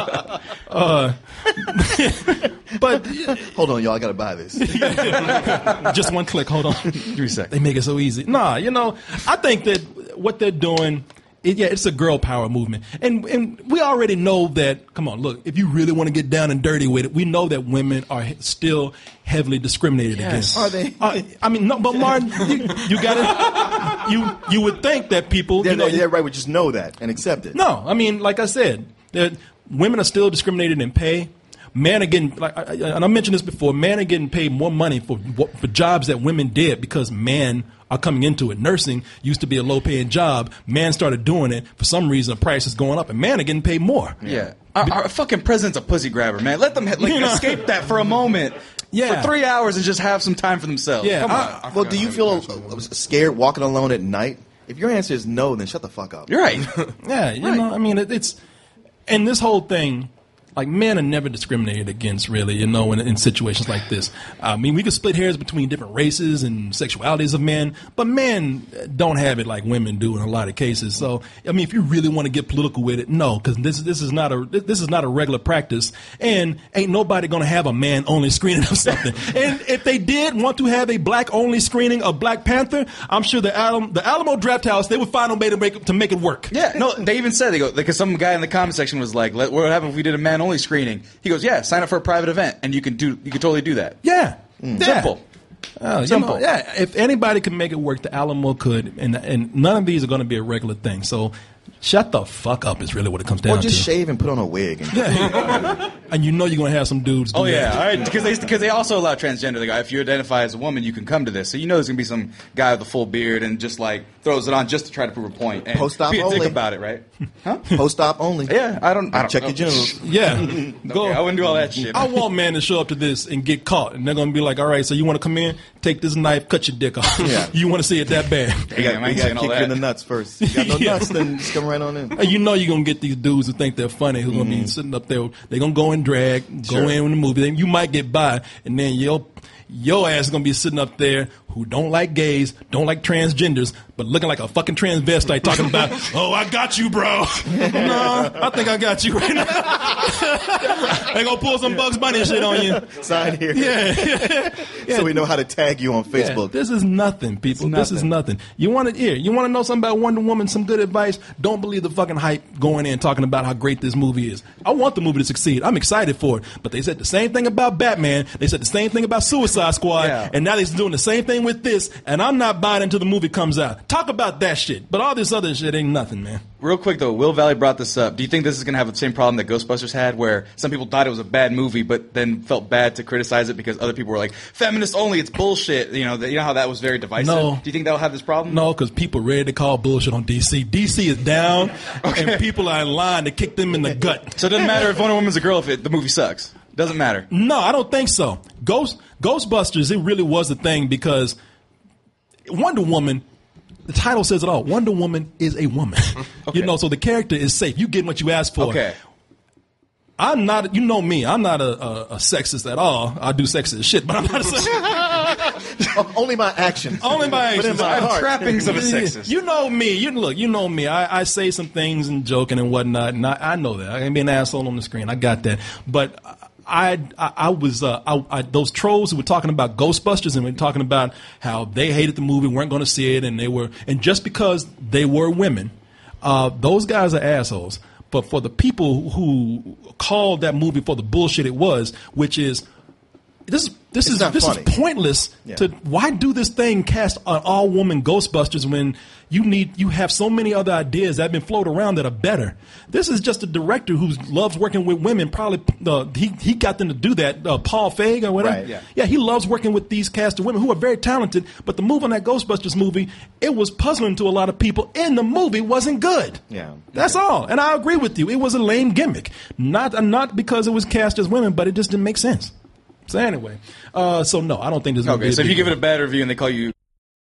But hold on, y'all, I gotta buy this. Just one click. Hold on. Give me a sec. They make it so easy. Nah, I think that what they're doing, it's a girl power movement, and we already know that. Come on, look, if you really want to get down and dirty with it, we know that women are still heavily discriminated against. Are they? No, but Martin, you got it. You would think that people, right, would just know that and accept it. No, like I said, that women are still discriminated in pay. Men are getting, and I mentioned this before, men are getting paid more money for jobs that women did because men are coming into it. Nursing used to be a low-paying job. Men started doing it. For some reason, the price is going up, and men are getting paid more. Yeah. Our fucking president's a pussy grabber, man. Let them escape that for a moment. Yeah. For 3 hours and just have some time for themselves. Yeah. Come on. Well, do you feel scared walking alone at night? If your answer is no, then shut the fuck up. You're right. Yeah. It's... And this whole thing... like men are never discriminated against, really, in situations like this. I mean, we could split hairs between different races and sexualities of men, but men don't have it like women do in a lot of cases. So, I mean, if you really want to get political with it, no, because this is not a regular practice, and ain't nobody going to have a man only screening of something. And if they did want to have a black only screening of Black Panther, I'm sure the Alamo Draft House, they would find a way to make it work. Yeah, no, they even said, because some guy in the comment section was like, what would happen if we did a man only screening? He goes, yeah, sign up for a private event, and you can totally do that. Yeah. Simple. Simple. If anybody could make it work, the Alamo could, and none of these are going to be a regular thing. So shut the fuck up is really what it comes down to. Or just shave and put on a wig. And you're going to have some dudes do that. All right, because they also allow transgender. They go, if you identify as a woman, you can come to this. So there's going to be some guy with a full beard and just like throws it on just to try to prove a point. And post-op be a only. dick about it, right? Huh? Post-op only. Yeah, I don't check know. your genitals. Yeah. I wouldn't do all that shit. I want men to show up to this and get caught, and they're going to be like, all right, so you want to come in, take this knife, cut your dick off. Yeah. You want to see it that bad. We got to kick you in the nuts first. You got no nuts, then just come right on in. And you're going to get these dudes who think they're funny, who are going to be sitting up there. They're going to go in drag, go in the movie. Then you might get by, and then your ass is going to be sitting up there who don't like gays, don't like transgenders, but looking like a fucking transvestite talking about, oh, I got you, bro. No, I think I got you right now. They going to pull some Bugs Bunny shit on you. Sign here. Yeah. So we know how to tag you on Facebook. Yeah, this is nothing, people. This is nothing. You want to know something about Wonder Woman, some good advice? Don't believe the fucking hype going in talking about how great this movie is. I want the movie to succeed. I'm excited for it. But they said the same thing about Batman. They said the same thing about Suicide Squad. Yeah. And now they're doing the same thing with this. And I'm not buying until the movie comes out. Talk about that shit. But all this other shit ain't nothing, man. Real quick, though, Will Valley brought this up. Do you think this is going to have the same problem that Ghostbusters had, where some people thought it was a bad movie, but then felt bad to criticize it because other people were like, feminist only, it's bullshit. You know how that was very divisive? No. Do you think that'll have this problem? No, because people ready to call bullshit on DC. DC is down, and people are in line to kick them in the gut. So it doesn't matter if Wonder Woman's a girl if the movie sucks. Doesn't matter. No, I don't think so. Ghostbusters, it really was a thing because Wonder Woman, the title says it all. Wonder Woman is a woman. Okay. So the character is safe. You get what you asked for. Okay. I'm not, me, I'm not a sexist at all. I do sexist shit, but I'm not a sexist. Only my actions. Only my actions. But in my heart. Trappings of a sexist. You know me. You know me. I say some things and joking and whatnot, and I know that. I can be an asshole on the screen. I got that. But I was those trolls who were talking about Ghostbusters and were talking about how they hated the movie, weren't going to see it, and just because they were women, those guys are assholes. But for the people who called that movie for the bullshit it was, which is this is pointless. Yeah. Why do this thing cast an all woman Ghostbusters when you have so many other ideas that have been floated around that are better? This is just a director who loves working with women. Probably he got them to do that. Paul Feig or whatever. Right, yeah, he loves working with these cast of women who are very talented. But the move on that Ghostbusters movie, it was puzzling to a lot of people, and the movie wasn't good. Yeah, that's all. And I agree with you. It was a lame gimmick. Not because it was cast as women, but it just didn't make sense. So anyway, so no, I don't think there's going to be. Okay, so if you give it a bad review and they call you,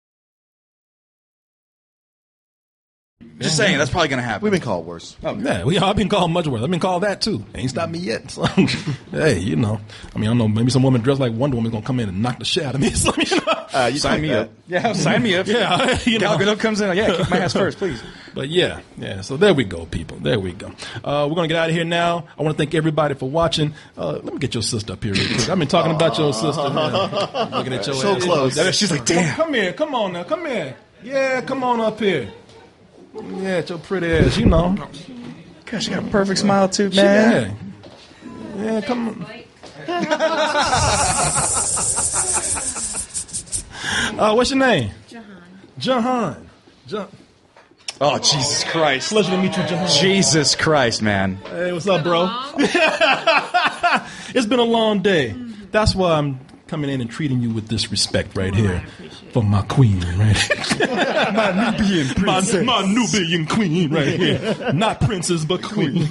just saying that's probably going to happen. We've been called worse. Yeah, I've been called much worse. I've been called that too. Ain't stopped me yet. So, hey, I don't know. Maybe some woman dressed like Wonder Woman's going to come in and knock the shit out of me. So, you sign me up. Yeah, sign me up. Yeah, Gal Gadot comes in. Yeah, kick my ass first, please. But yeah. So there we go, people. There we go. We're going to get out of here now. I want to thank everybody for watching. Let me get your sister up here real quick. I've been talking about your sister. Looking at your so ass. close. She's like, damn. Come here. Come on now. Come here. Yeah, come on up here. Yeah, it's your pretty ass, Gosh, she got a perfect smile too, man. Yeah, come on. What's your name? Jahan. Oh, Jesus Christ. Pleasure to meet you, Jahan. Jesus Christ, man. Hey, what's up, bro? It's been a long day. That's why I'm coming in and treating you with this respect right here. For my queen, right? My Nubian princess. My Nubian queen right here. Not princess, but queen.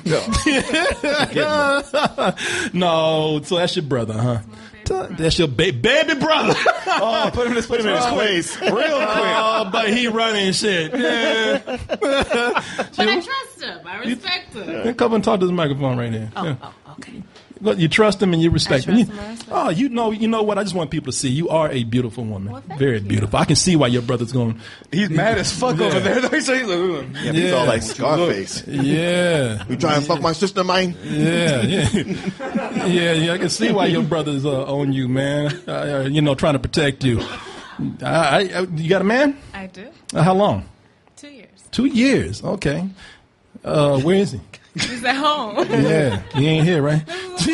No, so that's your brother, huh? That's your baby brother. Oh, put him in his place. Real quick. Oh, but he running shit. Yeah. But I trust him. I respect him. Come and talk to this microphone right here. Oh, okay. But you trust him and you respect him. trust him, I respect Oh, you know what? I just want people to see you are a beautiful woman. Well, thank Very you. beautiful. I can see why your brother's going. He's mad as fuck over there. Though. He's like, Yeah, he's all like Scarface. Yeah. You try and fuck my sister, man? Yeah. I can see why your brother's on you, man. Trying to protect you. You got a man? I do. How long? 2 years. 2 years. Okay. Where is he? He's at home. Yeah, he ain't here, right?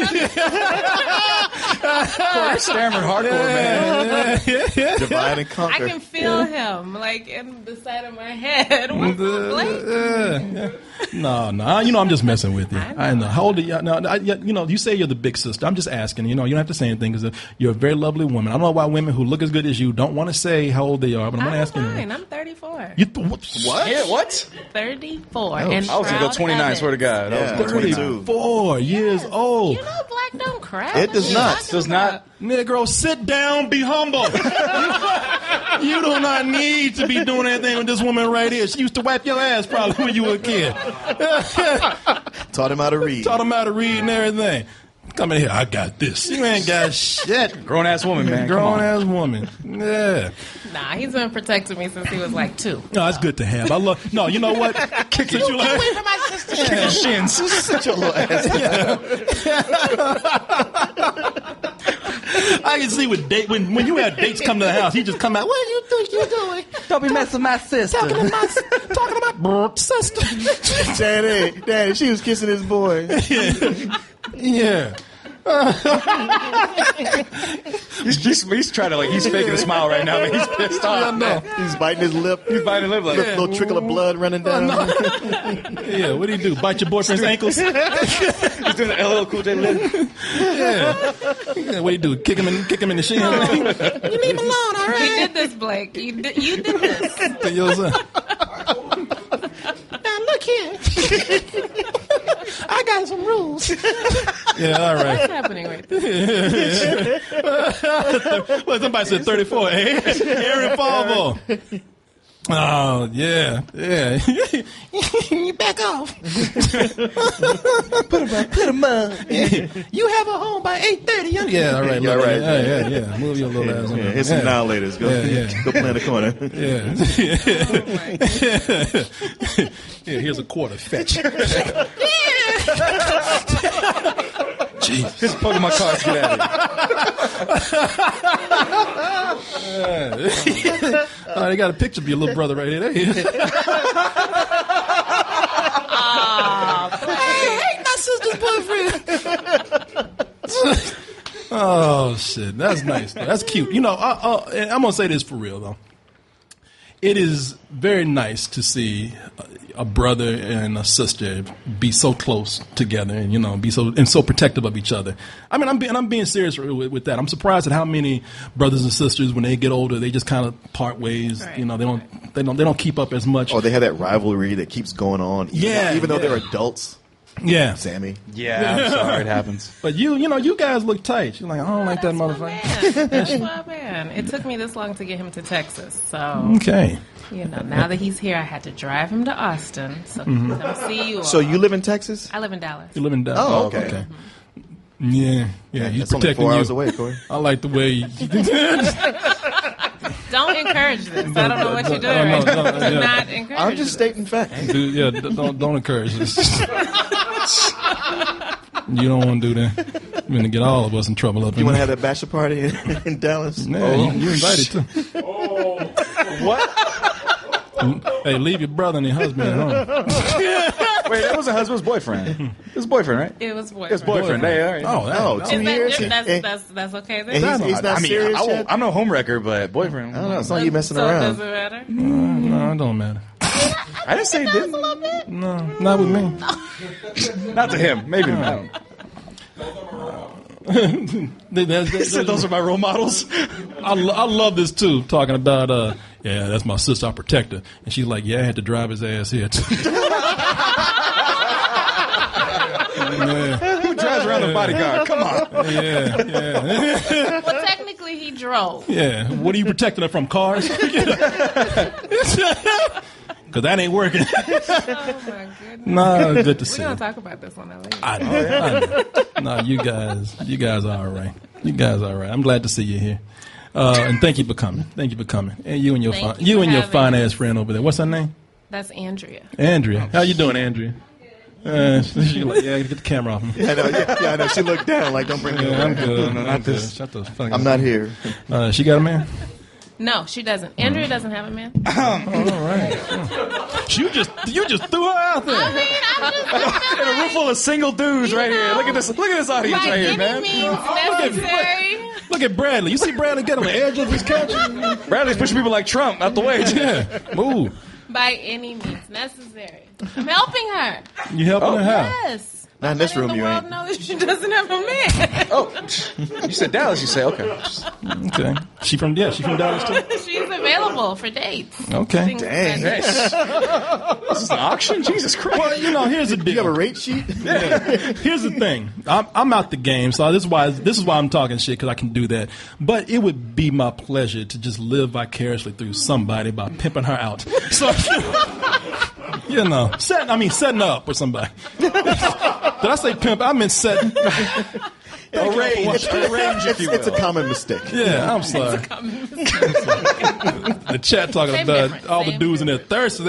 Stammered hardcore, man. Yeah. Divide and conquer. I can feel him, like, in the side of my head. What's up, Blake? No. I'm just messing with you. I know. How old are you? No, you say you're the big sister. I'm just asking. You don't have to say anything because you're a very lovely woman. I don't know why women who look as good as you don't want to say how old they are, but I'm going to ask you. I'm 34. What? Yeah, what? 34. I was going to go 29, I swear to God. Yeah, 34 years old. You know, black don't crack. It does not. Does not. Negro, sit down, be humble. You do not need to be doing anything with this woman right here. She used to wipe your ass probably when you were a kid. Taught him how to read. And everything. Come in here, I got this. You ain't got shit. Grown ass woman, man. Grown ass woman. Yeah. Nah, he's been protecting me since he was like 2. No, it's good to have. No, you know what? Kick it, you like. Wait for my sister. Kick his shins. Sit your little ass down. I can see when you have dates come to the house, he just come out. What do you think you're doing? Don't be messing with my sister. Talking about sister. Daddy, she was kissing his boy. Yeah. He's trying to he's faking a smile right now, but he's pissed off. Man. He's biting his lip. He's biting his lip like a little trickle of blood running down. Yeah, what do you do? Bite your boyfriend's ankles? He's doing the LL Cool J lip. Yeah. What do you do? Kick him in the shin? You leave him alone, all right? He did this, Blake. You did this. Now look here. I got some rules. Yeah, all right. What's happening right there? Well, somebody said 34, eh? Aaron Favre. Oh, yeah. You back off. Put him up. You have a home by 8:30. Yeah, all right. Yeah, right. Yeah. Move your little ass on. Hit some annihilators. Go play in the corner. Yeah, here's a quarter. Fetch. Jeez. Just Pokemon cards, get out of here. They got a picture of your little brother right here. There he is. Hey, my sister's boyfriend. Oh, shit. That's nice. That's cute. I'm going to say this for real, though. It is very nice to see a brother and a sister be so close together and be so protective of each other. I mean, I'm being serious with that. I'm surprised at how many brothers and sisters when they get older they just kind of part ways. Right. They don't keep up as much. Or they have that rivalry that keeps going on. Even though they're adults. Yeah, Sammy. Yeah, I'm sorry it happens. But you guys look tight. You're like, I don't like that motherfucker. That's my man. It took me this long to get him to Texas, so okay. Now that he's here, I had to drive him to Austin. So come see you all. So you live in Texas? I live in Dallas. You live in Dallas? Oh, okay. Mm-hmm. Yeah. He's that's protecting only 4 hours you. away, Corey. I like the way you... Don't encourage this. I don't know what you're doing right now. Do not encourage I'm just stating facts. Don't encourage this. You don't want to do that. You're going to get all of us in trouble up You want to have that bachelor party in Dallas? Yeah, you invited too. What? Hey, leave your brother and your husband at home. Wait, that wasn't husband's boyfriend. It was boyfriend, right? It was boyfriend. It was boyfriend. Hey, all right. 2 years. That's okay then? He's not serious yet? I'm no homewrecker, but boyfriend. I don't know. It's not you messing So around. does it matter? No, it don't matter. I didn't say it didn't. No, not with me. Not to him. Maybe. I don't. Those are my role models. I love this too. Talking about that's my sister. I protect her, and she's like, I had to drive his ass here too. Who drives around the bodyguard? Come on. Yeah. Well, technically he drove. Yeah. What are you protecting her from? Cars? because that ain't working. Oh my goodness. No, good to see We're you. gonna talk about this one later. I know. No, you guys are all right. You guys are all right. I'm glad to see you here. And thank you for coming. Thank you for coming. And you and your fine ass friend over there. What's her name? That's Andrea. Andrea. How you doing, Andrea? She's like, yeah, get the camera off me. Yeah, I know. She looked down like, don't bring me I'm over. good. No, I'm good. Shut the fuck up. I'm not here. She got a man? No, she doesn't. Andrea doesn't have a man. All right. You just threw her out there. I mean, I'm just In a room full of single dudes right here. Look at this audience by right here, any man. means necessary. Look at Bradley. You see Bradley get on the edge of his couch? Bradley's pushing people like Trump out the way. Yeah. Move. By any means necessary. I'm helping her. You helping her how? Yes. Not in this room, you ain't. Know that she doesn't have a man. Oh, you said Dallas. You say okay. Okay. She from Dallas too? She's available for dates. Okay. Dang. This is an auction? Jesus Christ. Well, here's the deal. You have a rate sheet? Yeah. Here's the thing. I'm out the game, so this is why I'm talking shit, because I can do that. But it would be my pleasure to just live vicariously through somebody by pimping her out. So, setting up with somebody. Did I say pimp? I meant setting. Arrange, if you will. It's a common mistake. Yeah, I'm sorry. The chat talking about all the dudes in there thirsty.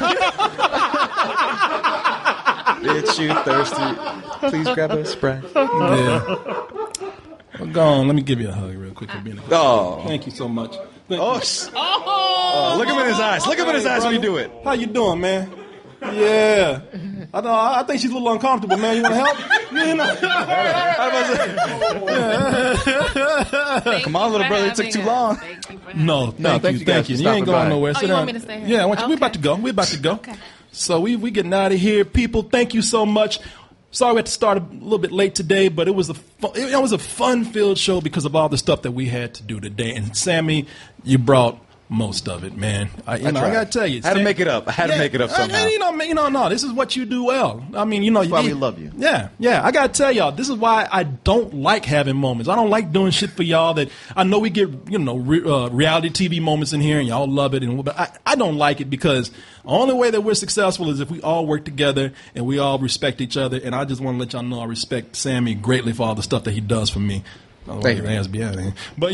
Bitch, you thirsty. Please grab a Sprite. Yeah. Well, go on. Let me give you a hug real quick for being a Oh. Thank you so much. Oh, look him in his eyes. Look him in his eyes when you do it. How you doing, man? Yeah. I think she's a little uncomfortable, man. You want to help? Come on, little brother. It took too long. No, thank you. guys for You ain't stopping going by. nowhere. Oh, Sit you want down. me to stay here? Yeah, we're Okay. about to go. We're about to go. Okay. So we getting out of here, people. Thank you so much. Sorry we had to start a little bit late today, but it was a fun-filled show because of all the stuff that we had to do today. And Sammy, you brought most of it, man. I gotta tell you, I had to make it up. I had to make it up somehow. No, this is what you do well. I mean, That's why we love you. Yeah. I gotta tell y'all, this is why I don't like having moments. I don't like doing shit for y'all that I know we get, reality TV moments in here and y'all love it. But I don't like it because the only way that we're successful is if we all work together and we all respect each other. And I just want to let y'all know I respect Sammy greatly for all the stuff that he does for me. Thank you. But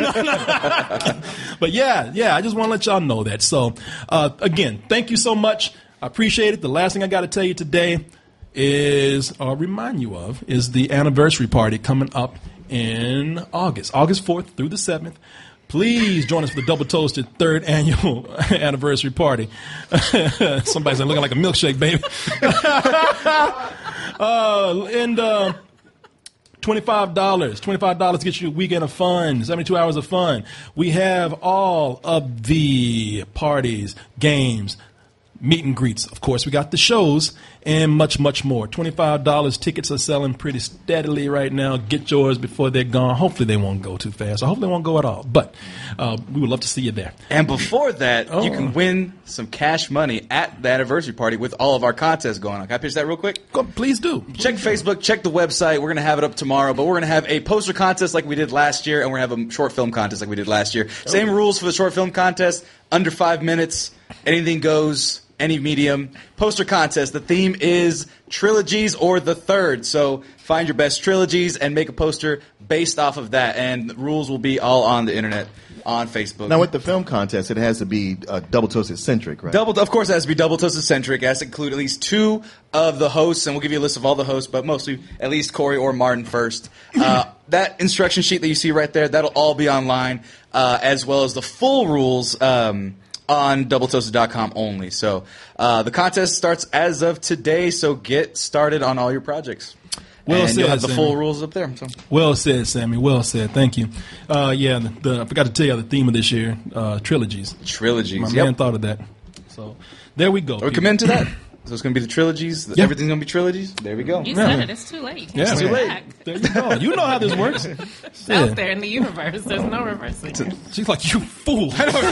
yeah, I just want to let y'all know that. So, again, thank you so much. I appreciate it. The last thing I got to tell you today is the anniversary party coming up in August 4th through the 7th. Please join us for the Double Toasted 3rd annual anniversary party. Somebody's looking like a milkshake, baby. $25 gets you a weekend of fun, 72 hours of fun. We have all of the parties, games, meet and greets. Of course, we got the shows and much, much more. $25 tickets are selling pretty steadily right now. Get yours before they're gone. Hopefully they won't go too fast. I hope they won't go at all. But we would love to see you there. And before that, you can win some cash money at the anniversary party with all of our contests going on. Can I pitch that real quick? Please do. Check Facebook, check the website. We're going to have it up tomorrow, but we're going to have a poster contest like we did last year, and we're going to have a short film contest like we did last year. Same rules for the short film contest, under 5 minutes, anything goes. Any medium. Poster contest. The theme is trilogies or the third. So find your best trilogies and make a poster based off of that. And the rules will be all on the internet, on Facebook. Now, with the film contest, it has to be Double Toasted centric, right? Of course, it has to be Double Toasted centric. It has to include at least 2 of the hosts, and we'll give you a list of all the hosts, but mostly at least Corey or Martin first. That instruction sheet that you see right there, that'll all be online, as well as the full rules. On doubletoasted.com only. So the contest starts as of today, so get started on all your projects. Well said, you'll have the Sammy. full rules up there. So. Well said, Sammy. Well said. Thank you. I forgot to tell you the theme of this year, trilogies. Trilogies, My yep. man thought of that. So there we go. Are we committing to that? So it's going to be the trilogies? Yeah. Everything's going to be trilogies? There we go. You said it. It's too late. Yeah, It's too late. There you go. You know how this works. It's out there in the universe. There's no reversing. She's like, you fool.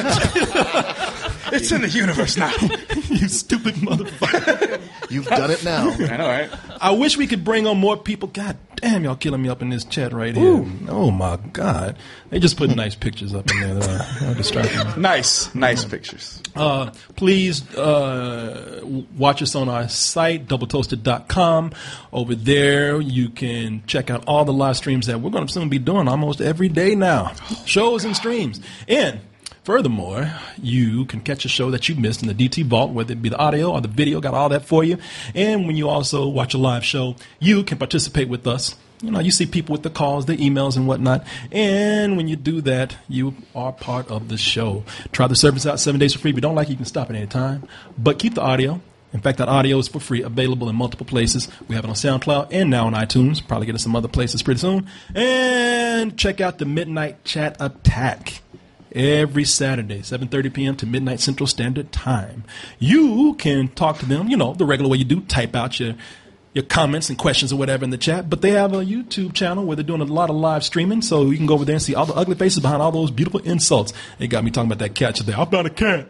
It's in the universe now. You stupid motherfucker. You've done it now. I know, right? I wish we could bring on more people. God, Damn, y'all killing me up in this chat right here. Ooh. Oh, my God. They just put nice pictures up in there that are distracting me. Nice pictures. Please watch us on our site, doubletoasted.com. Over there, you can check out all the live streams that we're going to soon be doing almost every day now. Shows and streams. And furthermore, you can catch a show that you missed in the DT Vault, whether it be the audio or the video, got all that for you. And when you also watch a live show, you can participate with us. You know, you see people with the calls, the emails, and whatnot. And when you do that, you are part of the show. Try the service out 7 days for free. If you don't like it, you can stop at any time. But keep the audio. In fact, that audio is for free, available in multiple places. We have it on SoundCloud and now on iTunes. Probably get it some other places pretty soon. And check out the Midnight Chat Attack. Every Saturday, 7:30 p.m. to midnight Central Standard Time. You can talk to them, you know, the regular way you do, type out your comments and questions or whatever in the chat. But they have a YouTube channel where they're doing a lot of live streaming, so you can go over there and see all the ugly faces behind all those beautiful insults. It got me talking about that cat today. I'm not a cat.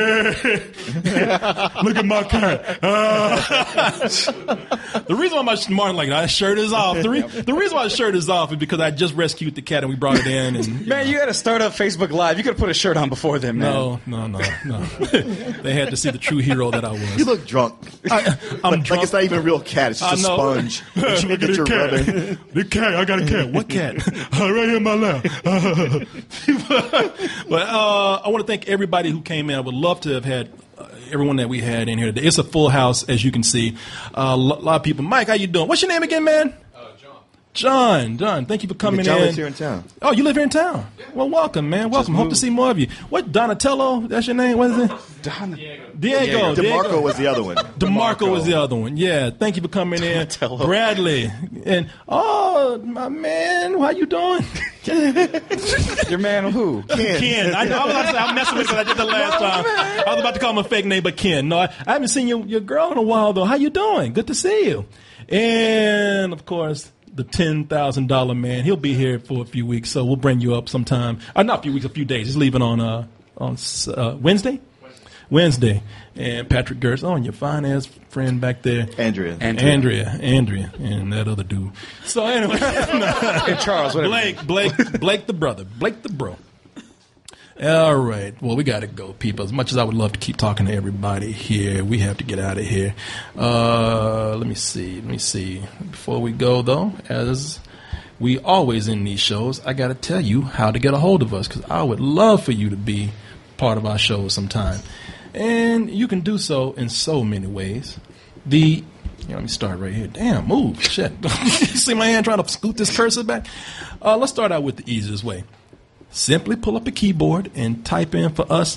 Look at my cat. The reason why my shirt is off. The reason why the shirt is off is because I just rescued the cat and we brought it in. And, man, you got to start up Facebook Live. You could have put a shirt on before then, man. No. They had to see the true hero that I was. You look drunk. I'm drunk. Like it's not even a real cat. It's just a sponge. Look at the cat. The cat. I got a cat. What cat? Right here in my lap. But I want to thank everybody who came in. I would love to have had everyone that we had in here today. It's a full house, as you can see. A lot of people. Mike, how you doing? What's your name again, man? John, thank you for coming in. John lives here in town. Oh, you live here in town? Yeah. Well, welcome, man. Welcome. Hope to see more of you. What, Donatello? That's your name? What is it? Diego. DeMarco was the other one. DeMarco was the other one. Yeah, thank you for coming in. Bradley. And, my man, how you doing? Your man who? Ken. I was about to say, I'm messing with it because I did the last time. I was about to call him a fake name, but Ken. No, I haven't seen your girl in a while, though. How you doing? Good to see you. And, of course, the $10,000 man. He'll be here for a few weeks, so we'll bring you up sometime. Not a few weeks, a few days. He's leaving on Wednesday. And Patrick Gertz, and your fine ass friend back there, Andrea, and that other dude. So anyway, and Charles, whatever. Blake the brother, Blake the bro. All right. Well, we got to go, people. As much as I would love to keep talking to everybody here, we have to get out of here. Let me see. Before we go, though, as we always in these shows, I got to tell you how to get a hold of us, because I would love for you to be part of our show sometime. And you can do so in so many ways. Let me start right here. Damn, move. Shit. See my hand trying to scoot this cursor back? Let's start out with the easiest way. Simply pull up a keyboard and type in for us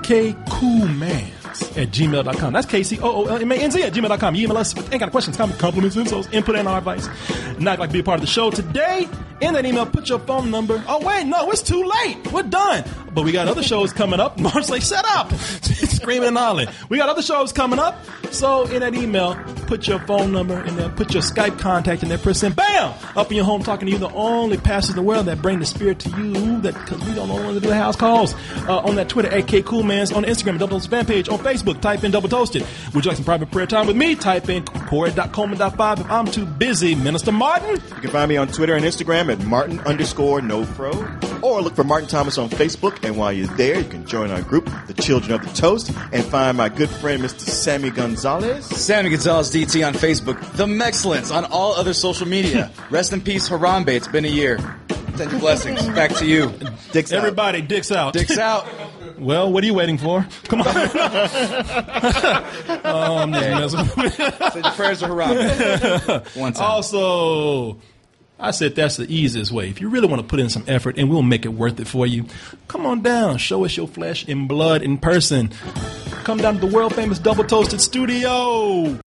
kcoolmans@gmail.com. That's KCOOLMANZ@gmail.com. You email us with any kind of questions, comments, compliments, insults, input, and our advice. Not like to be a part of the show today. In that email, put your phone number. Oh, wait, no, it's too late. We're done. But we got other shows coming up. Mark's like, shut up. Screaming and hollering. We got other shows coming up. So in that email, put your phone number in there, put your Skype contact in there, press send. Bam! Up in your home talking to you, the only pastors in the world that bring the spirit to you, because we don't know when to do the house calls. On that Twitter, @KCoolmans, on Instagram, Double Toasted fan page, on Facebook, type in Double Toasted. Would you like some private prayer time with me? Type in Corey.Coleman.5. If I'm too busy, Minister Martin. You can find me on Twitter and Instagram at Martin_NoFro, or look for Martin Thomas on Facebook. And while you're there, you can join our group, the Children of the Toast, and find my good friend, Mr. Sammy Gonzalez. Sammy Gonzalez DT on Facebook. The Mexcellence on all other social media. Rest in peace, Harambe. It's been a year. Send your blessings. Back to you. Dicks out. Everybody, dicks out. Dicks out. Well, what are you waiting for? Come on. I'm just messing with you. Say the prayers of Harambe. One time. Also, I said that's the easiest way. If you really want to put in some effort, and we'll make it worth it for you, come on down. Show us your flesh and blood in person. Come down to the world-famous Double Toasted Studio.